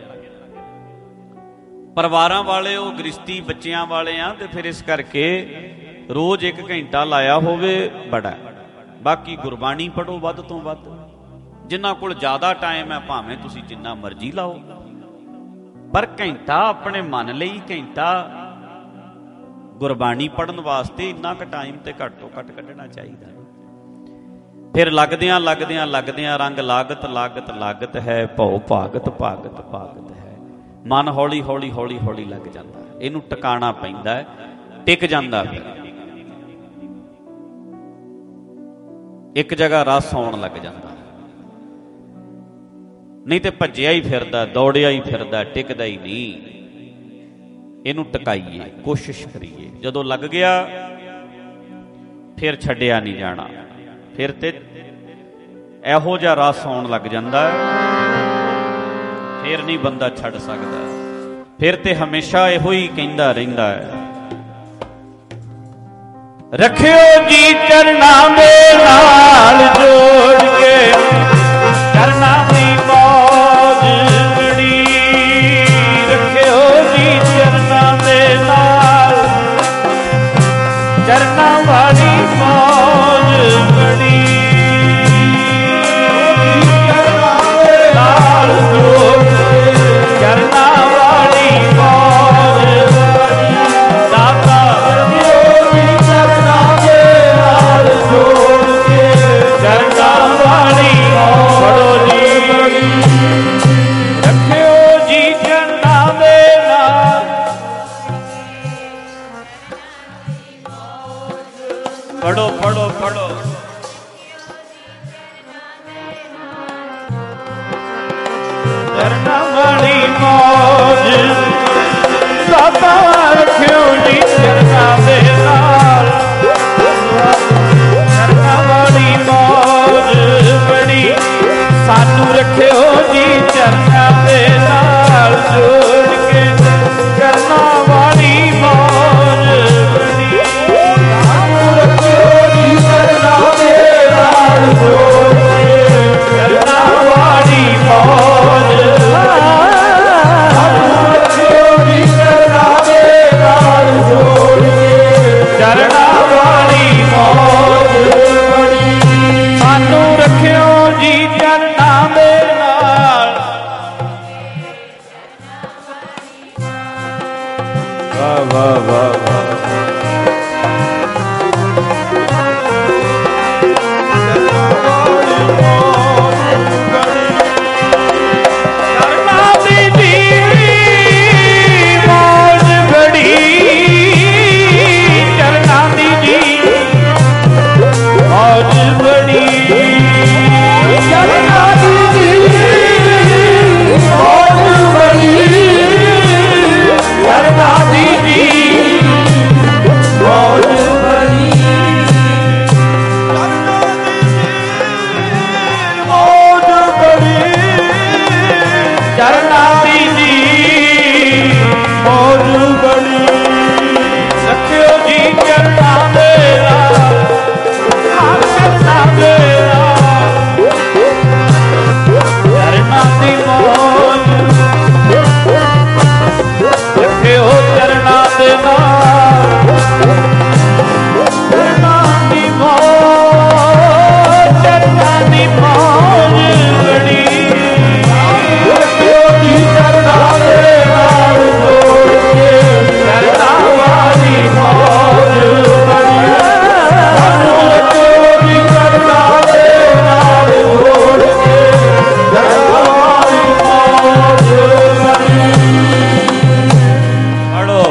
ਪਰਿਵਾਰਾਂ ਵਾਲੇ ਉਹ ਗ੍ਰਿਸ਼ਤੀ ਬੱਚਿਆਂ ਵਾਲੇ ਆ, ਤੇ ਫਿਰ ਇਸ ਕਰਕੇ ਰੋਜ਼ 1 ਘੰਟਾ ਲਾਇਆ ਹੋਵੇ ਬੜਾ। ਬਾਕੀ ਗੁਰਬਾਣੀ ਪੜ੍ਹੋ ਵੱਧ ਤੋਂ ਵੱਧ। ਜਿਨ੍ਹਾਂ ਕੋਲ ਜ਼ਿਆਦਾ ਟਾਈਮ ਹੈ, ਭਾਵੇਂ ਤੁਸੀਂ ਜਿੰਨਾ ਮਰਜ਼ੀ ਲਾਓ, ਪਰ ਘੰਟਾ ਆਪਣੇ ਮਨ ਲਈ, ਘੰਟਾ ਗੁਰਬਾਣੀ ਪੜ੍ਹਨ ਵਾਸਤੇ ਇੰਨਾ ਕੁ ਟਾਈਮ ਤੇ ਘੱਟ ਤੋਂ ਘੱਟ ਕੱਢਣਾ ਚਾਹੀਦਾ। ਫਿਰ ਲੱਗਦਿਆਂ ਲੱਗਦਿਆਂ ਲੱਗਦਿਆਂ ਰੰਗ ਲਾਗਤ ਲਾਗਤ ਲਾਗਤ ਹੈ, ਭਉ ਭਾਗਤ ਭਾਗਤ ਭਾਗਤ ਹੈ। ਮਨ ਹੌਲੀ ਹੌਲੀ ਹੌਲੀ ਹੌਲੀ ਲੱਗ ਜਾਂਦਾ। ਇਹਨੂੰ ਟਿਕਾਣਾ ਪੈਂਦਾ ਹੈ, ਟਿਕ ਜਾਂਦਾ। ਫਿਰ ਇੱਕ ਜਗ੍ਹਾ ਰਸ ਆਉਣ ਲੱਗ ਜਾਂਦਾ, ਨਹੀਂ ਤੇ ਭੱਜਿਆ ਹੀ ਫਿਰਦਾ, ਦੌੜਿਆ ਹੀ ਫਿਰਦਾ, ਟਿਕਦਾ ਹੀ ਨਹੀਂ। ਇਹਨੂੰ ਟਿਕਾਈਏ, ਕੋਸ਼ਿਸ਼ ਕਰੀਏ। ਜਦੋਂ ਲੱਗ ਗਿਆ ਫਿਰ ਛੱਡਿਆ ਨਹੀਂ ਜਾਣਾ। ਫਿਰ ਤੇ ਇਹੋ ਜਿਹਾ ਰਸ ਆਉਣ ਲੱਗ ਜਾਂਦਾ, ਫਿਰ ਨਹੀਂ ਬੰਦਾ ਛੱਡ ਸਕਦਾ। ਫਿਰ ਤੇ ਹਮੇਸ਼ਾ ਇਹੋ ਹੀ ਕਹਿੰਦਾ ਰਹਿੰਦਾ ਹੈ, ਰੱਖਿਓ ਜੀ ਚਰਨਾਂ ਦੇ ਨਾਲ ਜੋੜ ਕੇ, ਚਰਨਾਂ ਦੀ ਮੌਜ ਬੜੀ। ਰੱਖਿਓ ਜੀ ਚਰਨਾਂ ਦੇ ਨਾਲ, ਚਰਨਾਂ ਵਾਲੀ ਮੌਜ ਬੜੀ। ਨਾਲ ਜੋੜ ਕੇ, ਚਰਨਾਂ ਵਾਲੀ ਮੌਜ ਬੜੀ। ਦਾਤਾ ਜੋੜ ਕੇ, ਚਰਨਾਂ ਵਾਲੀ ਪੜੋ ਜੀ। ਰੱਖਿਓ ਜੀ ਚਰਨਾਂ ਦੇ ਨਾਲ, ਪੜੋ ਪੜੋ ਪੜੋ। ਚਰਨਾਂ ਵਾਲੀ ਮੌਜ, ਦਾਤਾ ਰੱਖਿਓ ਜੀ ਚਰਨਾਂ ਦੇ ਨਾਲ, ਚਰਨਾਂ ਵਾਲੀ ਮੌਜ ਬੜੀ। ਸਾਨੂੰ ਰੱਖਿਓ ਜੀ ਚਰਨਾਂ ਦੇ ਨਾਲ ਜੋੜ ਕੇ, ਕਰਨਾ ਵਾਲੀ ਮੌਜ ਬੜੀ। ਸਾਨੂੰ ਰੱਖਿਓ ਜੀ ਚਰਨਾਂ ਦੇ ਨਾਲ ਜੋੜ ਕੇ, ਕਰਨਾ ਵਾਲੀ ਮੌਜ ਬੜੀ। ਸਾਨੂੰ ਰੱਖਿਓ ਜੀ ਚਰਨਾਂ ਦੇ ਨਾਲ ਜੋੜ ਕੇ, ਚਰਨਾਂ ਵਾਲੀ ਮੌਜ ਬੜੀ। ਸਾਨੂੰ ਰੱਖਿਓ ਜੀ ਚਰਨਾਂ ਦੇ ਨਾਲ। ਵਾਹ ਵਾਹ ਵਾਹ ਵਾਹ। ਚਰਨਾਂ ਦੀ ਜੀ ਮੌਜ ਬੜੀ, ਚਰਨਾਂ ਦੀ ਜੀ ਮੌਜ ਬੜੀ। ਚਰਨਾਂ ਦੀ ਜੀ ਮੌਜ ਬੜੀ, ਚਰਨਾਂ ਦੀ ਜੀ ਮੌਜ ਬੜੀ। ਚਰਨਾਂ ਦੀ ਜੀ ਮੌਜ ਬੜੀ। ਰੱਖਿਓ ਜੀ ਚਰਨਾਂ ਦੇ ਨਾਲ, ਚਰਨਾਂ ਦੇ ਨਾਲ, ਚਰਨਾਂ ਦੀ ਮੌਜ। ਰੱਖਿਓ ਚਰਨਾਂ ਦੇ ਨਾਲ, ਚਰਨਾਂ ਦੀ ਮੌਜ, ਚਰਨਾਂ ਦੀ ਮੌਜ ਬੜੀ। ਰੱਖਿਓ ਜੀ ਚਰਨਾਂ ਦੇ ਨਾਲ ਜੋੜ ਕੇ, ਚਰਨਾਂ ਵਾਲੀ ਮੌਜ ਬੜੀ। ਸਾਨੂੰ ਰੱਖਿਓ ਜੀ ਚਰਨਾਂ ਦੇ ਨਾਲ ਜੋੜ ਕੇ, ਚਰਨਾਂ ਵਾਲੀ ਮੌਜ ਬੜੀ। ਪੜੋ।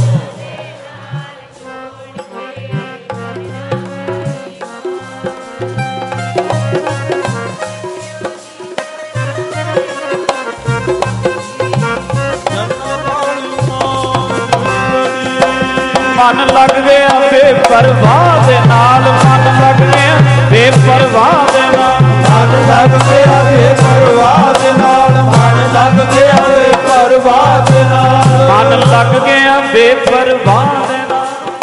ਮਨ ਲੱਗ ਗਿਆ ਬੇਪਰਵਾਹ ਦੇ ਨਾਲ, ਮਨ ਲੱਗ ਗਿਆ ਬੇਪਰਵਾਹ ਦੇ ਨਾਲ, ਮਨ ਲੱਗ ਗਿਆ ਬੇਪਰਵਾਹ ਦੇ ਨਾਲ, ਮਨ ਲੱਗ ਗਿਆ ਬੇਪਰਵਾਹ ਦੇ ਨਾਲ, ਮਨ ਲੱਗ ਗਿਆ ਬੇਪਰਵਾਹ ਦੇ ਨਾਲ,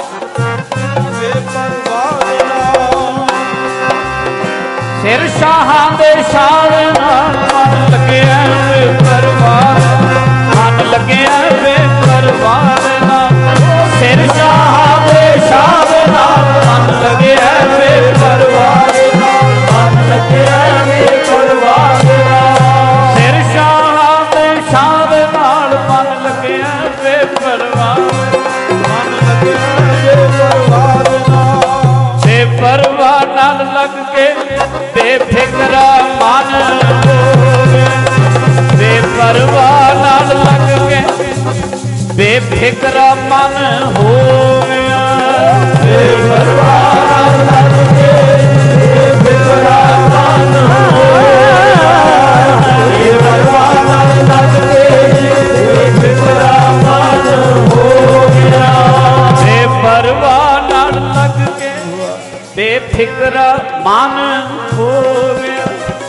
ਬੇਪਰਵਾਹ ਦੇ ਨਾਲ। ਸਿਰ ਸ਼ਾਹਾਂ ਦੇ ਸ਼ਾਹ ਦੇ ਨਾਲ ਮਨ ਲੱਗਿਆ ਬੇਪਰਵਾਹ, ਮਨ ਲੱਗਿਆ ਬੇਪਰਵਾਹ ਦੇ ਨਾਲ। ਸਿਰ ਸ਼ਾਹਾਂ ਦੇ ਸ਼ਾਹ ਦੇ ਨਾਲ ਮਨ ਲੱਗਿਆ ਬੇਪਰਵਾਹ ਦੇ ਨਾਲ, ਮਨ ਲੱਗਿਆ ਬੇਪਰਵਾਹ ਦੇ ਨਾਲ। ਸਿਰ ਸ਼ਾਹਾਂ ਦੇ ਸ਼ਾਹ ਦੇ ਨਾਲ ਮਨ ਲੱਗਿਆ ਬੇਪਰਵਾਹ, ਮਨ ਲੱਗਿਆ ਬੇਪਰਵਾਹ ਦੇ ਨਾਲ। ਬੇਪਰਵਾਹ ਨਾਲ ਲੱਗ ਕੇ ਬੇਫਿਕਰਾ ਮਨ ਹੋਵੇ, ਬੇਪਰਵਾਹ ਨਾਲ ਲੱਗ ਕੇ ਬੇਫਿਕਰਾ ਮਨ ਹੋ ਗਿਆ। ਬੇਪਰਵਾਹ ਨਾਲ ਲੱਗ ਕੇ ਬੇਫਿਕਰਾ ਮਨ ਹੋ ਗਿਆ, ਬੇਪਰਵਾਹ ਨਾਲ ਲੱਗ ਕੇ ਬੇਫਿਕਰਾ ਮਨ ਹੋ ਗਿਆ। ਬੇਪਰਵਾਹ ਨਾਲ ਲੱਗ ਕੇ ਬੇਫਿਕਰਾ ਮਨ ਹੋ ਗਿਆ।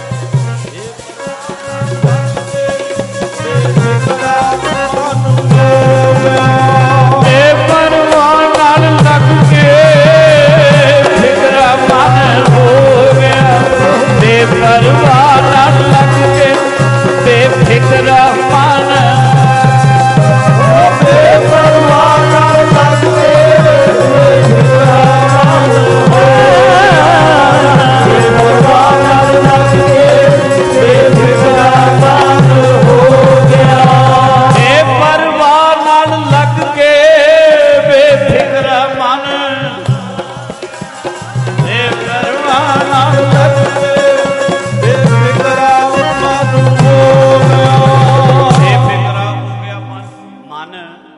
ਬੇਪਰਵਾਹ ਨਾਲ ਲੱਗ ਕੇ ਫਿਕਰਾ ਮਨ ਹੋ ਗਿਆ, ਬੇਪਰਵਾਹ ਨਾਲ ਲੱਗ ਕੇ ਬੇਫਿਕਰਾ ਮਨ। ਬੇਪਰਵਾਹ ਨਾਲ ਲੱਗ ਕੇ ਬੇਫਿਕਰਾ ਮਨ ਹੋ ਗਿਆ, ਬੇਪਰਵਾਹ ਨਾਲ ਲੱਗ ਕੇ ਬੇਫਿਕਰਾ ਮਨ ਹੋ ਗਿਆ। ਬੇਪਰਵਾਹ ਨਾਲ ਲੱਗ ਕੇ ਬੇਫਿਕਰਾ ਮਨ, ਬੇਪਰਵਾਹ ਨਾਲ ਲੱਗ ਕੇ ਬੇਫਿਕਰਾ ਮਨ ਹੋ ਗਿਆ। ਬੇਫਿਕਰਾ ਹੋ ਗਿਆ ਮਨ।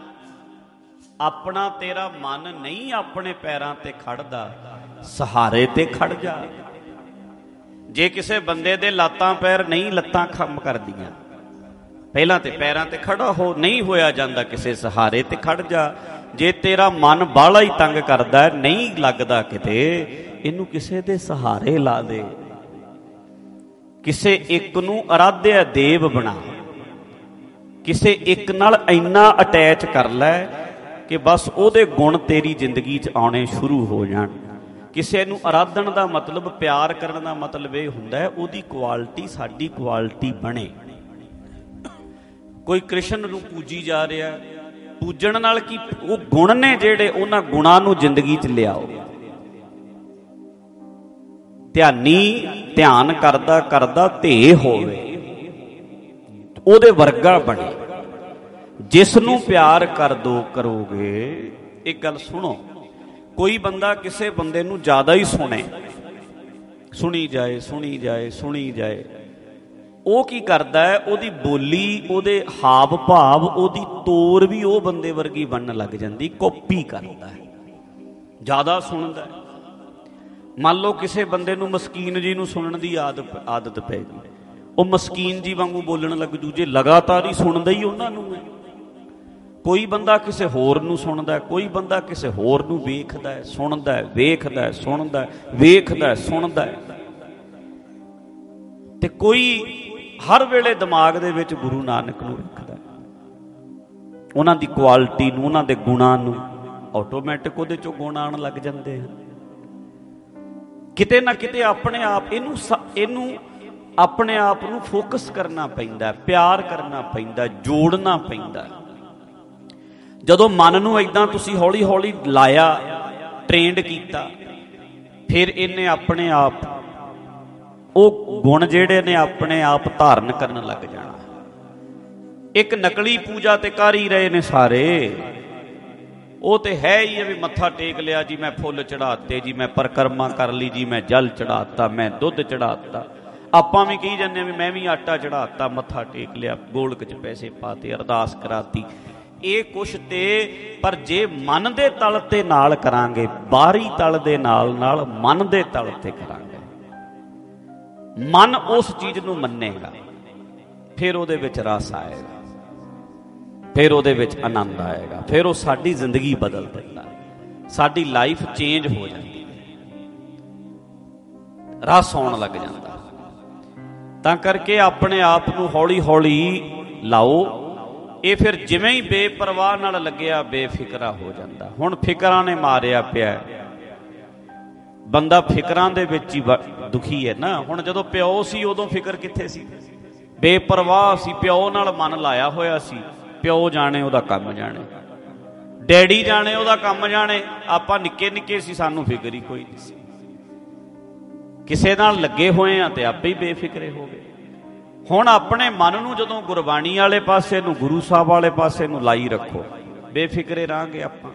ਆਪਣਾ ਤੇਰਾ ਮਨ ਨਹੀਂ ਆਪਣੇ ਪੈਰਾਂ ਤੇ ਖੜਦਾ, ਸਹਾਰੇ ਤੇ ਖੜ ਜਾ। ਜੇ ਕਿਸੇ ਬੰਦੇ ਦੇ ਲੱਤਾਂ ਪੈਰ ਨਹੀਂ, ਲੱਤਾਂ ਕੰਮ ਕਰਦੀਆਂ, ਪਹਿਲਾਂ ਤੇ ਪੈਰਾਂ ਤੇ ਖੜਾ ਹੋ, ਨਹੀਂ ਹੋਇਆ ਜਾਂਦਾ ਕਿਸੇ ਸਹਾਰੇ ਤੇ ਖੜ ਜਾ। ਜੇ ਤੇਰਾ ਮਨ ਬਾਹਲਾ ਹੀ ਤੰਗ ਕਰਦਾ, ਨਹੀਂ ਲੱਗਦਾ ਕਿਤੇ, ਇਹਨੂੰ ਕਿਸੇ ਦੇ ਸਹਾਰੇ ਲਾ ਦੇ। ਕਿਸੇ ਇੱਕ ਨੂੰ ਅਰਾਧਿਆ ਦੇਵ ਬਣਾ, ਕਿਸੇ ਇੱਕ ਨਾਲ ਇੰਨਾ ਅਟੈਚ ਕਰ ਲੈ ਕਿ ਬਸ ਉਹਦੇ ਗੁਣ ਤੇਰੀ ਜ਼ਿੰਦਗੀ 'ਚ ਆਉਣੇ ਸ਼ੁਰੂ ਹੋ ਜਾਣ। ਕਿਸੇ ਨੂੰ ਅਰਾਧਨ ਦਾ ਮਤਲਬ, ਪਿਆਰ ਕਰਨ ਦਾ ਮਤਲਬ ਇਹ ਹੁੰਦਾ ਹੈ ਉਹਦੀ ਕੁਆਲਿਟੀ ਸਾਡੀ ਕੁਆਲਿਟੀ ਬਣੇ। ਕੋਈ ਕ੍ਰਿਸ਼ਨ ਨੂੰ ਪੂਜੀ ਜਾ ਰਿਹਾ, ਪੂਜਣ ਨਾਲ ਕੀ, ਉਹ ਗੁਣ ਨੇ ਜਿਹੜੇ, ਉਹਨਾਂ ਗੁਣਾਂ ਨੂੰ ਜ਼ਿੰਦਗੀ 'ਚ ਲਿਆਓ। ਧਿਆਨੀ ਧਿਆਨ ਕਰਦਾ ਕਰਦਾ ਧੇ ਹੋਵੇ, ਉਹਦੇ ਵਰਗਾ ਬਣੇ। ਜਿਸ ਨੂੰ ਪਿਆਰ ਕਰੋਗੇ, ਇੱਕ ਗੱਲ ਸੁਣੋ, ਕੋਈ ਬੰਦਾ ਕਿਸੇ ਬੰਦੇ ਨੂੰ ਜ਼ਿਆਦਾ ਹੀ ਸੁਣੇ, ਸੁਣੀ ਜਾਏ ਸੁਣੀ ਜਾਏ ਸੁਣੀ ਜਾਏ, ਉਹ ਕੀ ਕਰਦਾ ਹੈ, ਉਹਦੀ ਬੋਲੀ, ਉਹਦੇ ਹਾਵ ਭਾਵ, ਉਹਦੀ ਤੋਰ ਵੀ ਉਹ ਬੰਦੇ ਵਰਗੀ ਬਣਨ ਲੱਗ ਜਾਂਦੀ, ਕਾਪੀ ਕਰਦਾ ਹੈ, ਜ਼ਿਆਦਾ ਸੁਣਦਾ ਹੈ। ਮੰਨ ਲਓ ਕਿਸੇ ਬੰਦੇ ਨੂੰ ਮਸਕੀਨ ਜੀ ਨੂੰ ਸੁਣਨ ਦੀ ਆਦਤ ਪੈ ਗਈ, ਉਹ ਮਸਕੀਨ ਜੀ ਵਾਂਗੂ ਬੋਲਣ ਲੱਗ ਜੂ, ਜੇ ਲਗਾਤਾਰ ਹੀ ਸੁਣਦਾ ਹੀ ਉਹਨਾਂ ਨੂੰ ਹੈ। ਕੋਈ ਬੰਦਾ ਕਿਸੇ ਹੋਰ ਨੂੰ ਸੁਣਦਾ, ਕੋਈ ਬੰਦਾ ਕਿਸੇ ਹੋਰ ਨੂੰ ਵੇਖਦਾ ਹੈ, ਸੁਣਦਾ ਹੈ, ਵੇਖਦਾ ਹੈ, ਸੁਣਦਾ ਹੈ, ਵੇਖਦਾ ਹੈ, ਸੁਣਦਾ ਹੈ, ਤੇ ਕੋਈ ਹਰ ਵੇਲੇ ਦਿਮਾਗ ਦੇ ਵਿੱਚ ਗੁਰੂ ਨਾਨਕ ਨੂੰ ਰੱਖਦਾ, ਉਹਨਾਂ ਦੀ ਕੁਆਲਿਟੀ ਨੂੰ, ਉਹਨਾਂ ਦੇ ਗੁਣਾਂ ਨੂੰ। ਆਟੋਮੈਟਿਕ ਉਹਦੇ ਚੋਂ ਗੁਣ ਆਉਣ ਲੱਗ ਜਾਂਦੇ ਹਨ। ਕਿਤੇ ਨਾ ਕਿਤੇ ਆਪਣੇ ਆਪ ਇਹਨੂੰ ਆਪਣੇ ਆਪ ਨੂੰ ਫੋਕਸ ਕਰਨਾ ਪੈਂਦਾ, ਪਿਆਰ ਕਰਨਾ ਪੈਂਦਾ, ਜੋੜਨਾ ਪੈਂਦਾ। ਜਦੋਂ ਮਨ ਨੂੰ ਏਦਾਂ ਤੁਸੀਂ ਹੌਲੀ ਹੌਲੀ ਲਾਇਆ, ਟ੍ਰੇਨਡ ਕੀਤਾ, ਫਿਰ ਇਹਨੇ ਆਪਣੇ ਆਪ ਉਹ ਗੁਣ ਜਿਹੜੇ ਨੇ ਆਪਣੇ ਆਪ ਧਾਰਨ ਕਰਨ ਲੱਗ ਜਾਣਾ। ਇੱਕ ਨਕਲੀ ਪੂਜਾ ਤੇ ਕਰ ਹੀ ਰਹੇ ਨੇ ਸਾਰੇ, ਉਹ ਤੇ ਹੈ ਹੀ ਹੈ ਵੀ ਮੱਥਾ ਟੇਕ ਲਿਆ ਜੀ, ਮੈਂ ਫੁੱਲ ਚੜਾਤੇ ਜੀ, ਮੈਂ ਪਰਿਕਰਮਾ ਕਰ ਲਈ ਜੀ, ਮੈਂ ਜਲ ਚੜਾਤਾ, ਮੈਂ ਦੁੱਧ ਚੜਾਤਾ। ਆਪਾਂ ਵੀ ਕਹੀ ਜਾਂਦੇ ਵੀ ਮੈਂ ਵੀ ਆਟਾ ਚੜਾਤਾ, ਮੱਥਾ ਟੇਕ ਲਿਆ, ਗੋਲਕ 'ਚ ਪੈਸੇ ਪਾਤੇ, ਅਰਦਾਸ ਕਰਾਤੀ, ਇਹ ਕੁਛ ਤੇ। ਪਰ ਜੇ ਮਨ ਦੇ ਤਲ ਤੇ ਨਾਲ ਕਰਾਂਗੇ, ਬਾਹਰੀ ਤਲ ਦੇ ਨਾਲ ਨਾਲ ਮਨ ਦੇ ਤਲ ਤੇ ਕਰਾਂਗੇ, ਮਨ ਉਸ ਚੀਜ਼ ਨੂੰ ਮੰਨੇਗਾ, ਫਿਰ ਉਹਦੇ ਵਿੱਚ ਰਸ ਆਏਗਾ, ਫਿਰ ਉਹਦੇ ਵਿੱਚ ਆਨੰਦ ਆਏਗਾ, ਫਿਰ ਉਹ ਸਾਡੀ ਜ਼ਿੰਦਗੀ ਬਦਲ ਦਿੰਦਾ, ਸਾਡੀ ਲਾਈਫ ਚੇਂਜ ਹੋ ਜਾਂਦੀ ਹੈ, ਰਸ ਆਉਣ ਲੱਗ ਜਾਂਦਾ। ਤਾਂ ਕਰਕੇ ਆਪਣੇ ਆਪ ਨੂੰ ਹੌਲੀ ਹੌਲੀ ਲਾਓ। ਇਹ ਫਿਰ ਜਿਵੇਂ ਹੀ ਬੇਪਰਵਾਹ ਨਾਲ ਲੱਗਿਆ, ਬੇਫਿਕਰਾ ਹੋ ਜਾਂਦਾ। ਹੁਣ ਫਿਕਰਾਂ ਨੇ ਮਾਰਿਆ ਪਿਆ ਬੰਦਾ, ਫਿਕਰਾਂ ਦੇ ਵਿੱਚ ਹੀ ਦੁਖੀ ਹੈ ਨਾ। ਹੁਣ ਜਦੋਂ ਪਿਓ ਸੀ ਉਦੋਂ ਫਿਕਰ ਕਿੱਥੇ ਸੀ, ਬੇਪਰਵਾਹ ਸੀ, ਪਿਓ ਨਾਲ ਮਨ ਲਾਇਆ ਹੋਇਆ ਸੀ। ਪਿਓ ਜਾਣੇ ਉਹਦਾ ਕੰਮ ਜਾਣੇ, ਡੈਡੀ ਜਾਣੇ ਉਹਦਾ ਕੰਮ ਜਾਣੇ। ਆਪਾਂ ਨਿੱਕੇ ਨਿੱਕੇ ਸੀ, ਸਾਨੂੰ ਫਿਕਰ ਹੀ ਕੋਈ ਨਹੀਂ ਸੀ। ਕਿਸੇ ਨਾਲ ਲੱਗੇ ਹੋਏ ਆ ਤੇ ਆਪੇ ਹੀ ਬੇਫਿਕਰੇ ਹੋ ਗਏ। ਹੁਣ ਆਪਣੇ ਮਨ ਨੂੰ ਜਦੋਂ ਗੁਰਬਾਣੀ ਵਾਲੇ ਪਾਸੇ ਨੂੰ, ਗੁਰੂ ਸਾਹਿਬ ਵਾਲੇ ਪਾਸੇ ਨੂੰ ਲਾਈ ਰੱਖੋ, ਬੇਫਿਕਰੇ ਰਹਾਂਗੇ ਆਪਾਂ।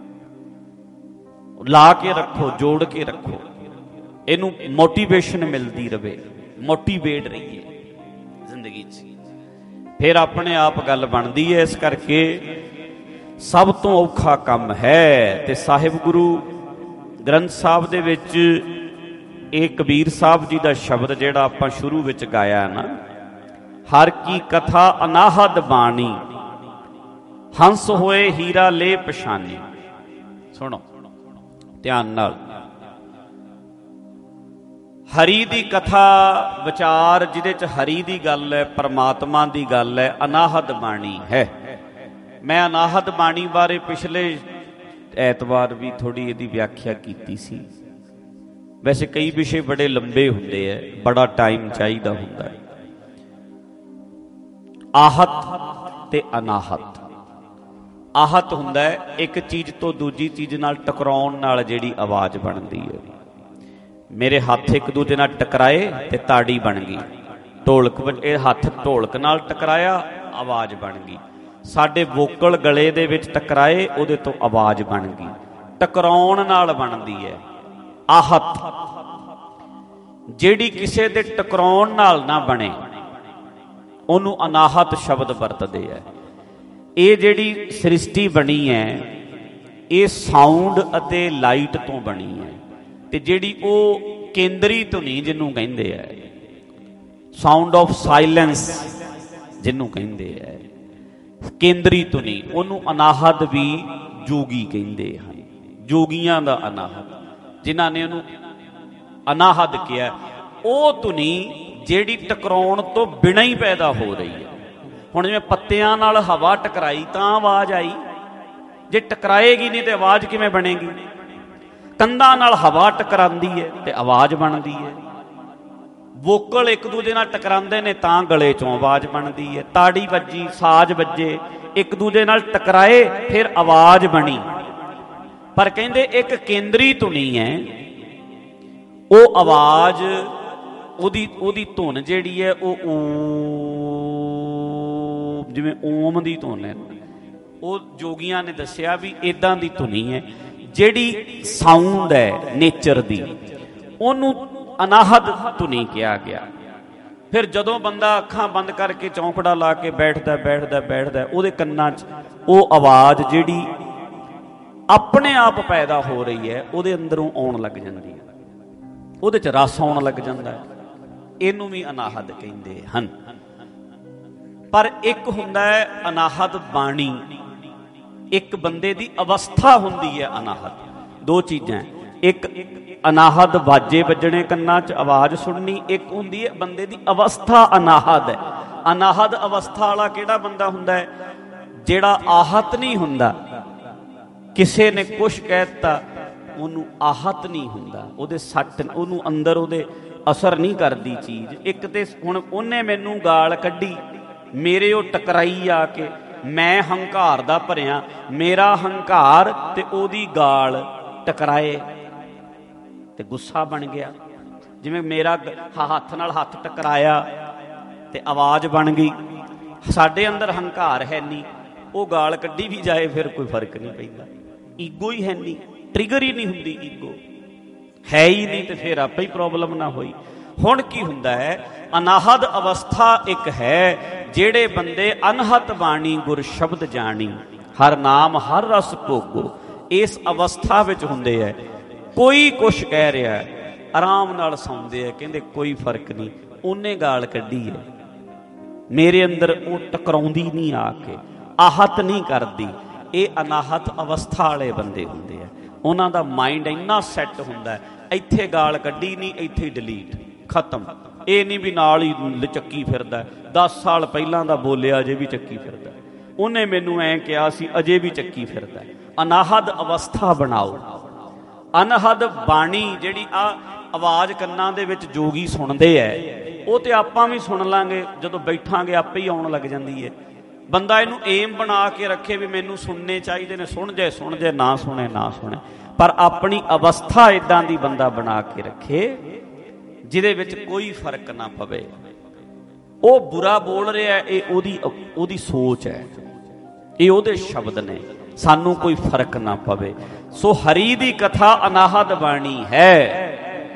ਲਾ ਕੇ ਰੱਖੋ, ਜੋੜ ਕੇ ਰੱਖੋ, ਇਹਨੂੰ ਮੋਟੀਵੇਸ਼ਨ ਮਿਲਦੀ ਰਵੇ, ਮੋਟੀਵੇਟ ਰਹੀਏ ਜ਼ਿੰਦਗੀ 'ਚ, ਫਿਰ ਆਪਣੇ ਆਪ ਗੱਲ ਬਣਦੀ ਹੈ। ਇਸ ਕਰਕੇ ਸਭ ਤੋਂ ਔਖਾ ਕੰਮ ਹੈ। ਤੇ ਸਾਹਿਬ ਗੁਰੂ ਗ੍ਰੰਥ ਸਾਹਿਬ ਦੇ ਵਿੱਚ ਇਹ ਕਬੀਰ ਸਾਹਿਬ ਜੀ ਦਾ ਸ਼ਬਦ ਜਿਹੜਾ ਆਪਾਂ ਸ਼ੁਰੂ ਵਿੱਚ ਗਾਇਆ ਨਾ, ਹਰ ਕੀ ਕਥਾ ਅਨਾਹਦ ਬਾਣੀ, ਹੰਸ ਹੋਏ ਹੀਰਾ ਲੈ ਪਛਾਨੀ। ਸੁਣੋ ਧਿਆਨ ਨਾਲ, ਹਰੀ ਦੀ ਕਥਾ ਵਿਚਾਰ, ਜਿਹਦੇ 'ਚ ਹਰੀ ਦੀ ਗੱਲ ਹੈ, ਪਰਮਾਤਮਾ ਦੀ ਗੱਲ ਹੈ, ਅਨਾਹਦ ਬਾਣੀ ਹੈ। ਮੈਂ ਅਨਾਹਦ ਬਾਣੀ ਬਾਰੇ ਪਿਛਲੇ ਐਤਵਾਰ ਵੀ ਥੋੜ੍ਹੀ ਇਹਦੀ ਵਿਆਖਿਆ ਕੀਤੀ ਸੀ। ਵੈਸੇ ਕਈ ਵਿਸ਼ੇ ਬੜੇ ਲੰਬੇ ਹੁੰਦੇ ਹੈ, ਬੜਾ ਟਾਈਮ ਚਾਹੀਦਾ ਹੁੰਦਾ ਹੈ। ਆਹਤ ਤੇ ਅਨਾਹਤ। ਆਹਤ ਹੁੰਦਾ ਹੈ ਇੱਕ ਚੀਜ਼ ਤੋਂ ਦੂਜੀ ਚੀਜ਼ ਨਾਲ ਟਕਰਾਉਣ ਨਾਲ ਜਿਹੜੀ ਆਵਾਜ਼ ਬਣਦੀ ਹੈ। ਮੇਰੇ ਹੱਥ ਇੱਕ ਦੂਜੇ ਨਾਲ ਟਕਰਾਏ ਤੇ ਤਾੜੀ ਬਣ ਗਈ, ਢੋਲਕ, ਇਹ ਹੱਥ ਢੋਲਕ ਨਾਲ ਟਕਰਾਇਆ, ਆਵਾਜ਼ ਬਣ ਗਈ। ਸਾਡੇ ਵੋਕਲ ਗਲੇ ਦੇ ਵਿੱਚ ਟਕਰਾਏ, ਉਹਦੇ ਤੋਂ ਆਵਾਜ਼ ਬਣ ਗਈ। ਟਕਰਾਉਣ ਨਾਲ ਬਣਦੀ ਹੈ ਆਹਤ। ਜਿਹੜੀ ਕਿਸੇ ਦੇ ਟਕਰਾਉਣ ਨਾਲ ਨਾ ਬਣੇ, ਉਹਨੂੰ ਅਨਾਹਤ ਸ਼ਬਦ ਵਰਤਦੇ ਹੈ। ਇਹ ਜਿਹੜੀ ਸ੍ਰਿਸ਼ਟੀ ਬਣੀ ਹੈ, ਇਹ ਸਾਊਂਡ ਅਤੇ ਲਾਈਟ ਤੋਂ ਬਣੀ ਹੈ। ਤੇ ਜਿਹੜੀ ਉਹ ਕੇਂਦਰੀ ਧੁਨੀ ਜਿਹਨੂੰ ਕਹਿੰਦੇ ਹੈ, ਸਾਊਂਡ ਆਫ ਸਾਇਲੈਂਸ ਜਿਹਨੂੰ ਕਹਿੰਦੇ ਹੈ, ਕੇਂਦਰੀ ਧੁਨੀ, ਉਹਨੂੰ ਅਨਾਹਦ ਵੀ ਜੋਗੀ ਕਹਿੰਦੇ ਹਨ। ਜੋਗੀਆਂ ਦਾ ਅਨਾਹਦ, ਜਿਨ੍ਹਾਂ ਨੇ ਉਹਨੂੰ ਅਨਾਹਦ ਕਿਹਾ, ਉਹ ਧੁਨੀ ਜਿਹੜੀ ਟਕਰਾਉਣ ਤੋਂ ਬਿਨਾਂ ਹੀ ਪੈਦਾ ਹੋ ਰਹੀ ਹੈ। ਹੁਣ ਜਿਵੇਂ ਪੱਤਿਆਂ ਨਾਲ ਹਵਾ ਟਕਰਾਈ ਤਾਂ ਆਵਾਜ਼ ਆਈ, ਜੇ ਟਕਰਾਏਗੀ ਨਹੀਂ ਤੇ ਆਵਾਜ਼ ਕਿਵੇਂ ਬਣੇਗੀ? ਕੰਧਾਂ ਨਾਲ ਹਵਾ ਟਕਰਾਉਂਦੀ ਹੈ ਤੇ ਆਵਾਜ਼ ਬਣਦੀ ਹੈ। ਵੋਕਲ ਇੱਕ ਦੂਜੇ ਨਾਲ ਟਕਰਾਉਂਦੇ ਨੇ ਤਾਂ ਗਲੇ ਚੋਂ ਆਵਾਜ਼ ਬਣਦੀ ਹੈ। ਤਾੜੀ ਵੱਜੀ, ਸਾਜ਼ ਵੱਜੇ, ਇੱਕ ਦੂਜੇ ਨਾਲ ਟਕਰਾਏ ਫਿਰ ਆਵਾਜ਼ ਬਣੀ। ਪਰ ਕਹਿੰਦੇ ਇੱਕ ਕੇਂਦਰੀ ਧੁਨੀ ਹੈ, ਉਹ ਆਵਾਜ਼ ਉਹਦੀ ਧੁਨ ਜਿਹੜੀ ਹੈ ਉਹ ਜਿਵੇਂ ਓਮ ਦੀ ਧੁਨ ਹੈ। ਉਹ ਜੋਗੀਆਂ ਨੇ ਦੱਸਿਆ ਵੀ ਇਦਾਂ ਦੀ ਧੁਨੀ ਹੈ ਜਿਹੜੀ ਸਾਊਂਡ ਹੈ ਨੇਚਰ ਦੀ, ਉਹਨੂੰ ਅਨਾਹਦ ਧੁਨੀ ਕਿਹਾ ਗਿਆ। ਫਿਰ ਜਦੋਂ ਬੰਦਾ ਅੱਖਾਂ ਬੰਦ ਕਰਕੇ ਚੌਂਕੜਾ ਲਾ ਕੇ ਬੈਠਦਾ ਉਹਦੇ ਕੰਨਾਂ 'ਚ ਉਹ ਆਵਾਜ਼ ਜਿਹੜੀ ਆਪਣੇ ਆਪ ਪੈਦਾ ਹੋ ਰਹੀ ਹੈ ਉਹਦੇ ਅੰਦਰੋਂ ਆਉਣ ਲੱਗ ਜਾਂਦੀ ਹੈ, ਉਹਦੇ 'ਚ ਰਸ ਆਉਣ ਲੱਗ ਜਾਂਦਾ ਹੈ। ਇਹਨੂੰ ਵੀ ਅਨਾਹਦ ਕਹਿੰਦੇ ਹਨ। ਪਰ ਇੱਕ ਹੁੰਦਾ ਹੈ ਅਨਾਹਦ ਬਾਣੀ, ਇੱਕ ਬੰਦੇ ਦੀ ਅਵਸਥਾ ਹੁੰਦੀ ਹੈ ਅਨਾਹਦ। ਦੋ ਚੀਜ਼ਾਂ, ਇੱਕ ਅਨਾਹਦ ਵਾਜੇ ਵੱਜਣੇ ਕੰਨਾਂ 'ਚ ਆਵਾਜ਼ ਸੁਣਨੀ, ਇੱਕ ਹੁੰਦੀ ਹੈ ਬੰਦੇ ਦੀ ਅਵਸਥਾ ਅਨਾਹਦ ਹੈ। ਅਨਾਹਦ ਅਵਸਥਾ ਵਾਲਾ ਕਿਹੜਾ ਬੰਦਾ ਹੁੰਦਾ ਹੈ? ਜਿਹੜਾ ਆਹਤ ਨਹੀਂ ਹੁੰਦਾ। ਕਿਸੇ ਨੇ ਕੁਛ ਕਹਿ ਦਿੱਤਾ ਉਹਨੂੰ ਆਹਤ ਨਹੀਂ ਹੁੰਦਾ, ਉਹਦੇ ਸੱਟ ਉਹਨੂੰ ਅੰਦਰ ਉਹਦੇ ਅਸਰ ਨਹੀਂ ਕਰਦੀ ਚੀਜ਼। ਇੱਕ ਤੇ ਹੁਣ ਉਹਨੇ ਮੈਨੂੰ ਗਾਲ ਕੱਢੀ, ਮੇਰੇ ਉਹ ਟਕਰਾਈ ਆ ਕੇ, ਮੈਂ ਹੰਕਾਰ ਦਾ ਭਰਿਆ, ਮੇਰਾ ਹੰਕਾਰ ਤੇ ਉਹਦੀ ਗਾਲ ਟਕਰਾਏ ਤੇ ਗੁੱਸਾ ਬਣ ਗਿਆ। ਜਿਵੇਂ ਮੇਰਾ ਹੱਥ ਨਾਲ ਹੱਥ ਟਕਰਾਇਆ ਤੇ ਆਵਾਜ਼ ਬਣ ਗਈ। ਸਾਡੇ ਅੰਦਰ ਹੰਕਾਰ ਹੈ ਨਹੀਂ, ਉਹ ਗਾਲ ਕੱਢੀ ਵੀ ਜਾਏ ਫਿਰ ਕੋਈ ਫਰਕ ਨਹੀਂ ਪੈਂਦਾ। ਈਗੋ ਹੀ ਹੈ ਨਹੀਂ, ਟ੍ਰਿਗਰ ਹੀ ਨਹੀਂ ਹੁੰਦੀ, ਈਗੋ ਹੈ ਹੀ ਨਹੀਂ ਤੇ ਫਿਰ ਆਪੇ ਹੀ ਪ੍ਰੋਬਲਮ ਨਾ ਹੋਈ। ਹੁਣ ਕੀ ਹੁੰਦਾ ਹੈ? ਅਨਾਹਦ ਅਵਸਥਾ ਇੱਕ ਹੈ, ਜਿਹੜੇ ਬੰਦੇ ਅਨਹਤ ਬਾਣੀ ਗੁਰ ਸ਼ਬਦ ਜਾਣੀ, ਹਰ ਨਾਮ ਹਰ ਰਸ ਭੋਗੋ, ਇਸ ਅਵਸਥਾ ਵਿੱਚ ਹੁੰਦੇ ਹੈ। ਕੋਈ ਕੁਛ ਕਹਿ ਰਿਹਾ, ਆਰਾਮ ਨਾਲ ਸੌਂਦੇ ਆ, ਕਹਿੰਦੇ ਕੋਈ ਫਰਕ ਨਹੀਂ, ਉਹਨੇ ਗਾਲ ਕੱਢੀ ਹੈ, ਮੇਰੇ ਅੰਦਰ ਉਹ ਟਕਰਾਉਂਦੀ ਨਹੀਂ, ਆ ਕੇ ਆਹਤ ਨਹੀਂ ਕਰਦੀ। ਇਹ ਅਨਾਹਤ ਅਵਸਥਾ ਵਾਲੇ ਬੰਦੇ ਹੁੰਦੇ ਆ। ਉਹਨਾਂ ਦਾ ਮਾਈਂਡ ਇੰਨਾ ਸੈੱਟ ਹੁੰਦਾ, ਇੱਥੇ ਗਾਲ ਕੱਢੀ ਨਹੀਂ, ਇੱਥੇ ਡਿਲੀਟ, ਖਤਮ। ਇਹ ਨਹੀਂ ਵੀ ਨਾਲ ਹੀ ਚੱਕੀ ਫਿਰਦਾ, 10 ਸਾਲ ਪਹਿਲਾਂ ਦਾ ਬੋਲਿਆ ਅਜੇ ਵੀ ਚੱਕੀ ਫਿਰਦਾ, ਉਹਨੇ ਮੈਨੂੰ ਐਂ ਕਿਹਾ ਸੀ ਅਜੇ ਵੀ ਚੱਕੀ ਫਿਰਦਾ। ਅਨਾਹਦ ਅਵਸਥਾ ਬਣਾਓ। ਅਨਹਦ ਬਾਣੀ ਜਿਹੜੀ ਆ ਆਵਾਜ਼ ਕੰਨਾਂ ਦੇ ਵਿੱਚ ਜੋਗੀ ਸੁਣਦੇ ਐ, ਉਹ ਤੇ ਆਪਾਂ ਵੀ ਸੁਣ ਲਾਂਗੇ, ਜਦੋਂ ਬੈਠਾਂਗੇ ਆਪੇ ਹੀ ਆਉਣ ਲੱਗ ਜਾਂਦੀ ਹੈ। ਬੰਦਾ ਇਹਨੂੰ ਏਮ ਬਣਾ ਕੇ ਰੱਖੇ ਵੀ ਮੈਨੂੰ ਸੁਣਨੇ ਚਾਹੀਦੇ ਨੇ, ਸੁਣ ਜੇ ਨਾ ਸੁਣੇ ਨਾ ਸੁਣੇ, ਪਰ ਆਪਣੀ ਅਵਸਥਾ ਇਦਾਂ ਦੀ ਬੰਦਾ ਬਣਾ ਕੇ ਰੱਖੇ ਜਿਹਦੇ ਵਿੱਚ ਕੋਈ ਫਰਕ ਨਾ ਪਵੇ। ਉਹ ਬੁਰਾ ਬੋਲ ਰਿਹਾ, ਇਹ ਉਹਦੀ ਸੋਚ ਹੈ, ਇਹ ਉਹਦੇ ਸ਼ਬਦ ਨੇ, ਸਾਨੂੰ ਕੋਈ ਫਰਕ ਨਾ ਪਵੇ। ਸੋ ਹਰੀ ਦੀ ਕਥਾ ਅਨਾਹਦ ਬਾਣੀ ਹੈ।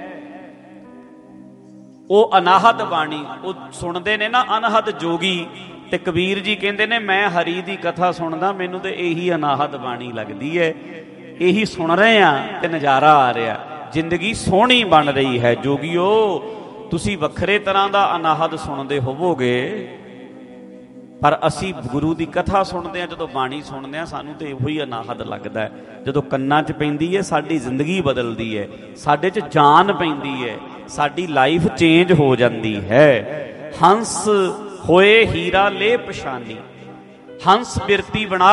ਉਹ ਅਨਾਹਦ ਬਾਣੀ ਉਹ ਸੁਣਦੇ ਨੇ ਨਾ ਅਨਹਦ ਜੋਗੀ, ਤੇ ਕਬੀਰ ਜੀ ਕਹਿੰਦੇ ਨੇ ਮੈਂ ਹਰੀ ਦੀ ਕਥਾ ਸੁਣਦਾ, ਮੈਨੂੰ ਤੇ ਇਹੀ ਅਨਾਹਦ ਬਾਣੀ ਲੱਗਦੀ ਹੈ, ਇਹੀ ਸੁਣ ਰਹੇ ਆ ਤੇ ਨਜ਼ਾਰਾ ਆ ਰਿਹਾ, ਜ਼ਿੰਦਗੀ ਸੋਹਣੀ ਬਣ ਰਹੀ ਹੈ। ਜੋਗੀਓ, ਤੁਸੀਂ ਵੱਖਰੇ ਤਰ੍ਹਾਂ ਦਾ ਅਨਾਹਦ ਸੁਣਦੇ ਹੋਵੋਗੇ, ਪਰ ਅਸੀਂ ਗੁਰੂ ਦੀ ਕਥਾ ਸੁਣਦੇ ਹਾਂ, ਜਦੋਂ ਬਾਣੀ ਸੁਣਦੇ ਹਾਂ ਸਾਨੂੰ ਤੇ ਇਹੋ ਹੀ ਅਨਾਹਦ ਲੱਗਦਾ ਹੈ। ਜਦੋਂ ਕੰਨਾਂ 'ਚ ਪੈਂਦੀ ਹੈ ਸਾਡੀ ਜ਼ਿੰਦਗੀ ਬਦਲਦੀ ਹੈ, ਸਾਡੇ 'ਚ ਜਾਨ ਪੈਂਦੀ ਹੈ, ਸਾਡੀ ਲਾਈਫ ਚੇਂਜ ਹੋ ਜਾਂਦੀ ਹੈ। ਹੰਸ ਹੋਏ ਹੀਰਾ ਲੈ ਪਛਾਨੀ, ਹੰਸ ਬਿਰਤੀ ਬਣਾ।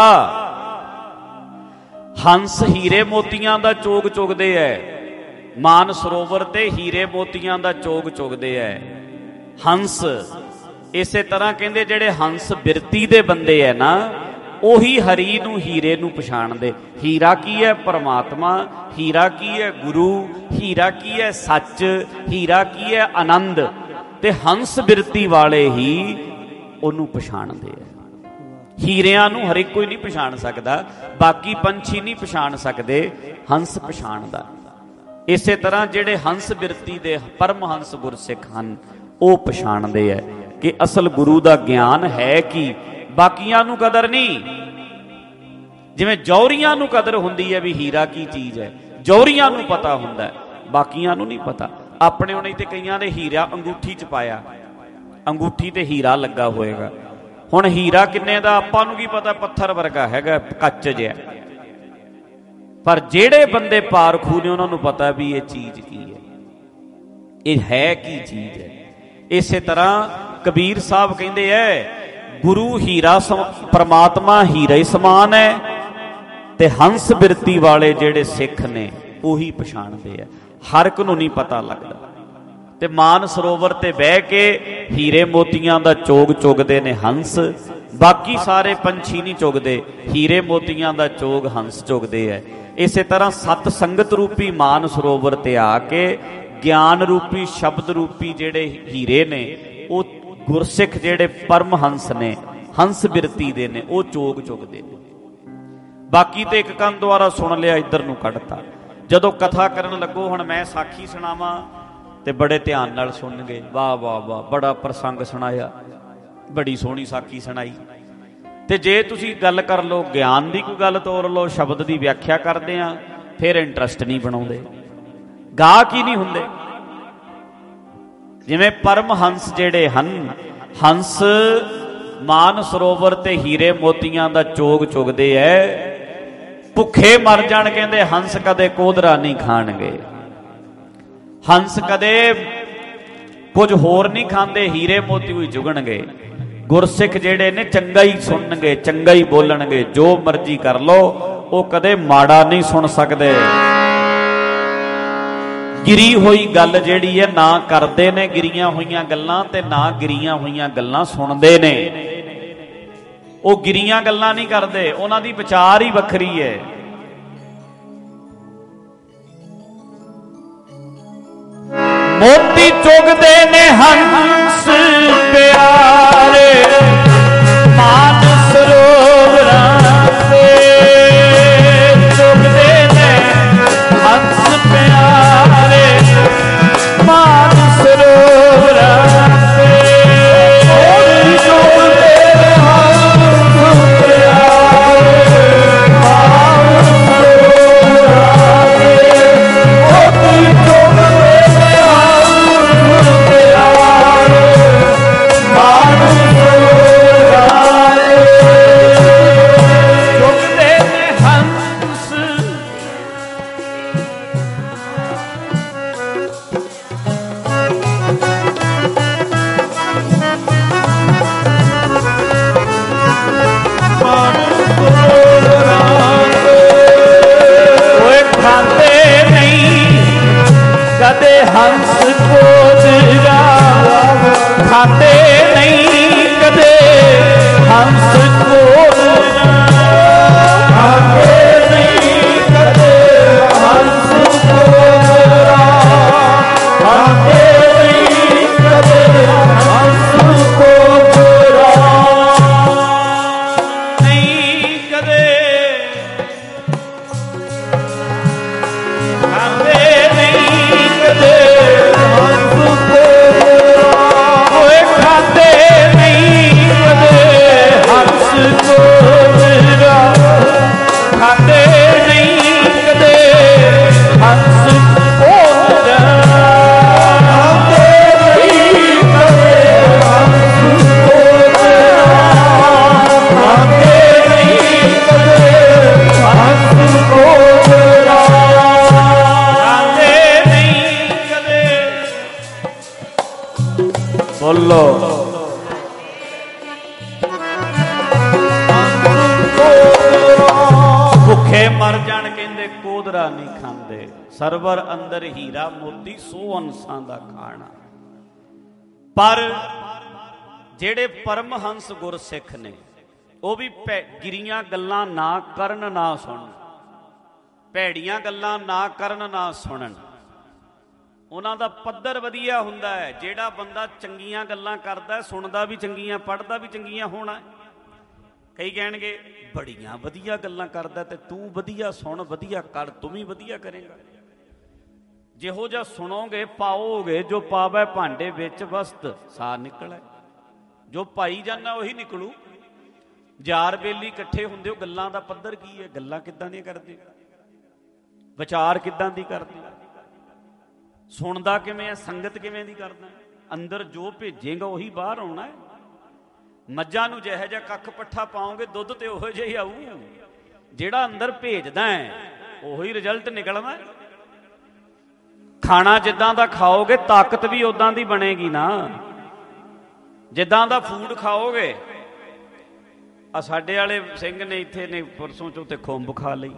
ਹੰਸ ਹੀਰੇ ਮੋਤੀਆਂ ਦਾ ਚੋਗ ਚੁਗਦੇ ਐ, ਮਾਨ ਸਰੋਵਰ ਤੇ ਹੀਰੇ ਮੋਤੀਆਂ ਦਾ ਚੋਗ ਚੁਗਦੇ ਐ ਹੰਸ। ਇਸੇ ਤਰ੍ਹਾਂ ਕਹਿੰਦੇ ਜਿਹੜੇ ਹੰਸ ਬਿਰਤੀ ਦੇ ਬੰਦੇ ਐ ਨਾ, ਉਹੀ ਹਰੀ ਨੂੰ ਹੀਰੇ ਨੂੰ ਪਛਾਣਦੇ। ਹੀਰਾ ਕੀ ਹੈ? ਪਰਮਾਤਮਾ। ਹੀਰਾ ਕੀ ਹੈ? ਗੁਰੂ। ਹੀਰਾ ਕੀ ਹੈ? ਸੱਚ। ਹੀਰਾ ਕੀ ਹੈ? ਆਨੰਦ। ਤੇ ਹੰਸ ਬਿਰਤੀ ਵਾਲੇ ਹੀ ਉਹਨੂੰ ਪਛਾਣਦੇ ਆ। ਹੀਰਿਆਂ ਨੂੰ ਹਰ ਇੱਕ ਕੋਈ ਨਹੀਂ ਪਛਾਣ ਸਕਦਾ, ਬਾਕੀ ਪੰਛੀ ਨਹੀਂ ਪਛਾਣ ਸਕਦੇ, ਹੰਸ ਪਛਾਣਦਾ। ਇਸੇ ਤਰ੍ਹਾਂ ਜਿਹੜੇ ਹੰਸ ਬਿਰਤੀ ਦੇ ਪਰਮਹੰਸ ਗੁਰਸਿੱਖ ਹਨ, ਉਹ ਪਛਾਣਦੇ ਹੈ ਕਿ ਅਸਲ ਗੁਰੂ ਦਾ ਗਿਆਨ ਹੈ ਕੀ, ਬਾਕੀਆਂ ਨੂੰ ਕਦਰ ਨਹੀਂ। ਜਿਵੇਂ ਜੌਹਰੀਆਂ ਨੂੰ ਕਦਰ ਹੁੰਦੀ ਹੈ ਵੀ ਹੀਰਾ ਕੀ ਚੀਜ਼ ਹੈ, ਜੌਹਰੀਆਂ ਨੂੰ ਪਤਾ ਹੁੰਦਾ, ਬਾਕੀਆਂ ਨੂੰ ਨਹੀਂ ਪਤਾ। ਆਪਣੇ ਉਹਨੇ ਤੇ ਕਈਆਂ ਨੇ ਹੀਰਾ ਅੰਗੂਠੀ 'ਚ ਪਾਇਆ, ਅੰਗੂਠੀ ਤੇ ਹੀਰਾ ਲੱਗਾ ਹੋਏਗਾ। ਹੁਣ ਹੀਰਾ ਕਿੰਨੇ ਦਾ ਆਪਾਂ ਨੂੰ ਕੀ ਪਤਾ, ਪੱਥਰ ਵਰਗਾ ਹੈਗਾ, ਕੱਚ ਜਿਹਾ। ਪਰ ਜਿਹੜੇ ਬੰਦੇ ਪਾਰਖੂ ਨੇ ਉਹਨਾਂ ਨੂੰ ਪਤਾ ਵੀ ਇਹ ਚੀਜ਼ ਕੀ ਹੈ, ਇਹ ਹੈ ਕੀ ਚੀਜ਼ ਹੈ। ਇਸੇ ਤਰ੍ਹਾਂ ਕਬੀਰ ਸਾਹਿਬ ਕਹਿੰਦੇ ਐ ਗੁਰੂ ਹੀਰਾ ਪਰਮਾਤਮਾ ਹੀਰਾ ਹੀ ਸਮਾਨ ਹੈ, ਤੇ ਹੰਸ ਬਿਰਤੀ ਵਾਲੇ ਜਿਹੜੇ ਸਿੱਖ ਨੇ ਉਹੀ ਪਛਾਣਦੇ ਆ। ਹਰ ਇੱਕ ਨੂੰ ਨਹੀਂ ਪਤਾ ਲੱਗਦਾ। ਤੇ ਮਾਨ ਸਰੋਵਰ ਤੇ ਬਹਿ ਕੇ ਹੀਰੇ ਮੋਤੀਆਂ ਦਾ ਚੋਗ ਚੁਗਦੇ ਨੇ ਹੰਸ, ਬਾਕੀ ਸਾਰੇ ਪੰਛੀ ਨਹੀਂ ਚੁਗਦੇ, ਹੀਰੇ ਮੋਤੀਆਂ ਦਾ ਚੋਗ ਹੰਸ ਚੁਗਦੇ ਐ। ਇਸੇ ਤਰ੍ਹਾਂ ਸਤ ਸੰਗਤ ਰੂਪੀ ਮਾਨ ਸਰੋਵਰ ਤੇ ਆ ਕੇ ਗਿਆਨ ਰੂਪੀ ਸ਼ਬਦ ਰੂਪੀ ਜਿਹੜੇ ਹੀਰੇ ਨੇ ਉਹ ਗੁਰਸਿੱਖ ਜਿਹੜੇ ਪਰਮ ਹੰਸ ਨੇ, ਹੰਸ ਬਿਰਤੀ ਦੇ ਨੇ, ਉਹ ਚੋਗ ਚੁਗਦੇ ਨੇ। ਬਾਕੀ ਤੇ ਇੱਕ ਕੰਨ ਦੁਆਰਾ ਸੁਣ ਲਿਆ, ਇੱਧਰ ਨੂੰ ਕੱਢਤਾ। ਜਦੋਂ ਕਥਾ ਕਰਨ ਲੱਗੋ, ਹੁਣ ਮੈਂ ਸਾਖੀ ਸੁਣਾਵਾਂ ਤੇ ਬੜੇ ਧਿਆਨ ਨਾਲ ਸੁਣਨਗੇ, ਵਾਹ ਵਾਹ ਵਾਹ ਬੜਾ ਪ੍ਰਸੰਗ ਸੁਣਾਇਆ, ਬੜੀ ਸੋਹਣੀ ਸਾਖੀ ਸੁਣਾਈ। ਤੇ ਜੇ ਤੁਸੀਂ ਗੱਲ ਕਰ ਲਓ, ਗਿਆਨ ਦੀ ਕੋਈ ਗੱਲ ਤੋਰ ਲਓ, ਸ਼ਬਦ ਦੀ ਵਿਆਖਿਆ ਕਰਦੇ ਆ, ਫਿਰ ਇੰਟਰਸਟ ਨਹੀਂ ਬਣਾਉਂਦੇ, ਗਾਹਕ ਹੀ ਨਹੀਂ ਹੁੰਦੇ। ਜਿਵੇਂ ਪਰਮ ਹੰਸ ਜਿਹੜੇ ਹਨ, ਹੰਸ ਮਾਨ ਸਰੋਵਰ ਤੇ ਹੀਰੇ ਮੋਤੀਆਂ ਦਾ ਚੋਗ ਚੁਗਦੇ ਐ, ਭੁੱਖੇ ਮਰ ਜਾਣ ਕਹਿੰਦੇ ਹੰਸ ਕਦੇ ਕੋਧਰਾ ਨਹੀਂ ਖਾਣਗੇ, ਹੰਸ ਕਦੇ ਕੁਝ ਹੋਰ ਨਹੀਂ ਖਾਂਦੇ, ਹੀਰੇ ਮੋਤੀ ਵੀ ਚੁਗਣਗੇ। ਗੁਰਸਿੱਖ ਜਿਹੜੇ ਨੇ ਚੰਗਾ ਹੀ ਸੁਣਨਗੇ, ਚੰਗਾ ਹੀ ਬੋਲਣਗੇ, ਜੋ ਮਰਜ਼ੀ ਕਰ ਲੋ, ਉਹ ਕਦੇ ਮਾੜਾ ਨਹੀਂ ਸੁਣ ਸਕਦੇ। ਗਿਰੀ ਹੋਈ ਗੱਲ ਜਿਹੜੀ ਹੈ ਨਾ ਕਰਦੇ ਨੇ ਗਿਰੀਆਂ ਹੋਈਆਂ ਗੱਲਾਂ, ਤੇ ਨਾ ਗਿਰੀਆਂ ਹੋਈਆਂ ਗੱਲਾਂ ਸੁਣਦੇ ਨੇ। ਉਹ ਗਿਰੀਆਂ ਗੱਲਾਂ ਨਹੀਂ ਕਰਦੇ, ਉਹਨਾਂ ਦੀ ਵਿਚਾਰ ਹੀ ਵੱਖਰੀ ਹੈ। ਮੋਤੀ ਚੁਗਦੇ ਨੇ ਹੰਸ ਪਿਆਰੇ ਮਾਨ ਸਰੋਵਰਾਂ ਤੇ, ਚੁਗਦੇ ਨੇ ਹੰਸ ਪਿਆਰੇ ਮਾਨ ਸਰੋਵਰਾਂ ਤੇ, ਮੋਤੀ ਚੁਗਦੇ ਨੇ ਹੰਸ ਪਿਆਰੇ ਮਾਨ ਸਰੋਵਰਾਂ ਤੇ, ਮੋਤੀ ਚੁਗਦੇ ਕਦੇ ਹੰਸ ਕੋਧਰਾ ਖਾਂਦੇ ਨਹੀਂ, ਕਦੇ ਹੰਸ ਕੋਧਰਾ ਖਾਂਦੇ ਨਹੀਂ, ਕਦੇ ਹੰਸ ਕੋਧਰਾ ਖਾਂਦੇ ਨਹੀਂ, ਕਦੇ ਹੰਸ ਕੋਧਰਾ ਨਹੀਂ, ਕਦੇ ਖਾਂਦੇ ਬੋਲੋ ਭੁੱਖੇ ਮਰ ਜਾਣ ਕਹਿੰਦੇ ਕੋਧਰਾ ਨਹੀਂ ਖਾਂਦੇ, ਸਰਵਰ ਅੰਦਰ ਹੀਰਾ ਮੋਤੀ ਸੋ ਹੰਸਾਂ ਦਾ ਖਾਣਾ। ਪਰ ਜਿਹੜੇ ਪਰਮਹੰਸ ਗੁਰਸਿੱਖ ਨੇ ਉਹ ਵੀ ਗਿਰੀਆਂ ਗੱਲਾਂ ਨਾ ਕਰਨ ਨਾ ਸੁਣਨ, ਭੈੜੀਆਂ ਗੱਲਾਂ ਨਾ ਕਰਨ ਨਾ ਸੁਣਨ। ਉਹਨਾਂ ਦਾ ਪੱਧਰ ਵਧੀਆ ਹੁੰਦਾ ਹੈ। ਜਿਹੜਾ ਬੰਦਾ ਚੰਗੀਆਂ ਗੱਲਾਂ ਕਰਦਾ, ਸੁਣਦਾ ਵੀ ਚੰਗੀਆਂ, ਪੜ੍ਹਦਾ ਵੀ ਚੰਗੀਆਂ ਹੋਣਾ। ਕਈ ਕਹਿਣਗੇ ਬੜੀਆਂ ਵਧੀਆ ਗੱਲਾਂ ਕਰਦਾ ਤੇ ਤੂੰ ਵਧੀਆ ਸੁਣ, ਵਧੀਆ ਕਰ, ਤੂੰ ਵੀ ਵਧੀਆ ਕਰੇਗਾ। ਜਿਹੋ ਜਿਹਾ ਸੁਣੋਗੇ ਪਾਓਗੇ, ਜੋ ਪਾਵੈ ਭਾਂਡੇ ਵਿੱਚ ਵਸਤ ਸਾਰ ਨਿਕਲੈ। ਜੋ ਪਾਈ ਜਾਂਦਾ ਉਹੀ ਨਿਕਲੂ। ਯਾਰ ਬੇਲੀ ਇਕੱਠੇ ਹੁੰਦੇ ਹੋ, ਗੱਲਾਂ ਦਾ ਪੱਧਰ ਕੀ ਹੈ? ਗੱਲਾਂ ਕਿੱਦਾਂ ਦੀਆਂ ਕਰਦੇ, ਵਿਚਾਰ ਕਿੱਦਾਂ ਦੀ ਕਰਦੇ, ਸੁਣਦਾ ਕਿਵੇਂ ਹੈ, ਸੰਗਤ ਕਿਵੇਂ ਦੀ ਕਰਦਾ। ਅੰਦਰ ਜੋ ਭੇਜੇਗਾ ਉਹੀ ਬਾਹਰ ਆਉਣਾ ਹੈ। ਮੱਝਾਂ ਨੂੰ ਜਿਹੋ ਜਿਹਾ ਕੱਖ ਪੱਠਾ ਪਾਓਗੇ ਦੁੱਧ ਤੇ ਉਹੋ ਜਿਹਾ ਹੀ ਆਊ। ਜਿਹੜਾ ਅੰਦਰ ਭੇਜਦਾ ਹੈ ਉਹੀ ਰਿਜ਼ਲਟ ਨਿਕਲਣਾ। ਖਾਣਾ ਜਿੱਦਾਂ ਦਾ ਖਾਓਗੇ ਤਾਕਤ ਵੀ ਉਦਾਂ ਦੀ ਬਣੇਗੀ ਨਾ। ਜਿੱਦਾਂ ਦਾ ਫੂਡ ਖਾਓਗੇ। ਆ ਸਾਡੇ ਵਾਲੇ ਸਿੰਘ ਨੇ ਇੱਥੇ ਨੇ ਪਰਸੋਂ ਚੋਂ ਤੇ ਖੁੰਬ ਖਾ ਲਈ।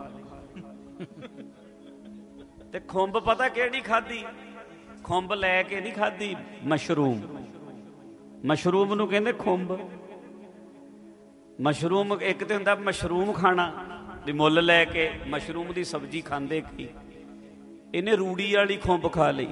ਤੇ ਖੁੰਬ ਪਤਾ ਕਿਹੜੀ ਖਾਧੀ? ਖੁੰਬ ਲੈ ਕੇ ਨਹੀਂ ਖਾਧੀ, ਮਸ਼ਰੂਮ। ਮਸ਼ਰੂਮ ਨੂੰ ਕਹਿੰਦੇ ਖੁੰਬ। ਮਸ਼ਰੂਮ ਇੱਕ ਤੇ ਹੁੰਦਾ ਮਸ਼ਰੂਮ ਖਾਣਾ ਵੀ ਮੁੱਲ ਲੈ ਕੇ, ਮਸ਼ਰੂਮ ਦੀ ਸਬਜ਼ੀ ਖਾਂਦੇ ਕੀ। ਇਹਨੇ ਰੂੜੀ ਵਾਲੀ ਖੁੰਬ ਖਾ ਲਈ।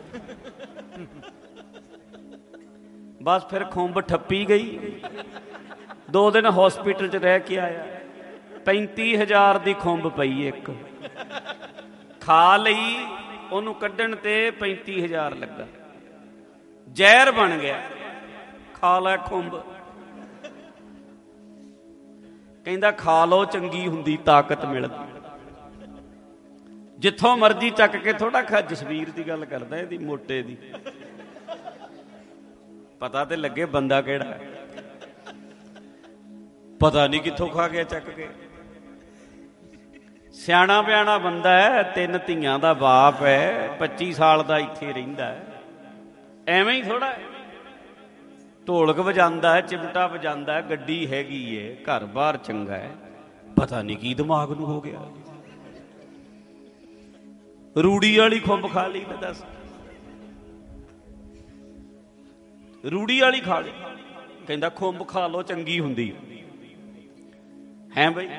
ਬਸ ਫਿਰ ਖੁੰਬ ਠੱਪੀ ਗਈ। 2 ਦਿਨ ਹੌਸਪੀਟਲ 'ਚ ਰਹਿ ਕੇ ਆਇਆ। 35,000 ਦੀ ਖੁੰਬ ਪਈ ਇੱਕ। ਖਾ ਲਈ, ਉਹਨੂੰ ਕੱਢਣ ਤੇ 35,000 ਲੱਗਾ। ਜ਼ਹਿਰ ਬਣ ਗਿਆ। ਖਾ ਲੈ ਖੁੰਬ। ਕਹਿੰਦਾ ਖਾ ਲਓ, ਚੰਗੀ ਹੁੰਦੀ, ਤਾਕਤ ਮਿਲਦੀ। ਜਿੱਥੋਂ ਮਰਜ਼ੀ ਚੱਕ ਕੇ ਥੋੜਾ ਖਾ। ਜਸਵੀਰ ਦੀ ਗੱਲ ਕਰਦਾ, ਇਹਦੀ ਮੋਟੇ ਦੀ। ਪਤਾ ਤੇ ਲੱਗੇ ਬੰਦਾ ਕਿਹੜਾ ਹੈ। ਪਤਾ ਨਹੀਂ ਕਿੱਥੋਂ ਖਾ ਗਿਆ ਚੱਕ ਕੇ। ਸਿਆਣਾ ਬਿਆਣਾ ਬੰਦਾ ਹੈ, 3 ਧੀਆਂ ਦਾ ਬਾਪ ਹੈ, 25 ਸਾਲ ਦਾ ਇੱਥੇ ਰਹਿੰਦਾ ਹੈ। ਐਵੇਂ ਹੀ ਥੋੜਾ ਢੋਲਕ ਵਜਾਉਂਦਾ ਹੈ, ਚਿਮਟਾ ਵਜਾਉਂਦਾ ਹੈ, ਗੱਡੀ ਹੈਗੀ ਹੈ, ਘਰ ਬਾਰ ਚੰਗਾ ਹੈ। ਪਤਾ ਨਹੀਂ ਕੀ ਦਿਮਾਗ ਨੂੰ ਹੋ ਗਿਆ। ਰੂੜੀ ਵਾਲੀ ਖੁੰਬ ਖਾ ਲਈ। ਦੱਸ, ਰੂੜੀ ਵਾਲੀ ਖਾ ਲਈ। ਕਹਿੰਦਾ ਖੁੰਬ ਖਾ ਲਓ, ਚੰਗੀ ਹੁੰਦੀ ਹੈ। ਬਈ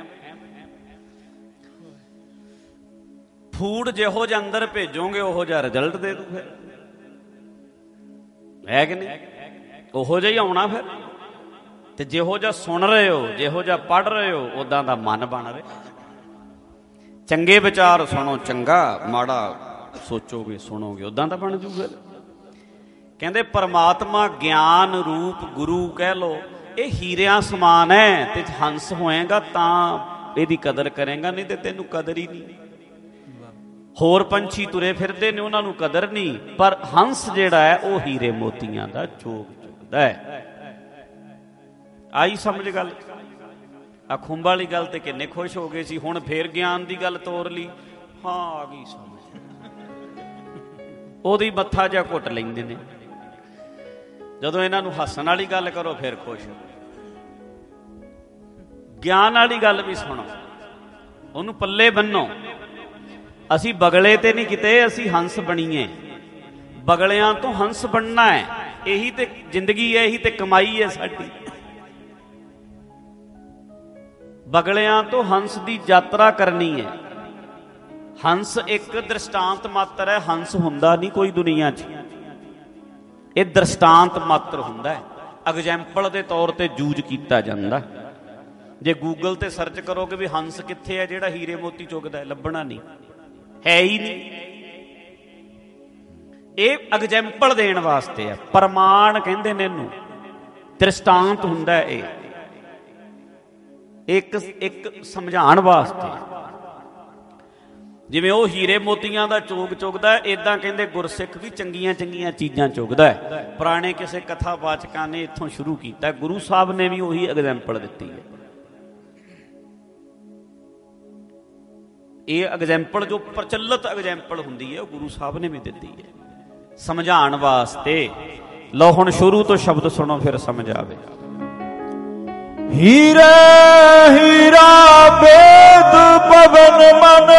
ਫੂਡ ਜਿਹੋ ਜਿਹਾ ਅੰਦਰ ਭੇਜੋਗੇ ਉਹੋ ਜਿਹਾ ਰਿਜ਼ਲਟ ਦੇ ਦੂ। ਫਿਰ ਹੈ ਕਿ ਨਹੀਂ? ਉਹੋ ਜਿਹਾ ਹੀ ਆਉਣਾ ਫਿਰ। ਤੇ ਜਿਹੋ ਜਿਹਾ ਸੁਣ ਰਹੇ ਹੋ, ਜਿਹੋ ਜਿਹਾ ਪੜ੍ਹ ਰਹੇ ਹੋ, ਉਦਾਂ ਦਾ ਮਨ ਬਣ ਰਿਹਾ। ਚੰਗੇ ਵਿਚਾਰ ਸੁਣੋ, ਚੰਗਾ, ਮਾੜਾ ਸੋਚੋਗੇ, ਸੁਣੋਗੇ, ਉਦਾਂ ਦਾ ਬਣ ਜੂ। ਫਿਰ ਕਹਿੰਦੇ ਪਰਮਾਤਮਾ ਗਿਆਨ ਰੂਪ ਗੁਰੂ ਕਹਿ ਲੋ, ਇਹ ਹੀਰਿਆਂ ਸਮਾਨ ਹੈ। ਤੇ ਹੰਸ ਹੋਏਗਾ ਤਾਂ ਇਹਦੀ ਕਦਰ ਕਰੇਗਾ, ਨਹੀਂ ਤੇ ਤੈਨੂੰ ਕਦਰ ਹੀ ਨਹੀਂ। ਹੋਰ ਪੰਛੀ ਤੁਰੇ ਫਿਰਦੇ ਨੇ, ਉਹਨਾਂ ਨੂੰ ਕਦਰ ਨਹੀਂ, ਪਰ ਹੰਸ ਜਿਹੜਾ ਹੈ ਉਹ ਹੀਰੇ ਮੋਤੀਆਂ ਦਾ ਚੋਗ ਚੁਗਦਾ ਹੈ। ਆਈ ਸਮਝ ਗੱਲ? ਆ ਖੁੰਬ ਵਾਲੀ ਗੱਲ ਤੇ ਕਿੰਨੇ ਖੁਸ਼ ਹੋ ਗਏ ਸੀ। ਹੁਣ ਫੇਰ ਗਿਆਨ ਦੀ ਗੱਲ ਤੋਰ ਲਈ। ਹਾਂ, ਆ ਗਈ ਸਮਝ। ਉਹਦੀ ਮੱਥਾ ਜਿਹਾ ਘੁੱਟ ਲੈਂਦੇ ਨੇ। ਜਦੋਂ ਇਹਨਾਂ ਨੂੰ ਹੱਸਣ ਵਾਲੀ ਗੱਲ ਕਰੋ ਫਿਰ ਖੁਸ਼। ਗਿਆਨ ਵਾਲੀ ਗੱਲ ਵੀ ਸੁਣੋ, ਉਹਨੂੰ ਪੱਲੇ ਬੰਨੋ। ਅਸੀਂ ਬਗਲੇ ਤੇ ਨਹੀਂ ਕਿਤੇ, ਅਸੀਂ ਹੰਸ ਬਣੀਏ। ਬਗਲਿਆਂ ਤੋਂ ਹੰਸ ਬਣਨਾ ਹੈ। ਇਹੀ ਤੇ ਜ਼ਿੰਦਗੀ ਹੈ, ਇਹੀ ਤੇ ਕਮਾਈ ਹੈ ਸਾਡੀ। ਬਗਲਿਆਂ ਤੋਂ ਹੰਸ ਦੀ ਯਾਤਰਾ ਕਰਨੀ ਹੈ। ਹੰਸ ਇੱਕ ਦ੍ਰਿਸ਼ਟਾਂਤ ਮਾਤਰ ਹੈ। ਹੰਸ ਹੁੰਦਾ ਨਹੀਂ ਕੋਈ ਦੁਨੀਆ 'ਚ। ਇਹ ਦ੍ਰਿਸ਼ਟਾਂਤ ਮਾਤਰ ਹੁੰਦਾ ਹੈ। ਐਗਜ਼ੈਂਪਲ ਦੇ ਤੌਰ ਤੇ ਯੂਜ਼ ਕੀਤਾ ਜਾਂਦਾ। ਜੇ ਗੂਗਲ ਤੇ ਸਰਚ ਕਰੋਗੇ ਵੀ ਹੰਸ ਕਿੱਥੇ ਹੈ ਜਿਹੜਾ ਹੀਰੇ ਮੋਤੀ ਚੁਗਦਾ ਹੈ, ਲੱਭਣਾ ਨਹੀਂ, ਹੈ ਹੀ ਨਹੀਂ। ਇਹ ਐਗਜ਼ੈਂਪਲ ਦੇਣ ਵਾਸਤੇ ਹੈ। ਪ੍ਰਮਾਣ ਕਹਿੰਦੇ ਨੇ ਇਹਨੂੰ, ਦ੍ਰਿਸ਼ਟਾਂਤ ਹੁੰਦਾ ਹੈ। ਇਹ ਇੱਕ ਸਮਝਾਉਣ ਵਾਸਤੇ। ਜਿਵੇਂ ਉਹ ਹੀਰੇ ਮੋਤੀਆਂ ਦਾ ਚੋਗ ਚੁਗਦਾ, ਏਦਾਂ ਕਹਿੰਦੇ ਗੁਰਸਿੱਖ ਵੀ ਚੰਗੀਆਂ ਚੰਗੀਆਂ ਚੀਜ਼ਾਂ ਚੁਗਦਾ ਹੈ। ਪੁਰਾਣੇ ਕਿਸੇ ਕਥਾਵਾਚਕਾਂ ਨੇ ਇੱਥੋਂ ਸ਼ੁਰੂ ਕੀਤਾ। ਗੁਰੂ ਸਾਹਿਬ ਨੇ ਵੀ ਉਹੀ ਐਗਜ਼ੈਂਪਲ ਦਿੱਤੀ ਹੈ। ਇਹ ਐਗਜ਼ੈਂਪਲ ਜੋ ਪ੍ਰਚਲਿਤ ਐਗਜ਼ੈਂਪਲ ਹੁੰਦੀ ਹੈ, ਉਹ ਗੁਰੂ ਸਾਹਿਬ ਨੇ ਵੀ ਦਿੱਤੀ ਹੈ ਸਮਝਾਉਣ ਵਾਸਤੇ। ਲਓ ਹੁਣ ਸ਼ੁਰੂ ਤੋਂ ਸ਼ਬਦ ਸੁਣੋ, ਫਿਰ ਸਮਝ ਆਵੇ। ਹੀਰੇ ਹੀਰਾ ਬੇਦ ਪਵਨ ਮਨ,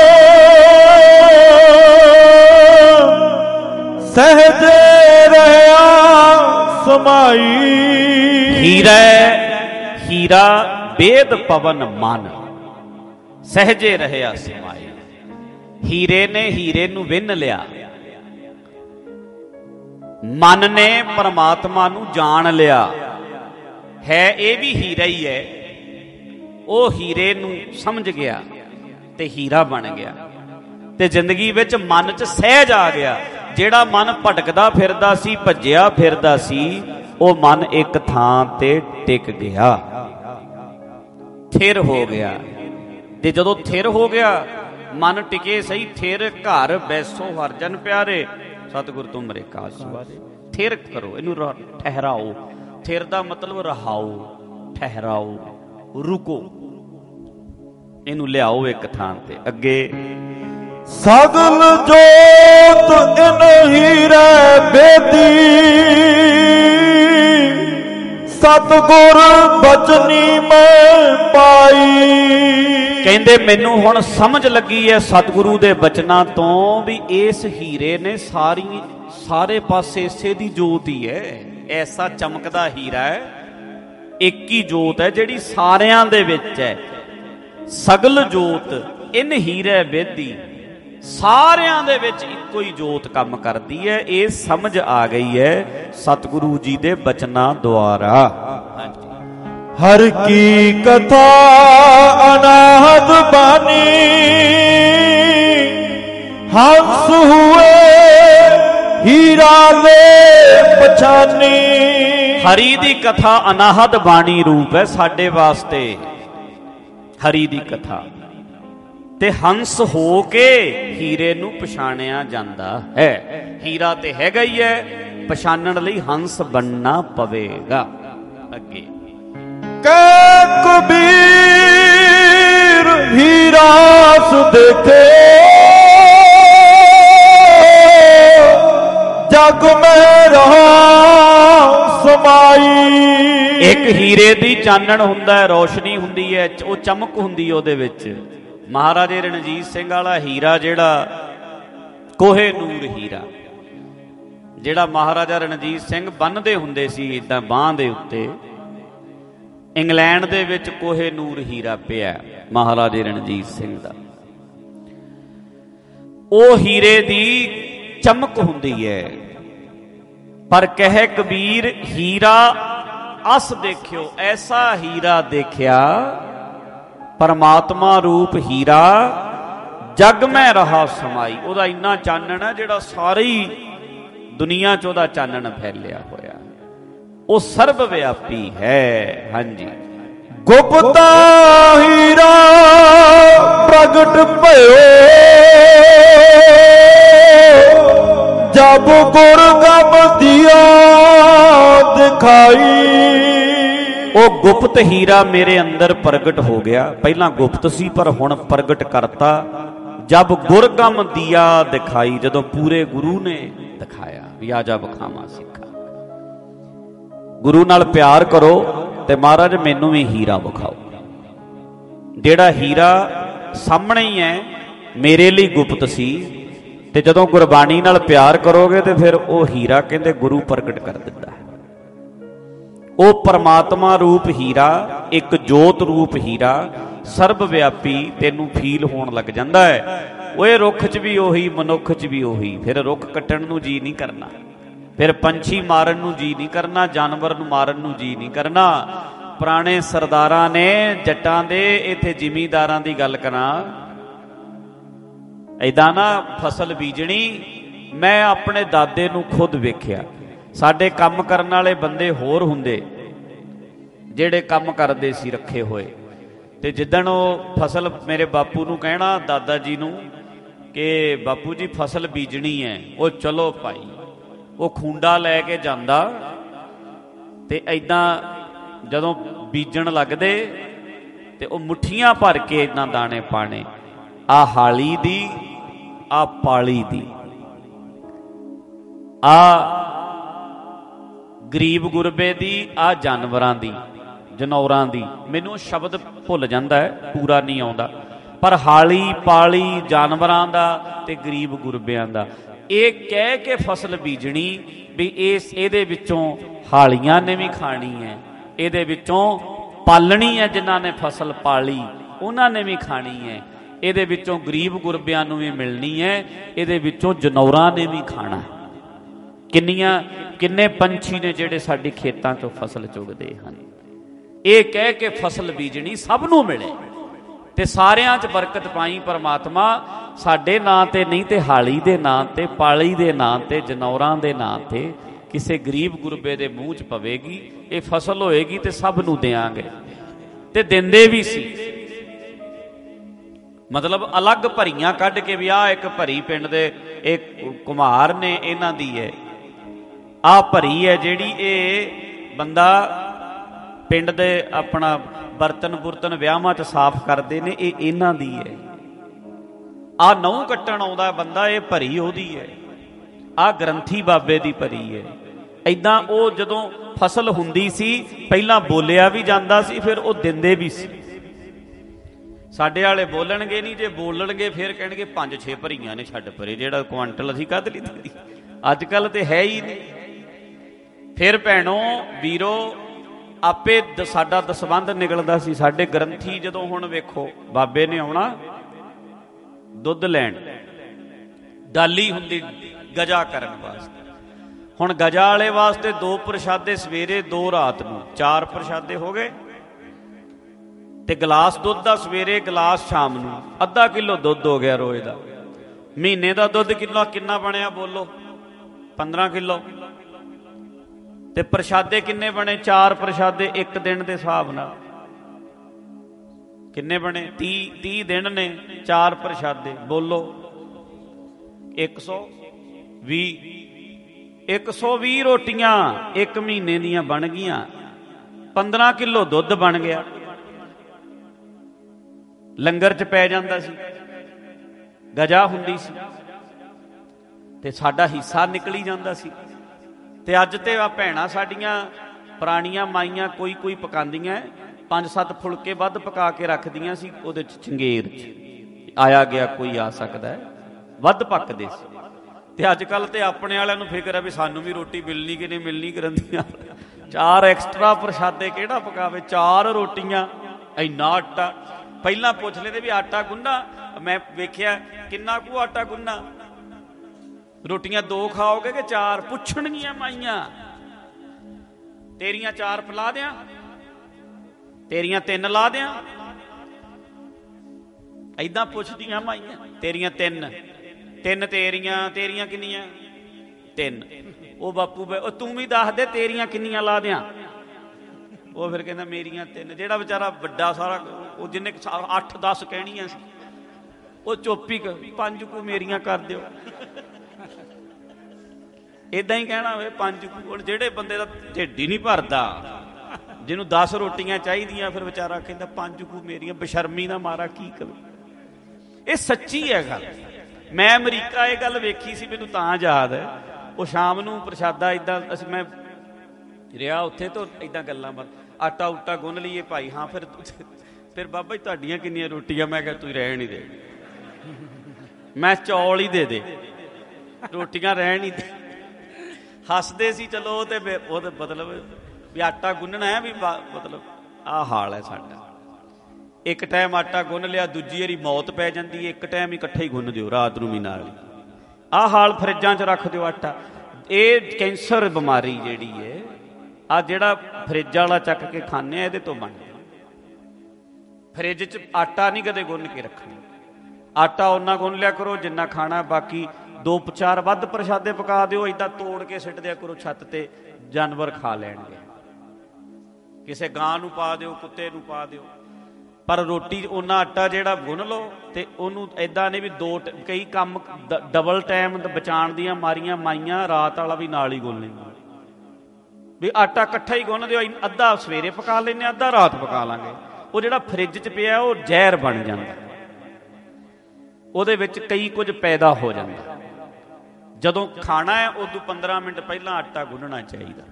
ਸਹਜੇ ਰਹਿਆ ਸਮਾਈ। ਹੀਰਾ ਹੀਰਾ ਬੇਦ ਪਵਨ ਮਨ, ਸਹਜੇ ਰਹਿਆ ਸਮਾਈ। ਹੀਰੇ ਨੇ ਹੀਰੇ ਨੂੰ ਵਿੰਨ ਲਿਆ। ਮਨ ਨੇ ਪਰਮਾਤਮਾ ਨੂੰ ਜਾਣ ਲਿਆ। ਹੈ ਇਹ ਵੀ ਹੀਰਾ ਹੀ ਹੈ। ਉਹ ਹੀਰੇ ਨੂੰ ਸਮਝ ਗਿਆ ਤੇ ਹੀਰਾ ਬਣ ਗਿਆ। ਤੇ ਜ਼ਿੰਦਗੀ ਵਿੱਚ ਮਨ 'ਚ ਸਹਿਜ ਆ ਗਿਆ। ਜਿਹੜਾ ਮਨ ਭਟਕਦਾ ਫਿਰਦਾ ਸੀ, ਭੱਜਿਆ ਫਿਰਦਾ ਸੀ, ਉਹ ਮਨ ਇੱਕ ਥਾਂ ਤੇ ਟਿਕ ਗਿਆ, ਥਿਰ ਹੋ ਗਿਆ। ਤੇ ਜਦੋਂ ਥਿਰ ਹੋ ਗਿਆ, ਮਨ ਟਿਕੇ ਸਹੀ। ਥਿਰ ਘਰ ਬੈਸੋ ਹਰਜਨ ਪਿਆਰੇ, ਸਤਿਗੁਰ ਤੁਮਰੇ ਕਾਜ ਸਵਾਰੇ। ਥਿਰ ਕਰੋ, ਇਹਨੂੰ ਠਹਿਰਾਓ। ਥਿਰ ਦਾ ਮਤਲਬ ਰਹਾਓ, ਠਹਿਰਾਓ, ਰੁਕੋ, ਇਹਨੂੰ ਲਿਆਓ ਇੱਕ ਥਾਂ ਤੇ। ਅੱਗੇ ਸਗਲ ਜੋਤ ਇਨ ਹੀਰੇ ਬੇਦੀ, ਸਤਿਗੁਰ ਬਚਨੀ ਮੈਂ ਪਾਈ। ਕਹਿੰਦੇ ਮੈਨੂੰ ਹੁਣ ਸਮਝ ਲੱਗੀ ਹੈ ਸਤਿਗੁਰੂ ਦੇ ਬਚਨਾਂ ਤੋਂ ਵੀ ਇਸ ਹੀਰੇ ਨੇ ਸਾਰੇ ਪਾਸੇ ਇਸੇ ਦੀ ਜੋਤ ਹੀ ਹੈ। ਐਸਾ ਚਮਕਦਾ ਹੀਰਾ ਹੈ, ਇੱਕ ਹੀ ਜੋਤ ਹੈ ਜਿਹੜੀ ਸਾਰਿਆਂ ਦੇ ਵਿੱਚ ਹੈ। ਸਗਲ ਜੋਤ ਇਨ ਹੀਰੇ ਬੇਦੀ, ਸਾਰਿਆਂ ਦੇ ਵਿੱਚ ਇੱਕੋ ਹੀ ਜੋਤ ਕੰਮ ਕਰਦੀ ਹੈ। ਇਹ ਸਮਝ ਆ ਗਈ ਹੈ ਸਤਿਗੁਰੂ ਜੀ ਦੇ ਬਚਨਾਂ ਦੁਆਰਾ। ਹਰ ਕੀ ਕਥਾ ਅਨਾਹਦ ਬਾਣੀ, ਹੰਸ ਹੁਏ ਹੀਰਾ ਲੈ ਪਛਾਨੀ। ਹਰੀ ਦੀ ਕਥਾ ਅਨਾਹਦ ਬਾਣੀ ਰੂਪ ਹੈ ਸਾਡੇ ਵਾਸਤੇ। ਹਰੀ ਦੀ ਕਥਾ ਤੇ ਹੰਸ ਹੋ ਕੇ ਹੀਰੇ ਨੂੰ ਪਛਾਣਿਆ ਜਾਂਦਾ ਹੈ। ਹੀਰਾ ਤੇ ਹੈਗਾ ਹੀ ਹੈ, ਪਛਾਣਨ ਲਈ ਹੰਸ ਬਣਨਾ ਪਵੇਗਾ। ਅੱਗੇ ਕਹਿ ਕਬੀਰ ਹੀਰਾ ਸੁ ਦੇਖੇ, ਜਗ ਮੈਂ ਰਹਾ ਸਮਾਈ। ਇੱਕ ਹੀਰੇ ਦੀ ਚਾਨਣ ਹੁੰਦਾ ਹੈ, ਰੋਸ਼ਨੀ ਹੁੰਦੀ ਹੈ, ਉਹ ਚਮਕ ਹੁੰਦੀ ਹੈ ਉਹਦੇ ਵਿੱਚ। ਮਹਾਰਾਜੇ ਰਣਜੀਤ ਸਿੰਘ ਵਾਲਾ ਹੀਰਾ ਜਿਹੜਾ ਕੋਹੇ ਨੂਰ ਹੀਰਾ, ਜਿਹੜਾ ਮਹਾਰਾਜਾ ਰਣਜੀਤ ਸਿੰਘ ਬੰਨ੍ਹਦੇ ਹੁੰਦੇ ਸੀ ਇਦਾਂ ਬਾਂਹ ਦੇ ਉੱਤੇ, ਇੰਗਲੈਂਡ ਦੇ ਵਿੱਚ ਕੋਹੇ ਨੂਰ ਹੀਰਾ ਪਿਆ ਮਹਾਰਾਜੇ ਰਣਜੀਤ ਸਿੰਘ ਦਾ। ਉਹ ਹੀਰੇ ਦੀ ਚਮਕ ਹੁੰਦੀ ਹੈ। ਪਰ ਕਹਿ ਕਬੀਰ ਹੀਰਾ ਅਸ ਦੇਖਿਓ, ਐਸਾ ਹੀਰਾ ਦੇਖਿਆ ਪਰਮਾਤਮਾ ਰੂਪ ਹੀਰਾ, ਜਗ ਮੈਂ ਰਹਾ ਸਮਾਈ। ਉਹਦਾ ਇੰਨਾ ਚਾਨਣ ਹੈ ਜਿਹੜਾ ਸਾਰੀ ਦੁਨੀਆ 'ਚ ਉਹਦਾ ਚਾਨਣ ਫੈਲਿਆ ਹੋਇਆ, ਉਹ ਸਰਬ ਵਿਆਪੀ ਹੈ। ਹਾਂਜੀ, ਗੁਪਤਾ ਹੀਰਾ ਪ੍ਰਗਟ ਭਇਓ, ਜਬ ਗੁਰ ਗਮ ਦਿਆ ਦਿਖਾਈ। ਉਹ ਗੁਪਤ ਹੀਰਾ ਮੇਰੇ ਅੰਦਰ ਪ੍ਰਗਟ ਹੋ ਗਿਆ। ਪਹਿਲਾਂ ਗੁਪਤ ਸੀ ਪਰ ਹੁਣ ਪ੍ਰਗਟ ਕਰਤਾ। ਜਬ ਗੁਰਗਮ ਦਿਆ ਦਿਖਾਈ, ਜਦੋਂ ਪੂਰੇ ਗੁਰੂ ਨੇ ਦਿਖਾਇਆ ਵੀ ਆ ਜਾ ਵਿਖਾਵਾਂ ਸਿੱਖਾ। ਗੁਰੂ ਨਾਲ ਪਿਆਰ ਕਰੋ ਤੇ ਮਹਾਰਾਜ ਮੈਨੂੰ ਵੀ ਹੀਰਾ ਵਿਖਾਓ। ਜਿਹੜਾ ਹੀਰਾ ਸਾਹਮਣੇ ਹੀ ਹੈ ਮੇਰੇ ਲਈ ਗੁਪਤ ਸੀ, ਤੇ ਜਦੋਂ ਗੁਰਬਾਣੀ ਨਾਲ ਪਿਆਰ ਕਰੋਗੇ ਤੇ ਫਿਰ ਉਹ ਹੀਰਾ ਕਹਿੰਦੇ ਗੁਰੂ ਪ੍ਰਗਟ ਕਰ ਦਿੰਦਾ। ਉਹ ਪਰਮਾਤਮਾ ਰੂਪ ਹੀਰਾ, ਇੱਕ ਜੋਤ ਰੂਪ ਹੀਰਾ, ਸਰਬ ਵਿਆਪੀ ਤੈਨੂੰ ਫੀਲ ਹੋਣ ਲੱਗ ਜਾਂਦਾ ਹੈ। ਉਹ ਰੁੱਖ 'ਚ ਵੀ ਉਹੀ, ਮਨੁੱਖ 'ਚ ਵੀ ਉਹੀ। ਫਿਰ ਰੁੱਖ ਕੱਟਣ ਨੂੰ ਜੀ ਨਹੀਂ ਕਰਨਾ, ਫਿਰ ਪੰਛੀ ਮਾਰਨ ਨੂੰ ਜੀ ਨਹੀਂ ਕਰਨਾ, ਜਾਨਵਰ ਨੂੰ ਮਾਰਨ ਨੂੰ ਜੀ ਨਹੀਂ ਕਰਨਾ। ਪੁਰਾਣੇ ਸਰਦਾਰਾਂ ਨੇ ਜੱਟਾਂ ਦੇ, ਇੱਥੇ ਜ਼ਿਮੀਂਦਾਰਾਂ ਦੀ ਗੱਲ ਕਰਾਂ, ਏਦਾਂ ਨਾ ਫਸਲ ਬੀਜਣੀ। ਮੈਂ ਆਪਣੇ ਦਾਦੇ ਨੂੰ ਖੁਦ ਵੇਖਿਆ। ਸਾਡੇ ਕੰਮ ਕਰਨ ਵਾਲੇ ਬੰਦੇ ਹੋਰ ਹੁੰਦੇ ਜਿਹੜੇ ਕੰਮ ਕਰਦੇ ਸੀ ਰੱਖੇ ਹੋਏ, ਤੇ ਜਿੱਦਣ ਉਹ ਫਸਲ, ਮੇਰੇ ਬਾਪੂ ਨੂੰ ਕਹਿਣਾ ਦਾਦਾ ਜੀ ਨੂੰ ਕਿ ਬਾਪੂ ਜੀ ਫਸਲ ਬੀਜਣੀ ਹੈ, ਉਹ ਚਲੋ ਭਾਈ, ਉਹ ਖੂੰਡਾ ਲੈ ਕੇ ਜਾਂਦਾ ਤੇ ਏਦਾਂ ਜਦੋਂ ਬੀਜਣ ਲੱਗਦੇ ਤੇ ਉਹ ਮੁੱਠੀਆਂ ਭਰ ਕੇ ਏਦਾਂ ਦਾਣੇ ਪਾਣੇ, ਆ ਹਾਲੀ ਦੀ, ਆ ਪਾਲੀ ਦੀ, ਆ ਗਰੀਬ ਗੁਰਬੇ ਦੀ, ਆ ਜਾਨਵਰਾਂ ਦੀ, ਜਨੌਰਾਂ ਦੀ। ਮੈਨੂੰ ਸ਼ਬਦ ਭੁੱਲ ਜਾਂਦਾ ਹੈ, ਪੂਰਾ ਨਹੀਂ ਆਉਂਦਾ, ਪਰ ਹਾਲੀ ਪਾਲੀ ਜਾਨਵਰਾਂ ਦਾ ਤੇ ਗਰੀਬ ਗੁਰਬਿਆਂ ਦਾ। ਇਹ ਕਹਿ ਕੇ ਫਸਲ ਬੀਜਣੀ ਵੀ ਇਹਦੇ ਵਿੱਚੋਂ ਹਾਲੀਆਂ ਨੇ ਵੀ ਖਾਣੀ ਹੈ, ਇਹਦੇ ਵਿੱਚੋਂ ਪਾਲਣੀ ਹੈ, ਜਿਨ੍ਹਾਂ ਨੇ ਫਸਲ ਪਾਲੀ ਉਹਨਾਂ ਨੇ ਵੀ ਖਾਣੀ ਹੈ, ਇਹਦੇ ਵਿੱਚੋਂ ਗਰੀਬ ਗੁਰਬਿਆਂ ਨੂੰ ਵੀ ਮਿਲਣੀ ਹੈ, ਇਹਦੇ ਵਿੱਚੋਂ ਜਨੌਰਾਂ ਨੇ ਵੀ ਖਾਣਾ। ਕਿੰਨੇ ਪੰਛੀ ਨੇ ਜਿਹੜੇ ਸਾਡੇ ਖੇਤਾਂ 'ਚੋਂ ਫਸਲ ਚੁਗਦੇ ਹਨ। ਇਹ ਕਹਿ ਕੇ ਫਸਲ ਬੀਜਣੀ ਸਭ ਨੂੰ ਮਿਲੇ ਤੇ ਸਾਰਿਆਂ 'ਚ ਬਰਕਤ ਪਾਈ ਪਰਮਾਤਮਾ। ਸਾਡੇ ਨਾਂ ਤੇ ਨਹੀਂ ਤੇ ਹਾਲੀ ਦੇ ਨਾਂ ਤੇ, ਪਾਲੀ ਦੇ ਨਾਂ ਤੇ, ਜਨੌਰਾਂ ਦੇ ਨਾਂ ਤੇ, ਕਿਸੇ ਗਰੀਬ ਗੁਰਬੇ ਦੇ ਮੂੰਹ 'ਚ ਪਵੇਗੀ ਇਹ ਫਸਲ, ਹੋਏਗੀ ਤੇ ਸਭ ਨੂੰ ਦਿਆਂਗੇ। ਤੇ ਦਿੰਦੇ ਵੀ ਸੀ, ਮਤਲਬ ਅਲੱਗ ਭਰੀਆਂ ਕੱਢ ਕੇ ਵੀ ਆਹ ਇੱਕ ਭਰੀ ਪਿੰਡ ਦੇ ਇਹ ਕੁਮਾਰ ਨੇ, ਇਹਨਾਂ ਦੀ ਹੈ, ਆਹ ਭਰੀ ਹੈ ਜਿਹੜੀ ਇਹ ਬੰਦਾ ਪਿੰਡ ਦੇ ਆਪਣਾ ਬਰਤਨ ਬੁਰਤਨ ਵਿਆਹਾਂ 'ਚ ਸਾਫ਼ ਕਰਦੇ ਨੇ, ਇਹ ਇਹਨਾਂ ਦੀ ਹੈ। ਆਹ ਨਹੁੰ ਕੱਟਣ ਆਉਂਦਾ ਬੰਦਾ, ਇਹ ਭਰੀ ਉਹਦੀ ਹੈ। ਆਹ ਗ੍ਰੰਥੀ ਬਾਬੇ ਦੀ ਭਰੀ ਹੈ। ਐਦਾਂ ਉਹ ਜਦੋਂ ਫਸਲ ਹੁੰਦੀ ਸੀ ਪਹਿਲਾਂ ਬੋਲਿਆ ਵੀ ਜਾਂਦਾ ਸੀ, ਫਿਰ ਉਹ ਦਿੰਦੇ ਵੀ ਸੀ। ਸਾਡੇ ਵਾਲੇ ਬੋਲਣਗੇ ਨਹੀਂ, ਜੇ ਬੋਲਣਗੇ ਫਿਰ ਕਹਿਣਗੇ 5-6 ਭਰੀਆਂ ਨੇ, ਛੱਡ ਪਰੇ, ਜਿਹੜਾ ਕੁਆਂਟਲ ਅਸੀਂ ਕੱਢ ਲਈ ਦਿੱਤੀ। ਅੱਜ ਕੱਲ੍ਹ ਤੇ ਹੈ ਹੀ ਨਹੀਂ। ਫਿਰ ਭੈਣੋ ਵੀਰੋ ਆਪੇ ਸਾਡਾ ਦਸਵੰਧ ਨਿਕਲਦਾ ਸੀ। ਸਾਡੇ ਗ੍ਰੰਥੀ ਜਦੋਂ ਹੁਣ ਵੇਖੋ ਬਾਬੇ ਨੇ ਆਉਣਾ ਦੁੱਧ ਲੈਣ, ਡਾਲੀ ਹੁੰਦੀ ਗਜਾ ਕਰਨ ਵਾਸਤੇ। ਹੁਣ ਗਜਾ ਵਾਲੇ ਵਾਸਤੇ 2 ਪ੍ਰਸ਼ਾਦੇ ਸਵੇਰੇ 2 ਰਾਤ ਨੂੰ, 4 ਪ੍ਰਸ਼ਾਦੇ ਹੋ ਗਏ। ਤੇ ਗਲਾਸ ਦੁੱਧ ਦਾ ਸਵੇਰੇ, ਗਲਾਸ ਸ਼ਾਮ ਨੂੰ, ਅੱਧਾ ਕਿਲੋ ਦੁੱਧ ਹੋ ਗਿਆ ਰੋਜ਼ ਦਾ। ਮਹੀਨੇ ਦਾ ਦੁੱਧ ਕਿੰਨਾ ਬਣਿਆ ਬੋਲੋ? 15 ਕਿਲੋ। ਤੇ ਪ੍ਰਸ਼ਾਦੇ ਕਿੰਨੇ ਬਣੇ? 4 ਪ੍ਰਸ਼ਾਦੇ ਇੱਕ ਦਿਨ ਦੇ ਹਿਸਾਬ ਨਾਲ ਕਿੰਨੇ ਬਣੇ? 30 ਦਿਨ ਨੇ, 4 ਪ੍ਰਸ਼ਾਦੇ ਬੋਲੋ 120 ਰੋਟੀਆਂ ਇੱਕ ਮਹੀਨੇ ਦੀਆਂ ਬਣ ਗਈਆਂ। 15 ਕਿਲੋ ਦੁੱਧ ਬਣ ਗਿਆ। ਲੰਗਰ 'ਚ ਪੈ ਜਾਂਦਾ ਸੀ, ਗਜਾ ਹੁੰਦੀ ਸੀ ਤੇ ਸਾਡਾ ਹਿੱਸਾ ਨਿਕਲੀ ਜਾਂਦਾ ਸੀ। ਤੇ ਅੱਜ ਤੇ ਆ ਭੈਣਾਂ ਸਾਡੀਆਂ ਪੁਰਾਣੀਆਂ ਮਾਈਆਂ ਕੋਈ ਪਕਾਉਂਦੀਆਂ 5-7 ਫੁਲਕੇ ਵੱਧ ਪਕਾ ਕੇ ਰੱਖਦੀਆਂ ਸੀ ਉਹਦੇ 'ਚ, ਚੰਗੇਰ 'ਚ ਆਇਆ ਗਿਆ ਕੋਈ ਆ ਸਕਦਾ, ਵੱਧ ਪੱਕਦੇ ਸੀ। ਤੇ ਅੱਜ ਕੱਲ੍ਹ ਤੇ ਆਪਣੇ ਵਾਲਿਆਂ ਨੂੰ ਫਿਕਰ ਹੈ ਵੀ ਸਾਨੂੰ ਵੀ ਰੋਟੀ ਮਿਲਣੀ ਕਿ ਨਹੀਂ ਮਿਲਣੀ, ਗ੍ਰੰਥੀਆਂ 4 ਐਕਸਟਰਾ ਪ੍ਰਸ਼ਾਦੇ ਕਿਹੜਾ ਪਕਾਵੇ? 4 ਰੋਟੀਆਂ, ਇੰਨਾ ਆਟਾ। ਪਹਿਲਾਂ ਪੁੱਛ ਲੈਂਦੇ ਵੀ ਆਟਾ ਗੁੰਨਾ, ਮੈਂ ਵੇਖਿਆ ਕਿੰਨਾ ਕੁ ਆਟਾ ਗੁੰਨਾ, ਰੋਟੀਆਂ 2 ਖਾਓਗੇ ਕਿ 4? ਪੁੱਛਣਗੀਆਂ ਮਾਈਆਂ, ਤੇਰੀਆਂ 4 ਪਿਲਾ ਦਿਆਂ, ਤੇਰੀਆਂ 3 ਲਾ ਦਿਆਂ, ਏਦਾਂ ਪੁੱਛਦੀਆਂ ਮਾਈਆਂ। ਤੇਰੀਆਂ 3 ਤੇਰੀਆਂ ਕਿੰਨੀਆਂ? 3। ਉਹ ਬਾਪੂ ਉਹ ਤੂੰ ਵੀ ਦੱਸ ਦੇ ਤੇਰੀਆਂ ਕਿੰਨੀਆਂ ਲਾ ਦਿਆਂ? ਉਹ ਫਿਰ ਕਹਿੰਦਾ ਮੇਰੀਆਂ 3। ਜਿਹੜਾ ਵਿਚਾਰਾ ਵੱਡਾ ਸਾਰਾ, ਉਹ ਜਿਹਨੇ 8-10 ਕਹਿਣੀਆਂ ਸੀ, ਉਹ ਚੁੱਪੀ 5 ਕੁ ਮੇਰੀਆਂ ਕਰ ਦਿਓ। ਏਦਾਂ ਹੀ ਕਹਿਣਾ ਹੋਵੇ 5 ਕੁ। ਹੁਣ ਜਿਹੜੇ ਬੰਦੇ ਦਾ ਢਿੱਡ ਹੀ ਨਹੀਂ ਭਰਦਾ, ਜਿਹਨੂੰ 10 ਰੋਟੀਆਂ ਚਾਹੀਦੀਆਂ, ਫਿਰ ਵਿਚਾਰਾ ਕਹਿੰਦਾ 5 ਕੁ ਮੇਰੀਆਂ। ਬੇਸ਼ਰਮੀ ਦਾ ਮਾਰਾ ਕੀ ਕਰੇ। ਇਹ ਸੱਚੀ ਹੈ ਗੱਲ। ਮੈਂ ਅਮਰੀਕਾ ਇਹ ਗੱਲ ਵੇਖੀ ਸੀ, ਮੈਨੂੰ ਤਾਂ ਯਾਦ ਹੈ। ਉਹ ਸ਼ਾਮ ਨੂੰ ਪ੍ਰਸ਼ਾਦਾ ਏਦਾਂ, ਮੈਂ ਰਿਹਾ ਉੱਥੇ ਤੋਂ ਏਦਾਂ ਗੱਲਾਂ ਆਟਾ ਉਟਾ ਗੁੰਨ ਲਈਏ ਭਾਈ। ਹਾਂ ਫਿਰ ਬਾਬਾ ਜੀ ਤੁਹਾਡੀਆਂ ਕਿੰਨੀਆਂ ਰੋਟੀਆਂ? ਮੈਂ ਕਿਹਾ ਤੂੰ ਰਹਿਣ ਹੀ ਦੇ, ਮੈਂ ਚੌਲ ਹੀ ਦੇ ਰੋਟੀਆਂ ਰਹਿਣ ਹੀ ਦੇ। ਹੱਸਦੇ ਸੀ। ਚਲੋ ਉਹ ਤੇ ਮਤਲਬ ਵੀ ਆਟਾ ਗੁੰਨਣਾ ਹੈ, ਵੀ ਮਤਲਬ ਆਹ ਹਾਲ ਹੈ ਸਾਡਾ। ਇੱਕ ਟਾਈਮ ਆਟਾ ਗੁੰਨ ਲਿਆ, ਦੂਜੀ ਵਾਰੀ ਮੌਤ ਪੈ ਜਾਂਦੀ ਹੈ। ਇੱਕ ਟਾਈਮ ਹੀ ਇਕੱਠੇ ਹੀ ਗੁੰਨ ਦਿਓ ਰਾਤ ਨੂੰ ਵੀ ਨਾਲ ਹੀ। ਆਹ ਹਾਲ ਫਰਿੱਜਾਂ 'ਚ ਰੱਖ ਦਿਓ ਆਟਾ। ਇਹ ਕੈਂਸਰ ਬਿਮਾਰੀ ਜਿਹੜੀ ਹੈ, ਆ ਜਿਹੜਾ ਫਰਿੱਜ ਵਾਲਾ ਚੱਕ ਕੇ ਖਾਂਦੇ ਆ, ਇਹਦੇ ਤੋਂ ਬਣਦਾ। ਫਰਿੱਜ 'ਚ ਆਟਾ ਨਹੀਂ ਕਦੇ ਗੁੰਨ ਕੇ ਰੱਖਣਾ। ਆਟਾ ਓਨਾ ਗੁੰਨ ਲਿਆ ਕਰੋ ਜਿੰਨਾ ਖਾਣਾ, ਬਾਕੀ 2-4 ਵੱਧ ਪ੍ਰਸ਼ਾਦੇ ਪਕਾ ਦਿਓ। ਏਦਾਂ ਤੋੜ ਕੇ ਸਿੱਟ ਦਿਆ ਕਰੋ ਛੱਤ ਤੇ, ਜਾਨਵਰ ਖਾ ਲੈਣਗੇ। ਕਿਸੇ ਗਾਂ ਨੂੰ ਪਾ ਦਿਓ, ਕੁੱਤੇ ਨੂੰ ਪਾ ਦਿਓ। ਪਰ ਰੋਟੀ ਓਨਾ ਆਟਾ ਜਿਹੜਾ ਗੁੰਨ ਲਓ, ਤੇ ਉਹਨੂੰ ਏਦਾਂ ਨਹੀਂ ਵੀ ਕਈ ਕੰਮ ਡਬਲ ਟਾਈਮ ਬਚਾਉਣ ਦੀਆਂ ਮਾਰੀਆਂ ਮਾਈਆਂ ਰਾਤ ਵਾਲਾ ਵੀ ਨਾਲ ਹੀ ਗੁੰਨ ਲੈਂਦੀਆਂ ਵੀ ਆਟਾ ਇਕੱਠਾ ਹੀ ਗੁੰਨ ਦਿਓ। ਅੱਧਾ ਸਵੇਰੇ ਪਕਾ ਲੈਂਦੇ, ਅੱਧਾ ਰਾਤ ਪਕਾ ਲਾਂਗੇ। ਉਹ ਜਿਹੜਾ ਫਰਿੱਜ 'ਚ ਪਿਆ ਉਹ ਜ਼ਹਿਰ ਬਣ ਜਾਂਦਾ, ਉਹਦੇ ਵਿੱਚ ਕਈ ਕੁਝ ਪੈਦਾ ਹੋ ਜਾਂਦਾ। ਜਦੋਂ ਖਾਣਾ ਹੈ ਉਦੋਂ 15 ਮਿੰਟ ਪਹਿਲਾਂ ਆਟਾ ਗੁੰਨਣਾ ਚਾਹੀਦਾ।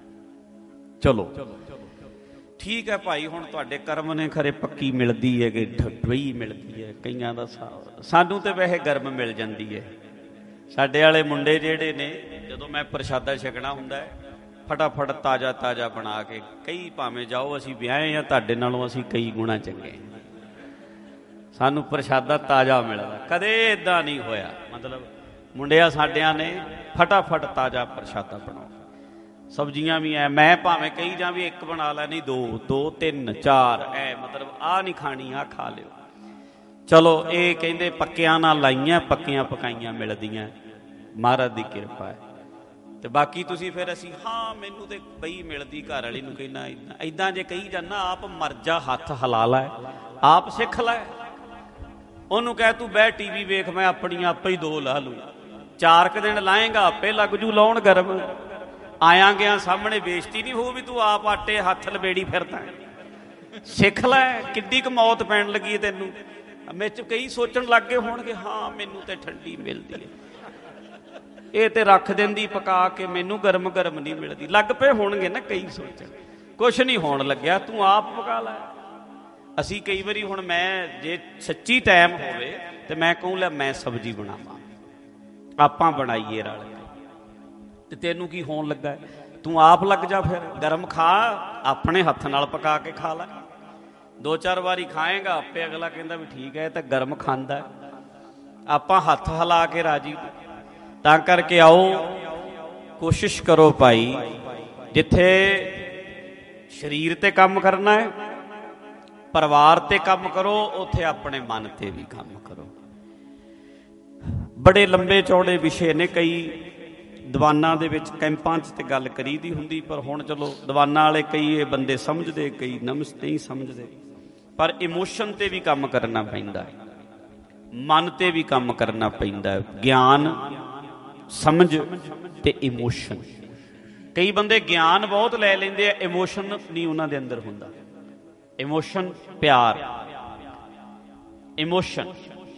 ਚਲੋ ਠੀਕ ਹੈ ਭਾਈ, ਹੁਣ ਤੁਹਾਡੇ ਕਰਮ ਨੇ ਖਰੇ ਪੱਕੀ ਮਿਲਦੀ ਹੈ ਕਿ ਢਵਈ ਮਿਲਦੀ ਹੈ, ਕਈਆਂ ਦਾ ਸਾਨੂੰ ਤੇ ਵੈਸੇ ਗਰਮ ਮਿਲ ਜਾਂਦੀ ਹੈ। ਸਾਡੇ ਵਾਲੇ ਮੁੰਡੇ ਜਿਹੜੇ ਨੇ, ਜਦੋਂ ਮੈਂ ਪ੍ਰਸ਼ਾਦਾ ਛਕਣਾ ਹੁੰਦਾ ਹੈ, ਫਟਾਫਟ ਤਾਜ਼ਾ ਬਣਾ ਕੇ, ਕਈ ਭਾਵੇਂ ਜਾਓ ਅਸੀਂ ਵਿਆਹੇ ਆ, ਤੁਹਾਡੇ ਨਾਲੋਂ ਅਸੀਂ ਕਈ ਗੁਣਾ ਚੰਗੇ, ਸਾਨੂੰ ਪ੍ਰਸ਼ਾਦਾ ਤਾਜ਼ਾ ਮਿਲਦਾ। ਕਦੇ ਏਦਾਂ ਨਹੀਂ ਹੋਇਆ, ਮਤਲਬ ਮੁੰਡਿਆਂ ਸਾਡਿਆਂ ਨੇ ਫਟਾਫਟ ਤਾਜ਼ਾ ਪ੍ਰਸ਼ਾਦਾ ਬਣਾਓ। ਸਬਜ਼ੀਆਂ ਵੀ ਐ, ਮੈਂ ਭਾਵੇਂ ਕਹੀ ਜਾਂ ਵੀ 1 ਬਣਾ ਲੈ, ਨਹੀਂ 2, 3, 4 ਐ, ਮਤਲਬ ਆਹ ਨਹੀਂ ਖਾਣੀ, ਆਹ ਖਾ ਲਿਓ। ਚਲੋ ਇਹ ਕਹਿੰਦੇ ਪੱਕਿਆਂ ਨਾਲ ਲਾਈਆਂ, ਪੱਕੀਆਂ ਪਕਾਈਆਂ ਮਿਲਦੀਆਂ, ਮਹਾਰਾਜ ਦੀ ਕਿਰਪਾ ਹੈ। ਤੇ ਬਾਕੀ ਤੁਸੀਂ ਫਿਰ ਅਸੀਂ ਹਾਂ ਮੈਨੂੰ ਤੇ ਬਈ ਮਿਲਦੀ, ਘਰ ਵਾਲੀ ਨੂੰ ਕਹਿਣਾ ਏਦਾਂ ਜੇ ਕਹੀ ਜਾਂਦਾ, ਆਪ ਮਰ ਜਾ, ਹੱਥ ਹਿਲਾ ਲੈ, ਆਪ ਸਿੱਖ ਲੈ। ਉਹਨੂੰ ਕਹਿ ਤੂੰ ਬਹਿ ਟੀਵੀ ਵੇਖ, ਮੈਂ ਆਪਣੀ ਆਪੇ ਹੀ 2 ਲਾ ਲੂ। 4 ਕੁ ਦਿਨ ਲਾਏਗਾ, ਆਪੇ ਲੱਗ ਜੂ ਲਾਉਣ ਗਰਮ। ਆਇਆ ਗਿਆ ਸਾਹਮਣੇ ਬੇਇੱਜ਼ਤੀ ਨਹੀਂ ਹੋਊ ਵੀ ਤੂੰ ਆਪ ਆਟੇ ਹੱਥ ਲਬੇੜੀ ਫਿਰਦਾ। ਸਿੱਖ ਲੈ, ਕਿੱਡੀ ਕੁ ਮੌਤ ਪੈਣ ਲੱਗੀ ਤੈਨੂੰ। ਵਿੱਚ ਕਈ ਸੋਚਣ ਲੱਗ ਗਏ ਹੋਣਗੇ, ਹਾਂ ਮੈਨੂੰ ਤੇ ਠੰਡੀ ਮਿਲਦੀ ਹੈ। ਇਹ ਤੇ ਰੱਖ ਦਿੰਦੀ ਪਕਾ ਕੇ, ਮੈਨੂੰ ਗਰਮ ਗਰਮ ਨਹੀਂ ਮਿਲਦੀ। ਲੱਗ ਪਏ ਹੋਣਗੇ ਨਾ ਕਈ ਸੋਚਣ, ਕੁਛ ਨਹੀਂ ਹੋਣ ਲੱਗਿਆ, ਤੂੰ ਆਪ ਪਕਾ ਲੈ। ਅਸੀਂ ਕਈ ਵਾਰੀ ਹੁਣ ਮੈਂ ਜੇ ਸੱਚੀ ਟਾਈਮ ਹੋਵੇ ਤੇ ਮੈਂ ਕਹੂੰ ਲੈ ਮੈਂ ਸਬਜ਼ੀ ਬਣਾਵਾਂ, ਆਪਾਂ ਬਣਾਈਏ ਰਲ ਕੇ, ਤੇ ਤੈਨੂੰ ਕੀ ਹੋਣ ਲੱਗਾ? ਤੂੰ ਆਪ ਲੱਗ ਜਾ, ਫਿਰ ਗਰਮ ਖਾ, ਆਪਣੇ ਹੱਥ ਨਾਲ ਪਕਾ ਕੇ ਖਾ ਲੈ। 2-4 ਵਾਰੀ ਖਾਏਗਾ ਆਪੇ ਅਗਲਾ ਕਹਿੰਦਾ ਵੀ ਠੀਕ ਹੈ, ਇਹ ਤਾਂ ਗਰਮ ਖਾਂਦਾ। ਆਪਾਂ ਹੱਥ ਹਿਲਾ ਕੇ ਰਾਜੀ। ਤਾਂ ਕਰਕੇ ਆਓ ਕੋਸ਼ਿਸ਼ ਕਰੋ ਭਾਈ, ਜਿੱਥੇ ਸਰੀਰ ਤੇ ਕੰਮ ਕਰਨਾ ਹੈ, ਪਰਿਵਾਰ ਤੇ ਕੰਮ ਕਰੋ, ਉੱਥੇ ਆਪਣੇ ਮਨ ਤੇ ਵੀ ਕੰਮ ਕਰੋ। ਬੜੇ ਲੰਬੇ ਚੌੜੇ ਵਿਸ਼ੇ ਨੇ, ਕਈ ਦੀਵਾਨਾਂ ਦੇ ਵਿੱਚ ਕੈਂਪਾਂ 'ਚ ਤੇ ਗੱਲ ਕਰੀ ਦੀ ਹੁੰਦੀ, ਪਰ ਹੁਣ ਚਲੋ ਦੀਵਾਨਾਂ ਵਾਲੇ ਕਈ ਇਹ ਬੰਦੇ ਸਮਝਦੇ, ਕਈ ਨਹੀਂ ਸਮਝਦੇ। ਪਰ ਇਮੋਸ਼ਨ ਤੇ ਵੀ ਕੰਮ ਕਰਨਾ ਪੈਂਦਾ ਹੈ, ਮਨ ਤੇ ਵੀ ਕੰਮ ਕਰਨਾ ਪੈਂਦਾ ਹੈ। ਗਿਆਨ, ਸਮਝ ਤੇ ਇਮੋਸ਼ਨ। ਕਈ ਬੰਦੇ ਗਿਆਨ ਬਹੁਤ ਲੈ ਲੈਂਦੇ ਆ, ਇਮੋਸ਼ਨ ਨਹੀਂ ਉਹਨਾਂ ਦੇ ਅੰਦਰ ਹੁੰਦਾ। ਇਮੋਸ਼ਨ ਪਿਆਰ, ਇਮੋਸ਼ਨ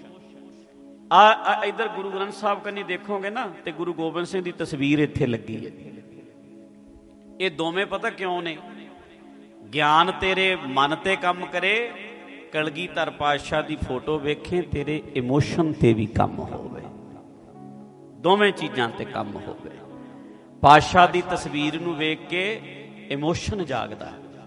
ਇੱਧਰ ਗੁਰੂ ਗ੍ਰੰਥ ਸਾਹਿਬ ਕੰਨੀ ਦੇਖੋਗੇ ਨਾ ਤੇ ਗੁਰੂ ਗੋਬਿੰਦ ਸਿੰਘ ਦੀ ਤਸਵੀਰ ਇੱਥੇ ਲੱਗੀ ਹੈ। ਇਹ ਦੋਵੇਂ ਪਤਾ ਕਿਉਂ ਨੇ? ਗਿਆਨ ਤੇਰੇ ਮਨ ਤੇ ਕੰਮ ਕਰੇ, ਕਲਗੀਧਰ ਪਾਤਸ਼ਾਹ ਦੀ ਫੋਟੋ ਵੇਖੇ, ਤੇਰੇ ਇਮੋਸ਼ਨ ਤੇ ਵੀ ਕੰਮ ਹੋਵੇ, ਦੋਵੇਂ ਚੀਜ਼ਾਂ ਤੇ ਕੰਮ ਹੋਵੇ। ਪਾਤਸ਼ਾਹ ਦੀ ਤਸਵੀਰ ਨੂੰ ਵੇਖ ਕੇ ਇਮੋਸ਼ਨ ਜਾਗਦਾ,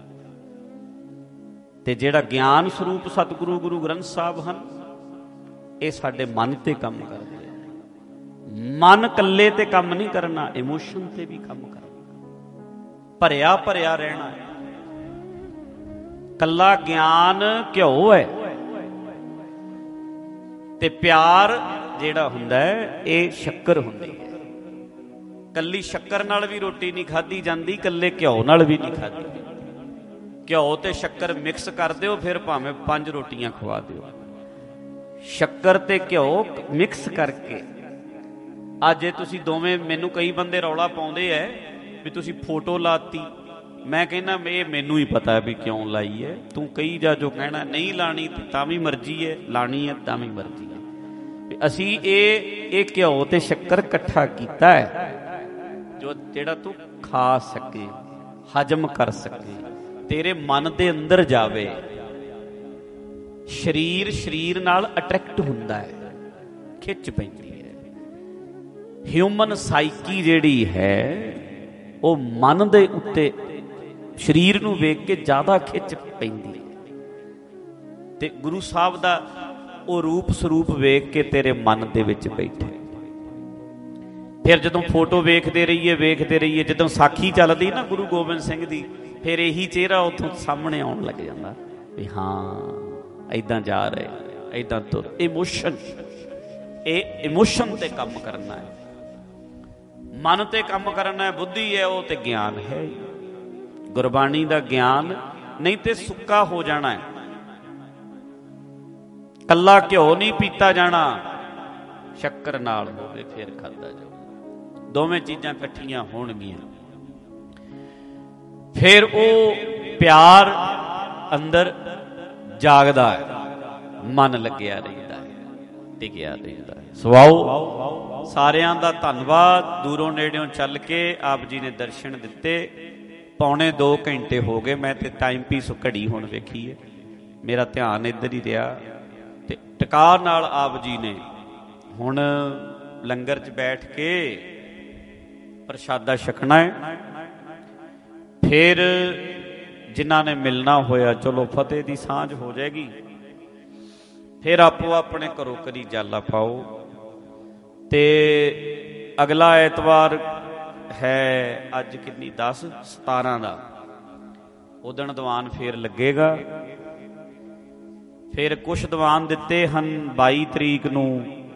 ਤੇ ਜਿਹੜਾ ਗਿਆਨ ਸਰੂਪ ਸਤਿਗੁਰੂ ਗੁਰੂ ਗ੍ਰੰਥ ਸਾਹਿਬ ਹਨ, ਇਹ ਸਾਡੇ ਮਨ ਤੇ ਕੰਮ ਕਰਦੇ ਆ। ਮਨ ਇਕੱਲੇ ਤੇ ਕੰਮ ਨਹੀਂ ਕਰਨਾ, ਇਮੋਸ਼ਨ ਤੇ ਵੀ ਕੰਮ ਕਰਨਾ, ਭਰਿਆ ਭਰਿਆ ਰਹਿਣਾ। ਕੱਲਾ ਗਿਆਨ ਘਿਓ ਹੈ, ਤੇ ਪਿਆਰ ਜਿਹੜਾ ਹੁੰਦਾ ਹੈ ਇਹ ਸ਼ੱਕਰ ਹੁੰਦੀ ਹੈ। ਕੱਲੀ ਸ਼ੱਕਰ ਨਾਲ ਵੀ ਰੋਟੀ ਨਹੀਂ ਖਾਧੀ ਜਾਂਦੀ, ਕੱਲੇ ਘਿਓ ਨਾਲ ਵੀ ਨਹੀਂ ਖਾਧੀ। ਘਿਓ ਤੇ ਸ਼ੱਕਰ ਮਿਕਸ ਕਰ ਦਿਓ, ਫਿਰ ਭਾਵੇਂ 5 ਰੋਟੀਆਂ ਖਵਾ ਦਿਓ। ਸ਼ੱਕਰ ਤੇ ਘਿਓ ਮਿਕਸ ਕਰਕੇ, ਅੱਜ ਜੇ ਤੁਸੀਂ ਦੋਵੇਂ, ਮੈਨੂੰ ਕਈ ਬੰਦੇ ਰੌਲਾ ਪਾਉਂਦੇ ਐ ਵੀ ਤੁਸੀਂ ਫੋਟੋ ਲਾਤੀ, ਮੈਂ ਕਹਿੰਦਾ ਇਹ ਮੈਨੂੰ ਹੀ ਪਤਾ ਵੀ ਕਿਉਂ ਲਾਈ ਹੈ। ਤੂੰ ਕਹੀ ਜਾ ਜੋ ਕਹਿਣਾ, ਨਹੀਂ ਲਾਣੀ ਤਾਂ ਵੀ ਮਰਜ਼ੀ ਹੈ, ਲਾਣੀ ਹੈ ਤਾਂ ਵੀ ਮਰਜ਼ੀ ਹੈ। ਅਸੀਂ ਇਹ ਘਿਓ ਤੇ ਸ਼ੱਕਰ ਇਕੱਠਾ ਕੀਤਾ ਹੈ, ਜੋ ਜਿਹੜਾ ਤੂੰ ਖਾ ਸਕੇ, ਹਜਮ ਕਰ ਸਕੇ, ਤੇਰੇ ਮਨ ਦੇ ਅੰਦਰ ਜਾਵੇ। ਸਰੀਰ ਨਾਲ ਅਟਰੈਕਟ ਹੁੰਦਾ ਹੈ, ਖਿੱਚ ਪੈਂਦੀ ਹੈ। ਹਿਊਮਨ ਸਾਈਕੀ ਜਿਹੜੀ ਹੈ ਉਹ ਮਨ ਦੇ ਉੱਤੇ, ਸਰੀਰ ਨੂੰ ਵੇਖ ਕੇ ਜ਼ਿਆਦਾ ਖਿੱਚ ਪੈਂਦੀ ਹੈ, ਤੇ ਗੁਰੂ ਸਾਹਿਬ ਦਾ ਉਹ ਰੂਪ ਸਰੂਪ ਵੇਖ ਕੇ ਤੇਰੇ ਮਨ ਦੇ ਵਿੱਚ ਬੈਠੇ। ਫਿਰ ਜਦੋਂ ਫੋਟੋ ਵੇਖਦੇ ਰਹੀਏ, ਜਦੋਂ ਸਾਖੀ ਚੱਲਦੀ ਨਾ ਗੁਰੂ ਗੋਬਿੰਦ ਸਿੰਘ ਦੀ, ਫਿਰ ਇਹੀ ਚਿਹਰਾ ਉੱਥੋਂ ਸਾਹਮਣੇ ਆਉਣ ਲੱਗ ਜਾਂਦਾ ਵੀ ਹਾਂ ਏਦਾਂ ਜਾ ਰਹੇ, ਏਦਾਂ ਤੁਰ। ਇਮੋਸ਼ਨ, ਇਹ ਇਮੋਸ਼ਨ ਤੇ ਕੰਮ ਕਰਨਾ ਹੈ, ਮਨ ਤੇ ਕੰਮ ਕਰਨਾ ਹੈ। ਬੁੱਧੀ ਹੈ ਉਹ ਤੇ ਗਿਆਨ ਹੈ, ਗੁਰਬਾਣੀ ਦਾ ਗਿਆਨ, ਨਹੀਂ ਤੇ ਸੁੱਕਾ ਹੋ ਜਾਣਾ ਹੈ। ਕੱਲਾ ਘਿਓ ਨਹੀਂ ਪੀਤਾ ਜਾਣਾ, ਸ਼ੱਕਰ ਨਾਲ ਹੋਵੇ ਫਿਰ ਖਾਧਾ ਜਾਓ। ਦੋਵੇਂ ਚੀਜ਼ਾਂ ਇਕੱਠੀਆਂ ਹੋਣਗੀਆਂ, ਫਿਰ ਉਹ ਪਿਆਰ ਅੰਦਰ ਜਾਗਦਾ ਹੈ, ਮਨ ਲੱਗਿਆ ਰਹਿੰਦਾ ਹੈ, ਟਿਕਿਆ ਰਹਿੰਦਾ ਹੈ। ਸਵਾਓ ਸਾਰਿਆਂ ਦਾ ਧੰਨਵਾਦ। ਦੂਰੋਂ ਨੇੜਿਓਂ ਚੱਲ ਕੇ ਆਪ ਜੀ ਨੇ ਦਰਸ਼ਨ ਦਿੱਤੇ। ਪੌਣੇ 2 ਘੰਟੇ ਹੋ ਗਏ, ਮੈਂ ਤੇ ਟਾਈਮ ਪੀਸ ਘੜੀ ਹੁਣ ਵੇਖੀ ਹੈ, ਮੇਰਾ ਧਿਆਨ ਇੱਧਰ ਹੀ ਰਿਹਾ, ਤੇ ਟਿਕਾਰ ਨਾਲ ਆਪ ਜੀ ਨੇ ਹੁਣ ਲੰਗਰ 'ਚ ਬੈਠ ਕੇ ਪ੍ਰਸ਼ਾਦਾ ਛਕਣਾ ਹੈ। ਫਿਰ ਜਿਨ੍ਹਾਂ ਨੇ ਮਿਲਣਾ ਹੋਇਆ, ਚਲੋ ਫਤਿਹ ਦੀ ਸਾਂਝ ਹੋ ਜਾਏਗੀ, ਫਿਰ ਆਪੋ ਆਪਣੇ ਘਰੋਂ ਕਰੀ ਜਾਲਾ ਪਾਓ। ਤੇ ਅਗਲਾ ਐਤਵਾਰ ਹੈ, ਅੱਜ ਕਿੰਨੀ 10/17 ਦਾ, ਉਦਣ ਦੀਵਾਨ ਫੇਰ ਲੱਗੇਗਾ। ਫਿਰ ਕੁਛ ਦੀਵਾਨ ਦਿੱਤੇ ਹਨ 22 ਤਰੀਕ ਨੂੰ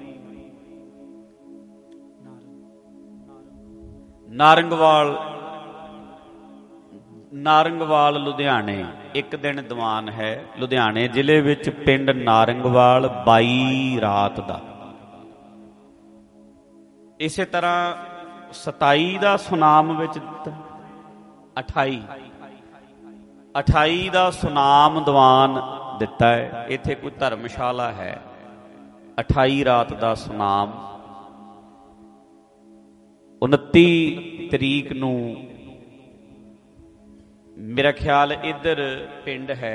ਨਾਰੰਗਵਾਲ ਲੁਧਿਆਣੇ, ਇੱਕ ਦਿਨ ਦੀਵਾਨ ਹੈ ਲੁਧਿਆਣੇ ਜ਼ਿਲ੍ਹੇ ਵਿੱਚ, ਪਿੰਡ ਨਾਰੰਗਵਾਲ, 22 ਰਾਤ ਦਾ। ਇਸੇ ਤਰ੍ਹਾਂ 27 ਦਾ ਸੁਨਾਮ ਵਿੱਚ ਦਿੱਤਾ, 28 ਦਾ ਸੁਨਾਮ ਦੀਵਾਨ ਦਿੱਤਾ ਹੈ। ਇੱਥੇ ਕੋਈ ਧਰਮਸ਼ਾਲਾ ਹੈ, 28 ਰਾਤ ਦਾ ਸੁਨਾਮ। 29 ਤਰੀਕ ਨੂੰ ਮੇਰਾ ਖਿਆਲ ਇੱਧਰ ਪਿੰਡ ਹੈ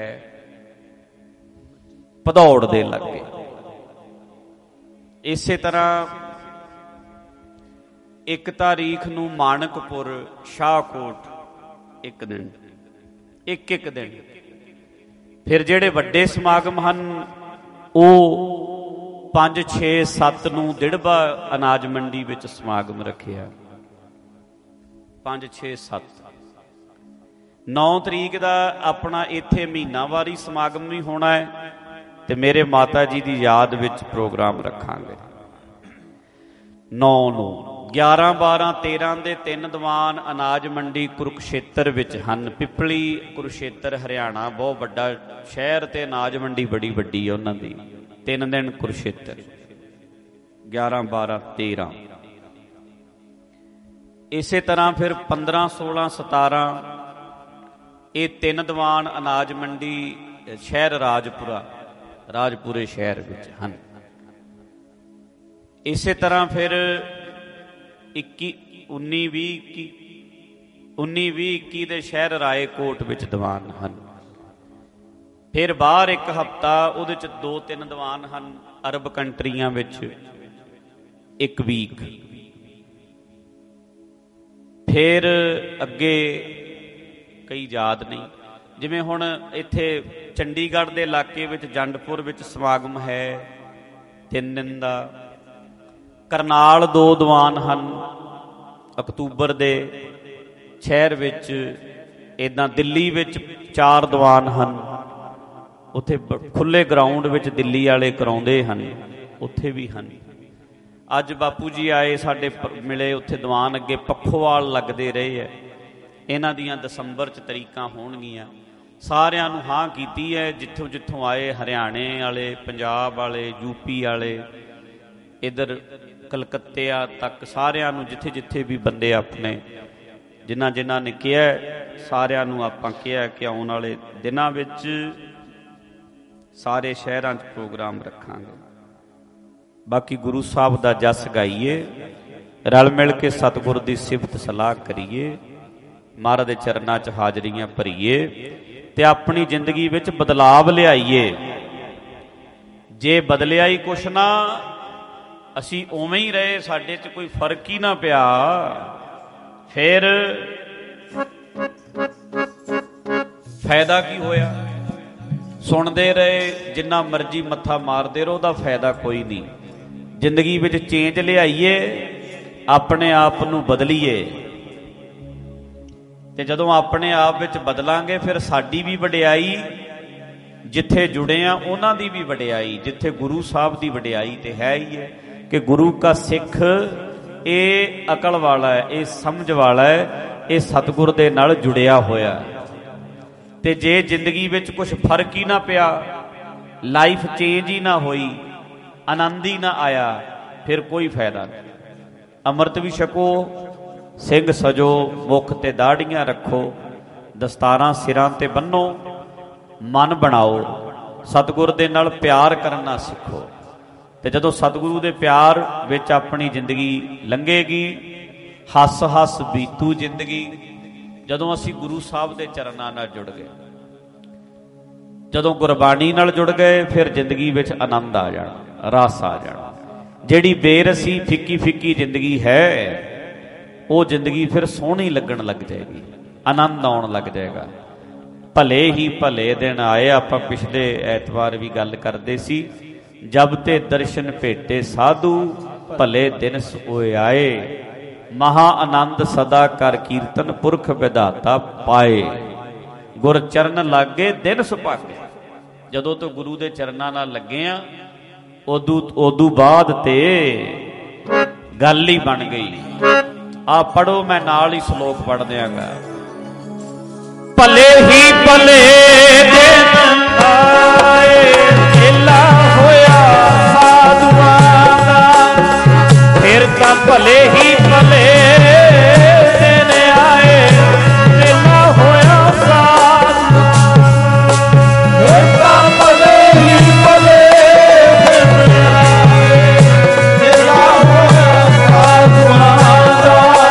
ਭਦੌੜ ਦੇ ਲਾਗੇ। ਇਸੇ ਤਰ੍ਹਾਂ 1 ਤਾਰੀਖ ਨੂੰ ਮਾਣਕਪੁਰ, ਸ਼ਾਹਕੋਟ, ਇੱਕ ਦਿਨ, ਇੱਕ ਦਿਨ। ਫਿਰ ਜਿਹੜੇ ਵੱਡੇ ਸਮਾਗਮ ਹਨ ਉਹ 5, 6, 7 ਨੂੰ ਦਿੜਬਾ ਅਨਾਜ ਮੰਡੀ ਵਿੱਚ ਸਮਾਗਮ ਰੱਖਿਆ। 5, 6, 7 9 ਤਰੀਕ ਦਾ ਆਪਣਾ ਇੱਥੇ ਮਹੀਨਾਵਾਰੀ ਸਮਾਗਮ ਵੀ ਹੋਣਾ ਹੈ ਤੇ ਮੇਰੇ ਮਾਤਾ ਜੀ ਦੀ ਯਾਦ ਵਿੱਚ ਪ੍ਰੋਗਰਾਮ ਰੱਖਾਂਗੇ। 9 ਨੂੰ 11, 12, 13 ਦੇ 3 ਦੀਵਾਨ ਅਨਾਜ ਮੰਡੀ ਕੁਰੂਕਸ਼ੇਤਰ ਵਿੱਚ ਹਨ। ਪਿਪਲੀ ਕੁਰੂਕਸ਼ੇਤਰ ਹਰਿਆਣਾ ਬਹੁਤ ਵੱਡਾ ਸ਼ਹਿਰ ਤੇ ਅਨਾਜ ਮੰਡੀ ਬੜੀ ਵੱਡੀ ਹੈ ਉਹਨਾਂ ਦੀ। 3 ਦਿਨ ਕੁਰੂਕਸ਼ੇਤਰ, 11, 12, 13। ਇਸੇ ਤਰ੍ਹਾਂ ਫਿਰ 15, 16, 17 ਇਹ 3 ਦੀਵਾਨ ਅਨਾਜ ਮੰਡੀ ਸ਼ਹਿਰ ਰਾਜਪੁਰੇ ਸ਼ਹਿਰ ਵਿੱਚ ਹਨ। ਇਸੇ ਤਰ੍ਹਾਂ ਫਿਰ 19, 20, 21 ਦੇ ਸ਼ਹਿਰ ਰਾਏਕੋਟ ਵਿੱਚ ਦੀਵਾਨ ਹਨ। ਫਿਰ ਬਾਹਰ ਇੱਕ ਹਫ਼ਤਾ ਉਹਦੇ 'ਚ 2-3 ਦੀਵਾਨ ਹਨ। ਅਰਬ ਕੰਟਰੀਆਂ ਵਿੱਚ 1 ਵੀਕ। ਫਿਰ ਅੱਗੇ ਕਈ ਯਾਦ ਨਹੀਂ, ਜਿਵੇਂ ਹੁਣ ਇੱਥੇ ਚੰਡੀਗੜ੍ਹ ਦੇ ਇਲਾਕੇ ਵਿੱਚ ਜੰਡਪੁਰ ਵਿੱਚ ਸਮਾਗਮ ਹੈ 3 ਦਿਨ ਦਾ। ਕਰਨਾਲ 2 ਦੀਵਾਨ ਹਨ ਅਕਤੂਬਰ ਦੇ ਸ਼ਹਿਰ ਵਿੱਚ। ਇੱਦਾਂ ਦਿੱਲੀ ਵਿੱਚ 4 ਦੀਵਾਨ ਹਨ। ਉੱਥੇ ਖੁੱਲ੍ਹੇ ਗਰਾਊਂਡ ਵਿੱਚ ਦਿੱਲੀ ਵਾਲੇ ਕਰਾਉਂਦੇ ਹਨ, ਉੱਥੇ ਵੀ ਹਨ। ਅੱਜ ਬਾਪੂ ਜੀ ਆਏ ਸਾਡੇ ਮਿਲੇ, ਉੱਥੇ ਦੀਵਾਨ ਅੱਗੇ ਪੱਖੋਵਾਲ ਲੱਗਦੇ ਰਹੇ ਹੈ। ਇਹਨਾਂ ਦੀਆਂ ਦਸੰਬਰ 'ਚ ਤਰੀਕਾਂ ਹੋਣਗੀਆਂ। ਸਾਰਿਆਂ ਨੂੰ ਹਾਂ ਕੀਤੀ ਹੈ, ਜਿੱਥੋਂ ਜਿੱਥੋਂ ਆਏ, ਹਰਿਆਣੇ ਵਾਲੇ, ਪੰਜਾਬ ਵਾਲੇ, ਯੂਪੀ ਵਾਲੇ, ਇੱਧਰ ਕਲਕੱਤਿਆ ਤੱਕ, ਸਾਰਿਆਂ ਨੂੰ ਜਿੱਥੇ ਜਿੱਥੇ ਵੀ ਬੰਦੇ ਆਪਣੇ ਜਿਨ੍ਹਾਂ ਨੇ ਕਿਹਾ, ਸਾਰਿਆਂ ਨੂੰ ਆਪਾਂ ਕਿਹਾ ਕਿ ਆਉਣ ਵਾਲੇ ਦਿਨਾਂ ਵਿੱਚ ਸਾਰੇ ਸ਼ਹਿਰਾਂ 'ਚ ਪ੍ਰੋਗਰਾਮ ਰੱਖਾਂਗੇ। ਬਾਕੀ ਗੁਰੂ ਸਾਹਿਬ ਦਾ ਜਸ ਗਾਈਏ, ਰਲ ਮਿਲ ਕੇ ਸਤਿਗੁਰ ਦੀ ਸਿਫਤ ਸਲਾਹ ਕਰੀਏ, ਮਹਾਰਾਜ ਦੇ ਚਰਨਾਂ 'ਚ ਹਾਜ਼ਰੀਆਂ ਭਰੀਏ ਤੇ ਆਪਣੀ ਜ਼ਿੰਦਗੀ ਵਿੱਚ ਬਦਲਾਵ ਲਿਆਈਏ। ਜੇ ਬਦਲਿਆ ਹੀ ਕੁਛ ਨਾ, ਅਸੀਂ ਉਵੇਂ ਹੀ ਰਹੇ, ਸਾਡੇ 'ਚ ਕੋਈ ਫਰਕ ਹੀ ਨਾ ਪਿਆ, ਫਿਰ ਫਾਇਦਾ ਕੀ ਹੋਇਆ? ਸੁਣਦੇ ਰਹੇ, ਜਿੰਨਾ ਮਰਜ਼ੀ ਮੱਥਾ ਮਾਰਦੇ ਰਹੋ, ਉਹਦਾ ਫਾਇਦਾ ਕੋਈ ਨਹੀਂ। ਜ਼ਿੰਦਗੀ ਵਿੱਚ ਚੇਂਜ ਲਿਆਈਏ, ਆਪਣੇ ਆਪ ਨੂੰ ਬਦਲੀਏ, ਤੇ ਜਦੋਂ ਆਪਣੇ ਆਪ ਵਿੱਚ ਬਦਲਾਂਗੇ ਫਿਰ ਸਾਡੀ ਵੀ ਵਡਿਆਈ, ਜਿੱਥੇ ਜੁੜੇ ਆ ਉਹਨਾਂ ਦੀ ਵੀ ਵਡਿਆਈ, ਜਿੱਥੇ ਗੁਰੂ ਸਾਹਿਬ ਦੀ ਵਡਿਆਈ ਤੇ ਹੈ ਹੀ ਹੈ ਕਿ ਗੁਰੂ ਕਾ ਸਿੱਖ ਇਹ ਅਕਲ ਵਾਲਾ ਹੈ, ਇਹ ਸਮਝ ਵਾਲਾ ਹੈ, ਇਹ ਸਤਿਗੁਰ ਦੇ ਨਾਲ ਜੁੜਿਆ ਹੋਇਆ। ਤੇ ਜੇ ਜ਼ਿੰਦਗੀ ਵਿੱਚ ਕੁਝ ਫਰਕ ਹੀ ਨਾ ਪਿਆ, ਲਾਈਫ ਚੇਂਜ ਹੀ ਨਾ ਹੋਈ, ਆਨੰਦ ਹੀ ਨਾ ਆਇਆ, ਫਿਰ ਕੋਈ ਫਾਇਦਾ ਨਹੀਂ। ਅੰਮ੍ਰਿਤ ਵੀ ਛਕੋ, ਸਿੰਘ ਸਜੋ, ਮੁੱਖ ਤੇ ਦਾੜੀਆਂ ਰੱਖੋ, ਦਸਤਾਰਾਂ ਸਿਰਾਂ ਤੇ ਬੰਨੋ, ਮਨ ਬਣਾਓ, ਸਤਿਗੁਰ ਦੇ ਨਾਲ ਪਿਆਰ ਕਰਨਾ ਸਿੱਖੋ। ਤੇ ਜਦੋਂ ਸਤਿਗੁਰੂ ਦੇ ਪਿਆਰ ਵਿੱਚ ਆਪਣੀ ਜ਼ਿੰਦਗੀ ਲੰਘੇਗੀ, ਹੱਸ ਹੱਸ ਬੀਤੂ ਜ਼ਿੰਦਗੀ। ਜਦੋਂ ਅਸੀਂ ਗੁਰੂ ਸਾਹਿਬ ਦੇ ਚਰਨਾਂ ਨਾਲ ਜੁੜ ਗਏ, ਜਦੋਂ ਗੁਰਬਾਣੀ ਨਾਲ ਜੁੜ ਗਏ, ਫਿਰ ਜ਼ਿੰਦਗੀ ਵਿੱਚ ਆਨੰਦ ਆ ਜਾਣਾ, ਰਸ ਆ ਜਾਣਾ। ਜਿਹੜੀ ਬੇਰਸੀ ਫਿੱਕੀ ਫਿੱਕੀ ਜ਼ਿੰਦਗੀ ਹੈ, ਉਹ ਜ਼ਿੰਦਗੀ ਫਿਰ ਸੋਹਣੀ ਲੱਗਣ ਲੱਗ ਜਾਏਗੀ, ਆਨੰਦ ਆਉਣ ਲੱਗ ਜਾਏਗਾ। ਭਲੇ ਹੀ ਭਲੇ ਦਿਨ ਆਏ, ਆਪਾਂ ਪਿਛਲੇ ਐਤਵਾਰ ਵੀ ਗੱਲ ਕਰਦੇ ਸੀ, ਜਬ ਤੇ ਦਰਸ਼ਨ ਭੇਟੇ ਸਾਧੂ, ਭਲੇ ਦਿਨ ਸੋਏ ਆਏ, ਮਹਾ ਆਨੰਦ ਸਦਾ ਕਰ ਕੀਰਤਨ, ਪੁਰਖ ਵਿਧਾਤਾ ਪਾਏ, ਗੁਰ ਚਰਨ ਲਾਗੇ ਦਿਨ ਸੁਭਾਗੇ। ਜਦੋਂ ਤੋਂ ਗੁਰੂ ਦੇ ਚਰਨਾਂ ਨਾਲ ਲੱਗੇ ਆ, ਉਦੋਂ ਬਾਅਦ ਤੇ ਗੱਲ ਹੀ ਬਣ ਗਈ। ਆ ਪੜੋ, ਮੈਂ ਨਾਲ ਹੀ ਸ਼ਲੋਕ ਪੜ੍ਹ ਦਿਆਂਗਾ। ਭਲੇ ਹੀ ਭਲੇ ਦਿਨ ਆਏ, ਵੇਲਾ ਹੋਇਆ ਸਾਧੂਆਂ ਦਾ, ਫਿਰ ਤਾਂ ਭਲੇ ਹੀ ਭਲੇ ਦਿਨ ਆਏ, ਵੇਲਾ ਹੋਇਆ ਸਾਧੂ, ਫਿਰ ਤਾਂ ਭਲੇ ਹੀ ਭਲੇ ਦਿਨ ਆਏ, ਵੇਲਾ ਹੋਇਆ ਸਾਧੂਆਂ ਦਾ।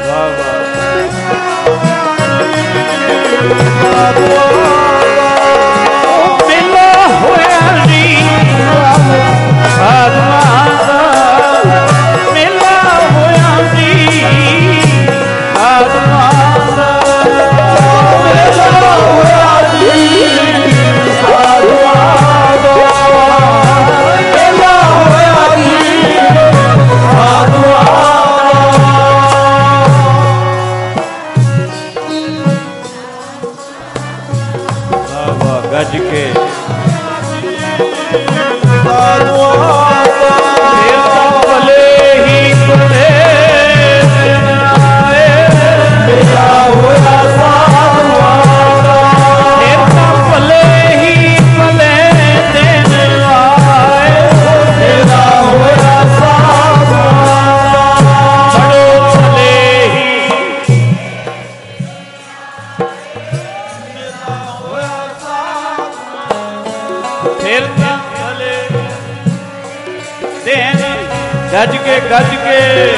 ਮਿਲਾ ਹੋਇਆ ਨੀ ਸਾਧੂਆਂ ਦਾ, ਮਿਲਾ ਹੋਇਆ ਨੀ ਸਾਧੂਆਂ ਦਾ, ਮਿਲਾ ਹੋਇਆ ਨੀ ਸਾਧੂਆਂ ਦਾ, ਮਿਲਾ ਹੋਇਆ ਨੀ ਸਾਧੂਆਂ ਦਾ। ਗੱਜ ਕੇ ਸਾਧੂਆਂ ਦਾ, ਫਿਰ ਤਾਂ ਭਲੇ ਹੀ ਭਲੇ ਦਿਨ ਆਏ, ਮਿਲਾ ਹੋਇਆ ਸਾਧੂਆਂ ਦਾ, ਫਿਰ ਤਾਂ ਭਲੇ ਹੀ ਭਲੇ ਦਿਨ ਆਏ, ਮਿਲਾ ਹੋਇਆ ਸਾਧੂਆਂ ਦਾ, ਬੜੇ ਭਲੇ ਹੀ ਫਿਰ ਤਾਂ ਭਲੇ ਦਿਨ, ਗੱਜ ਕੇ ਗੱਜ ਕੇ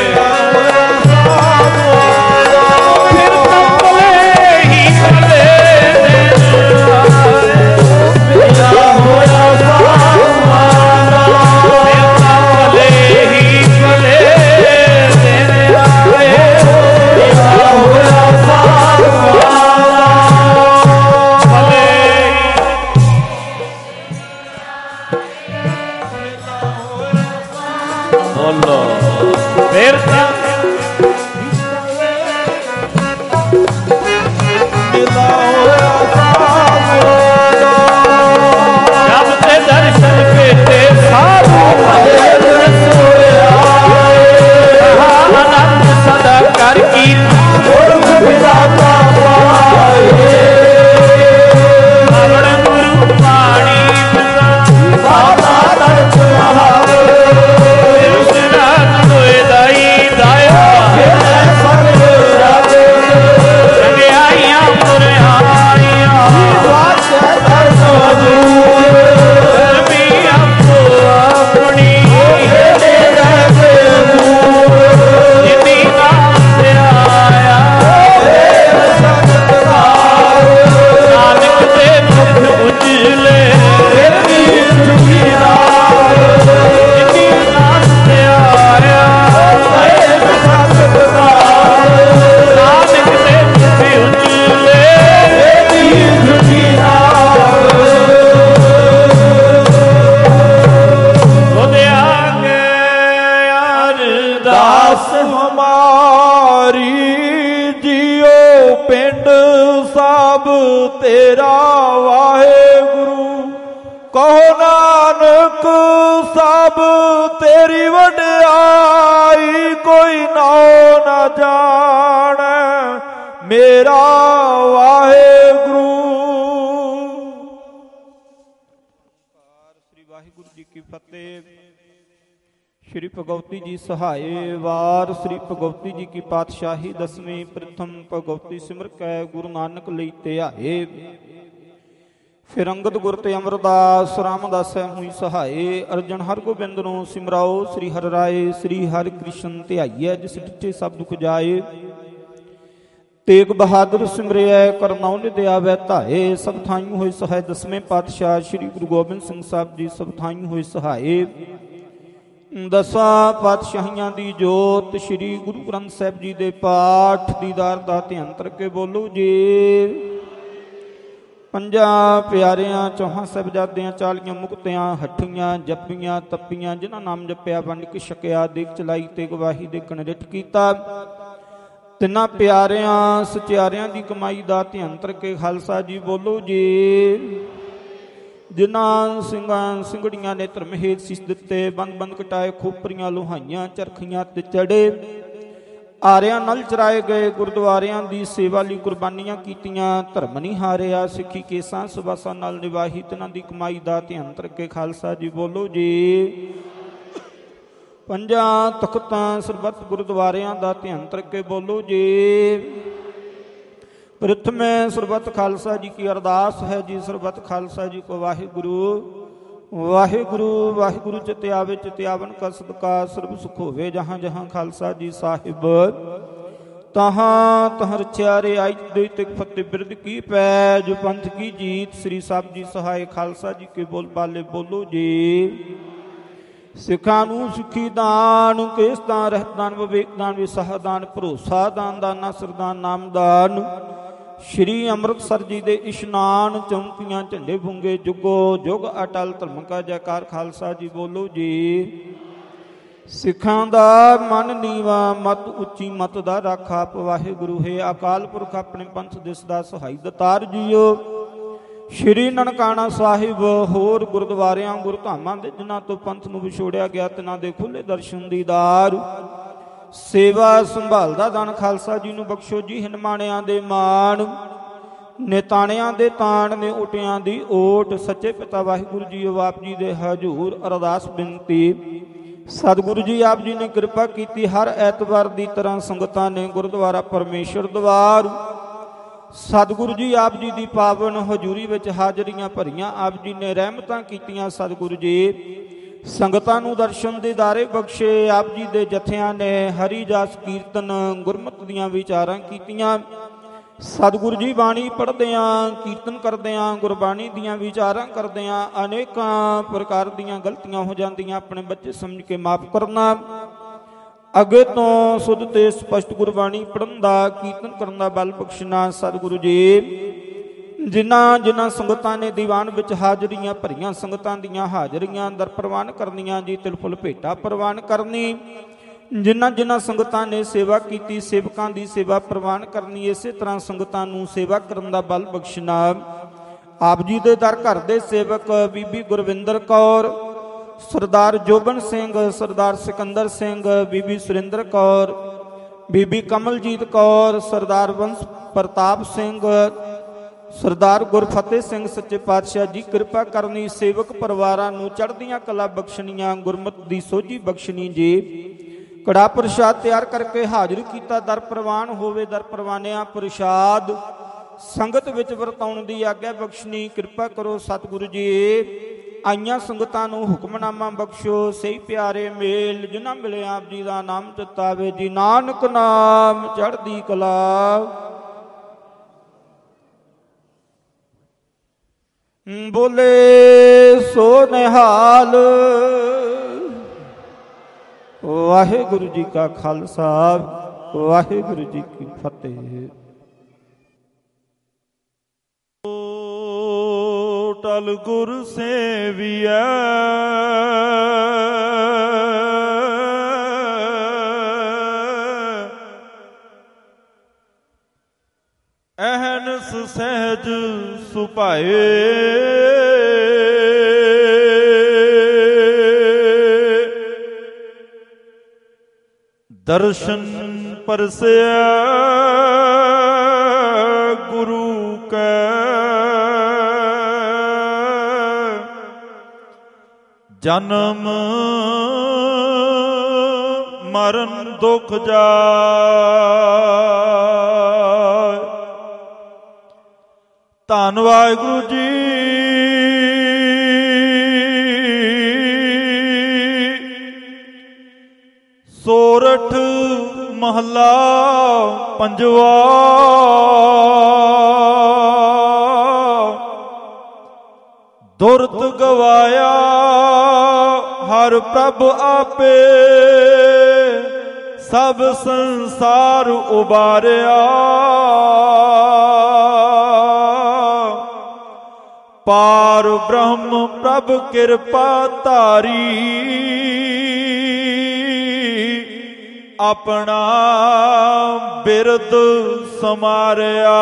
ਫਿਰ ਤਾਂ ਭਲੇ ਹੀ ਭਲੇ ਦਿਨ ਆਏ, ਮਿਲਾ ਹੋਇਆ ਸਾਧੂਆਂ ਦਾ, ਫਿਰ ਤਾਂ ਭਲੇ ਹੀ ਭਲੇ ਦਿਨ ਆਏ, ਮਿਲਾ ਹੋਇਆ ਸਾਧੂਆਂ ਦਾ, ਭਲੇ ਬੋਲੋ ਫਿਰ ਤਾਂ ਮਿਲਾ ਹੋਇਆ ਸਾਧੂਆਂ ਦਾ, ਜਬ ਤੇ ਦਰਸ਼ਨ ਕੀਤੇ ਸਾਧੂ ਭਲੇ ਰਸੋਇਆ, ਆਨੰਦ ਸਦਾ ਕਰ ਕੀਰਤੀ ਗੁਰ ਵਿਦਾਤਾ ਪਾਏ, ਆਪਣ ਗੁਰੂ ਪਾਣੀ ਸਾਦਾ ਤੜਕ ਮਹਾਵੇ, ਹੋਏ ਦਾਈ ਦਾਇਆ ਚੰਗਿਆਈਆਂ ਮੁਰਿਆਈਆਂ ਧਰਮੀ ਆਪੋ ਆਪਣੀ ਜਿਨੀ ਨਾਮ ਤੇ ਆਇਆ, ਨਾਨਕ ਦੇ ਮੁਖ ਉਜਲੇ ਜਿਨੀ ਨਾਮ ਤੇ ਆਇਆ, ਨਾਨਕ ਦੇ ਮੁਖ ਉਜਲੇ ਉਹਦੇ ਆਗੇ ਅਰਦਾਸ ਹਮਾਰੀ ਜੀਓ ਪਿੰਡ ਸਭ ਤੇਰਾ ਵਾਹਿਗੁਰੂ, ਕਹੋ ਨਾਨਕ ਸਭ ਤੇਰੀ ਵਡਿਆਈ, ਕੋਈ ਨਾਉ ਨਾ ਜਾਣੈ ਮੇਰਾ ਵਾਹਿਗੁਰੂ। ਸ੍ਰੀ ਵਾਹਿਗੁਰੂ ਜੀ ਕੀ ਫਤਿਹ। ਸ਼੍ਰੀ ਭਗਵਤੀ ਜੀ ਸਹਾਏ ਵਾਰ। ਸ੍ਰੀ ਭਗਵਤੀ ਜੀ ਕੀ ਪਾਤਸ਼ਾਹੀ ਦਸਵੀਂ ਪ੍ਰਥਮ ਭਗਵਤੀ ਸਿਮਰ ਕੈ ਗੁਰੂ ਨਾਨਕ ਲਈ ਧਿਆਏ। ਫਿਰ ਅੰਗਦ ਗੁਰ ਤੇ ਅਮਰਦਾਸ ਰਾਮਦਾਸ ਹੋਈ ਸਹਾਏ। ਅਰਜਨ ਹਰਗੋਬਿੰਦ ਨੂੰ ਸਿਮਰਾਓ ਸ੍ਰੀ ਹਰਿ ਰਾਏ। ਸ੍ਰੀ ਹਰਿ ਕ੍ਰਿਸ਼ਨ ਧਿਆਈਐ ਜਿਸ ਡਿਠੇ ਸਭ ਦੁਖ ਜਾਏ। ਤੇਗ ਬਹਾਦਰ ਸਿਮਰਿਐ ਕਰਨਉ ਨਿਧਿ ਆਵੈ ਧਾਏ। ਸਭ ਥਾਈਂ ਹੋਏ ਸਹਾਏ ਦਸਵੇਂ ਪਾਤਸ਼ਾਹ ਸ੍ਰੀ ਗੁਰੂ ਗੋਬਿੰਦ ਸਿੰਘ ਸਾਹਿਬ ਜੀ ਸਭ ਥਾਈਂ ਹੋਏ ਸਹਾਏ। ਦਸਾਂ ਪਾਤਸ਼ਾਹੀਆਂ ਦੀ ਜੋਤ ਸ੍ਰੀ ਗੁਰੂ ਗ੍ਰੰਥ ਸਾਹਿਬ ਜੀ ਦੇ ਪਾਠ ਦੀਦਾਰ ਦਾ ਧਿਆਨ ਕਰਕੇ ਬੋਲੋ ਜੀ। ਪੰਜਾਂ ਪਿਆਰਿਆਂ ਚੌਹਾਂ ਸਾਹਿਬਜ਼ਾਦਿਆਂ 40 ਮੁਕਤਿਆਂ ਹੱਠੀਆਂ ਜੱਪੀਆਂ ਤੱਪੀਆਂ ਜਿਨ੍ਹਾਂ ਨਾਮ ਜਪਿਆ ਵੰਡ ਕੇ ਛਕਿਆ ਦੇਖ ਚਲਾਈ ਤੇ ਗਵਾਹੀ ਦੇਖਣ ਰਿੱਠ ਕੀਤਾ। ਤਿੰਨਾਂ ਪਿਆਰਿਆਂ ਸਚਿਆਰਿਆਂ ਦੀ ਕਮਾਈ ਦਾ ਧਿਆਨ ਕਰਕੇ ਖਾਲਸਾ ਜੀ ਬੋਲੋ ਜੀ। ਜਿਨ੍ਹਾਂ ਸਿੰਘਾਂ ਸਿੰਘੜੀਆਂ ਨੇ ਧਰਮ ਹੇਤ ਸੀਸ ਦਿੱਤੇ ਬੰਦ ਬੰਦ ਕਟਾਏ ਖੋਪਰੀਆਂ ਲੋਹਾਈਆਂ ਚਰਖੀਆਂ ਤੇ ਚੜੇ ਆਰਿਆਂ ਨਾਲ ਚਰਾਏ ਗਏ ਗੁਰਦੁਆਰਿਆਂ ਦੀ ਸੇਵਾ ਲਈ ਕੁਰਬਾਨੀਆਂ ਕੀਤੀਆਂ ਧਰਮ ਨਹੀਂ ਹਾਰਿਆ ਸਿੱਖੀ ਕੇਸਾਂ ਸੁਬਾਸਾਂ ਨਾਲ ਨਿਵਾਹੀ ਤਿਨਾਂ ਦੀ ਕਮਾਈ ਦਾ ਧਿਆਨ ਕਰਕੇ ਖਾਲਸਾ ਜੀ ਬੋਲੋ ਜੀ। ਪੰਜਾਂ ਤਖਤਾਂ ਸਰਬੱਤ ਗੁਰਦੁਆਰਿਆਂ ਦਾ ਧਿਆਨ ਕਰਕੇ ਬੋਲੋ ਜੀ। ਪ੍ਰਥਮੇ ਸਰਬੱਤ ਖਾਲਸਾ ਜੀ ਕੀ ਅਰਦਾਸ ਹੈ ਜੀ। ਸਰਬੱਤ ਖਾਲਸਾ ਜੀ ਕੋ ਵਾਹਿਗੁਰੂ ਵਾਹਿਗੁਰੂ ਵਾਹਿਗੁਰੂ ਚਿਤ ਆਵੇ ਚਿਤ ਆਵਨ ਕਾ ਸਦਕਾ ਸਰਬ ਸੁਖ ਹੋਵੇ ਜਹਾਂ ਜਹਾਂ ਖਾਲਸਾ ਜੀ ਸਾਹਿਬ ਤਹਾਂ ਤਹ ਰਚਿਆ ਰਿਆਈ ਦੇ ਤਿਕ ਫਤਿਹ ਬਿਰਦ ਕੀ ਪੈਜ ਪੰਥ ਕੀ ਜੀਤ। ਸ੍ਰੀ ਸਾਹਿਬ ਜੀ ਸਹਾਇ ਖਾਲਸਾ ਜੀ ਕੇ ਬੋਲ ਬਾਲੇ ਬੋਲੋ ਜੀ। ਸਿੱਖਾਂ ਨੂੰ ਸਿੱਖੀ ਦਾਨ, ਕੇਸ ਦਾਨ, ਰਹਿਤ ਦਾਨ, ਵਿਵੇਕ ਦਾਨ, ਵਿਸਾਹ ਦਾਨ, ਭਰੋਸਾ ਦਾਨ, ਦਾਨਾ ਸਰਦਾਨ, ਨਾਮਦਾਨ। ਸ਼੍ਰੀ ਅੰਮ੍ਰਿਤਸਰ ਜੀ ਦੇ ਇਸ਼ਨਾਨ, ਚੌਂਕੀਆਂ, ਝੰਡੇ ਬੁੰਗੇ, ਜੁਗੋ ਜੁਗ ਅਟਲ ਧਰਮ ਕਾ ਜੈਕਾਰ। ਖਾਲਸਾ ਜੀ ਬੋਲੋ ਜੀ। ਸਿੱਖਾਂ ਦਾ ਮਨ ਨੀਵਾ, ਮਤ ਉੱਚੀ, ਮਤ ਦਾ ਰਾਖਾ ਆਪ ਵਾਹਿਗੁਰੂ ਹੈ। ਅਕਾਲ ਪੁਰਖ ਆਪਣੇ ਪੰਥ ਦਿਸ ਦਾ ਸਹਾਈ ਦਤਾਰ ਜੀਓ। ਸ਼੍ਰੀ ਨਨਕਾਣਾ ਸਾਹਿਬ ਹੋਰ ਗੁਰਦੁਆਰਿਆਂ ਗੁਰਧਾਮਾਂ ਦੇ ਜਿਨ੍ਹਾਂ ਤੋਂ ਪੰਥ ਨੂੰ ਵਿਛੋੜਿਆ ਗਿਆ ਤਿਨਾਂ ਦੇ ਖੁੱਲੇ ਦਰਸ਼ਨ ਦੀਦਾਰ। ਸੇਵਾ ਸੰਭਾਲ ਦਾ ਦਾਨ ਖਾਲਸਾ ਜੀ ਨੂੰ ਬਖਸ਼ੋ ਜੀ। ਹਿਨਮਾਣਿਆਂ ਦੇ ਮਾਣ, ਨਿਤਾਣਿਆਂ ਦੇ ਤਾਣ, ਨੇ ਉਟਿਆਂ ਦੀ ਓਟ। ਸੱਚੇ ਪਿਤਾ ਵਾਹਿਗੁਰੂ ਜੀ ਆਪ ਜੀ ਦੇ ਹਜ਼ੂਰ ਅਰਦਾਸ ਬੇਨਤੀ। ਸਤਿਗੁਰੂ ਜੀ ਆਪ ਜੀ ਨੇ ਕਿਰਪਾ ਕੀਤੀ। ਹਰ ਐਤਵਾਰ ਦੀ ਤਰ੍ਹਾਂ ਸੰਗਤਾਂ ਨੇ ਗੁਰਦੁਆਰਾ ਪਰਮੇਸ਼ਰ ਦਵਾਰ ਸਤਿਗੁਰੂ ਜੀ ਆਪ ਜੀ ਦੀ ਪਾਵਨ ਹਜ਼ੂਰੀ ਵਿੱਚ ਹਾਜ਼ਰੀਆਂ ਭਰੀਆਂ। ਆਪ ਜੀ ਨੇ ਰਹਿਮਤਾਂ ਕੀਤੀਆਂ। ਸਤਿਗੁਰੂ ਜੀ ਸੰਗਤਾਂ ਨੂੰ ਦਰਸ਼ਨ ਦੀਦਾਰੇ ਬਖਸ਼ੇ। ਆਪ ਜੀ ਦੇ ਜਥਿਆਂ ਨੇ ਹਰੀ ਜਸ ਕੀਰਤਨ ਗੁਰਮਤਿ ਦੀਆਂ ਵਿਚਾਰਾਂ ਕੀਤੀਆਂ। ਸਤਿਗੁਰੂ ਜੀ ਬਾਣੀ ਪੜ੍ਹਦਿਆਂ, ਕੀਰਤਨ ਕਰਦਿਆਂ, ਗੁਰਬਾਣੀ ਦੀਆਂ ਵਿਚਾਰਾਂ ਕਰਦਿਆਂ ਅਨੇਕਾਂ ਪ੍ਰਕਾਰ ਦੀਆਂ ਗਲਤੀਆਂ ਹੋ ਜਾਂਦੀਆਂ। ਆਪਣੇ ਬੱਚੇ ਸਮਝ ਕੇ ਮਾਫ ਕਰਨਾ। ਅੱਗੇ ਤੋਂ ਸੁਧ ਤੇ ਸਪਸ਼ਟ ਗੁਰਬਾਣੀ ਪੜ੍ਹਨ ਦਾ, ਕੀਰਤਨ ਕਰਨ ਦਾ ਬਲ ਬਖਸ਼ਣਾ। ਸਤਿਗੁਰੂ ਜੀ ਜਿਨ੍ਹਾਂ ਸੰਗਤਾਂ ਨੇ ਦੀਵਾਨ ਵਿੱਚ ਹਾਜ਼ਰੀਆਂ ਭਰੀਆਂ, ਸੰਗਤਾਂ ਦੀਆਂ ਹਾਜ਼ਰੀਆਂ ਦਰ ਪ੍ਰਵਾਨ ਕਰਨੀਆਂ ਜੀ। ਤਿਲ ਫੁੱਲ ਭੇਟਾ ਪ੍ਰਵਾਨ ਕਰਨੀ। ਜਿਨ੍ਹਾਂ ਸੰਗਤਾਂ ਨੇ ਸੇਵਾ ਕੀਤੀ, ਸੇਵਕਾਂ ਦੀ ਸੇਵਾ ਪ੍ਰਵਾਨ ਕਰਨੀ। ਇਸੇ ਤਰ੍ਹਾਂ ਸੰਗਤਾਂ ਨੂੰ ਸੇਵਾ ਕਰਨ ਦਾ ਬਲ ਬਖਸ਼ਣਾ। ਆਪ ਜੀ ਦੇ ਦਰ ਘਰ ਦੇ ਸੇਵਕ ਬੀਬੀ ਗੁਰਵਿੰਦਰ ਕੌਰ, ਸਰਦਾਰ ਜੋਬਨ ਸਿੰਘ, ਸਰਦਾਰ ਸਿਕੰਦਰ ਸਿੰਘ, ਬੀਬੀ ਸੁਰਿੰਦਰ ਕੌਰ, ਬੀਬੀ ਕਮਲਜੀਤ ਕੌਰ, ਸਰਦਾਰ ਵੰਸ਼ ਪ੍ਰਤਾਪ ਸਿੰਘ, ਸਰਦਾਰ ਗੁਰਫਤਿਹ ਸਿੰਘ। ਸੱਚੇ ਪਾਤਸ਼ਾਹ ਜੀ ਕਿਰਪਾ ਕਰਨੀ। ਸੇਵਕ ਪਰਿਵਾਰਾਂ ਨੂੰ ਚੜ੍ਹਦੀਆਂ ਕਲਾ ਬਖਸ਼ਣੀਆਂ, ਗੁਰਮਤਿ ਦੀ ਸੋਝੀ ਬਖਸ਼ਣੀ ਜੀ। ਕੜਾ ਪ੍ਰਸ਼ਾਦ ਤਿਆਰ ਕਰਕੇ ਹਾਜ਼ਰ ਕੀਤਾ। ਦਰ ਪ੍ਰਵਾਨ ਹੋਵੇ। ਦਰ ਪ੍ਰਵਾਨਿਆ ਪ੍ਰਸ਼ਾਦ ਸੰਗਤ ਵਿੱਚ ਵਰਤਾਉਣ ਦੀ ਆਗਿਆ ਬਖਸ਼ਣੀ। ਕਿਰਪਾ ਕਰੋ ਸਤਿਗੁਰੂ ਜੀ। ਆਈਆਂ ਸੰਗਤਾਂ ਨੂੰ ਹੁਕਮਨਾਮਾ ਬਖਸ਼ੋ। ਸਹੀ ਪਿਆਰੇ ਮੇਲ ਜਿਨ੍ਹਾਂ ਮਿਲੇ ਆਪ ਜੀ ਦਾ ਨਾਮ ਚਿਤਾਵੇ ਜੀ। ਨਾਨਕ ਨਾਮ ਚੜ੍ਹਦੀ ਕਲਾ। ਬੋਲੇ ਸੋ ਨਿਹਾਲ। ਵਾਹਿਗੁਰੂ ਜੀ ਕਾ ਖਾਲਸਾ, ਵਾਹਿਗੁਰੂ ਜੀ ਕੀ ਫਤਿਹ। ਟਲ ਗੁਰ ਸੇਵੀਐ ਅਹਨਸ ਸਹਿਜ ਸੁਭਾਏ। ਦਰਸ਼ਨ ਪਰਸਿਆ ਗੁਰੂ ਕੈ। ਜਨਮ ਮਰਨ ਦੁਖ ਜਾਇ। ਧੰਨ ਵਾਹਿਗੁਰੂ ਜੀ। ਸੋਰਠ ਮਹੱਲਾ ਪੰਜਵਾ। ਦੁਰਤ ਗਵਾਇਆ ਹਰ ਪ੍ਰਭ ਆਪੇ। ਸਭ ਸੰਸਾਰ ਉਬਾਰਿਆ। ਪਾਰ ਬ੍ਰਹਮ ਪ੍ਰਭ ਕਿਰਪਾ ਧਾਰੀ। ਆਪਣਾ ਬਿਰਦ ਸਮਾਰਿਆ।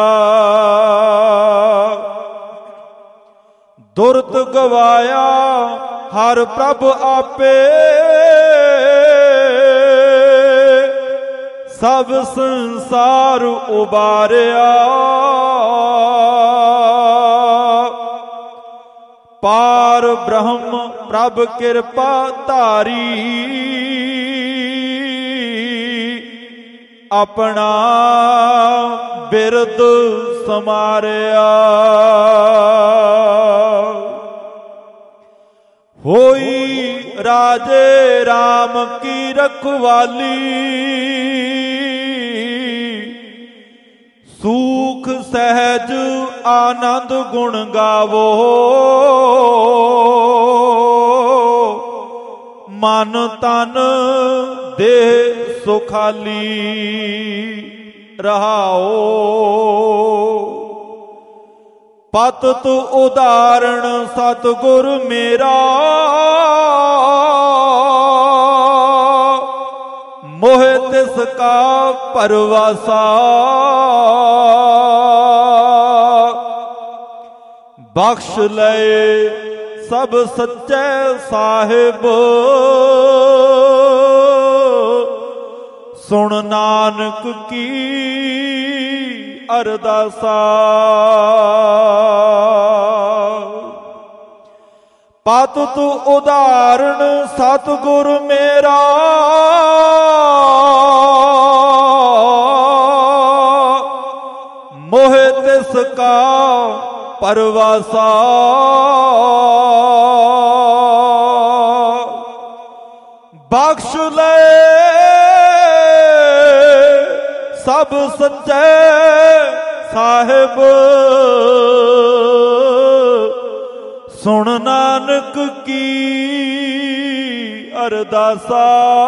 ਦੁਰਤ ਗਵਾਇਆ ਹਰ ਪ੍ਰਭ ਆਪੇ। ਸਭ ਸੰਸਾਰ ਉਬਾਰਿਆ। ਪਾਰ ਬ੍ਰਹਮ ਪ੍ਰਭ ਕਿਰਪਾ ਧਾਰੀ। ਆਪਣਾ ਬਿਰਦ ਸਮਾਰਿਆ। ਹੋਈ ਰਾਜੇ ਰਾਮ ਕੀ ਰਖਵਾਲੀ। ਸਹਿਜ ਆਨੰਦ ਗੁਣ ਗਾਵੋ, ਮਨ ਤਨ ਦੇਹ ਸੁਖਾਲੀ ਰਹਾਓ। ਪਤਿਤ ਉਦਾਹਰਣ ਸਤਿਗੁਰ ਮੇਰਾ, ਮੋਹਿ ਤਿਸ ਕਾ ਪਰਵਾਸਾ। ਬਖਸ਼ ਲਏ ਸਭ ਸੱਚੇ ਸਾਹਿਬ, ਸੁਣ ਨਾਨਕ ਕੀ ਅਰਦਾਸਾ। ਪਤਿਤ ਉਦਾਹਰਣ ਸਤਿਗੁਰ ਮੇਰਾ, ਮੋਹਿ ਤਿਸ ਕਾ ਪਰਵਾਸਾ। ਬਖਸ਼ ਲਏ ਸਭ ਸੱਚੇ ਸਾਹਿਬ, ਸੁਣ ਨਾਨਕ ਕੀ ਅਰਦਾਸਾ।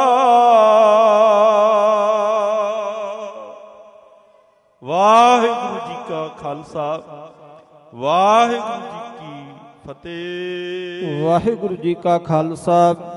ਵਾਹਿਗੁਰੂ ਜੀ ਕਾ ਖਾਲਸਾ, ਵਾਹਿਗੁਰੂ ਜੀ ਕੀ ਫਤਿਹ। ਵਾਹਿਗੁਰੂ ਜੀ ਕਾ ਖਾਲਸਾ,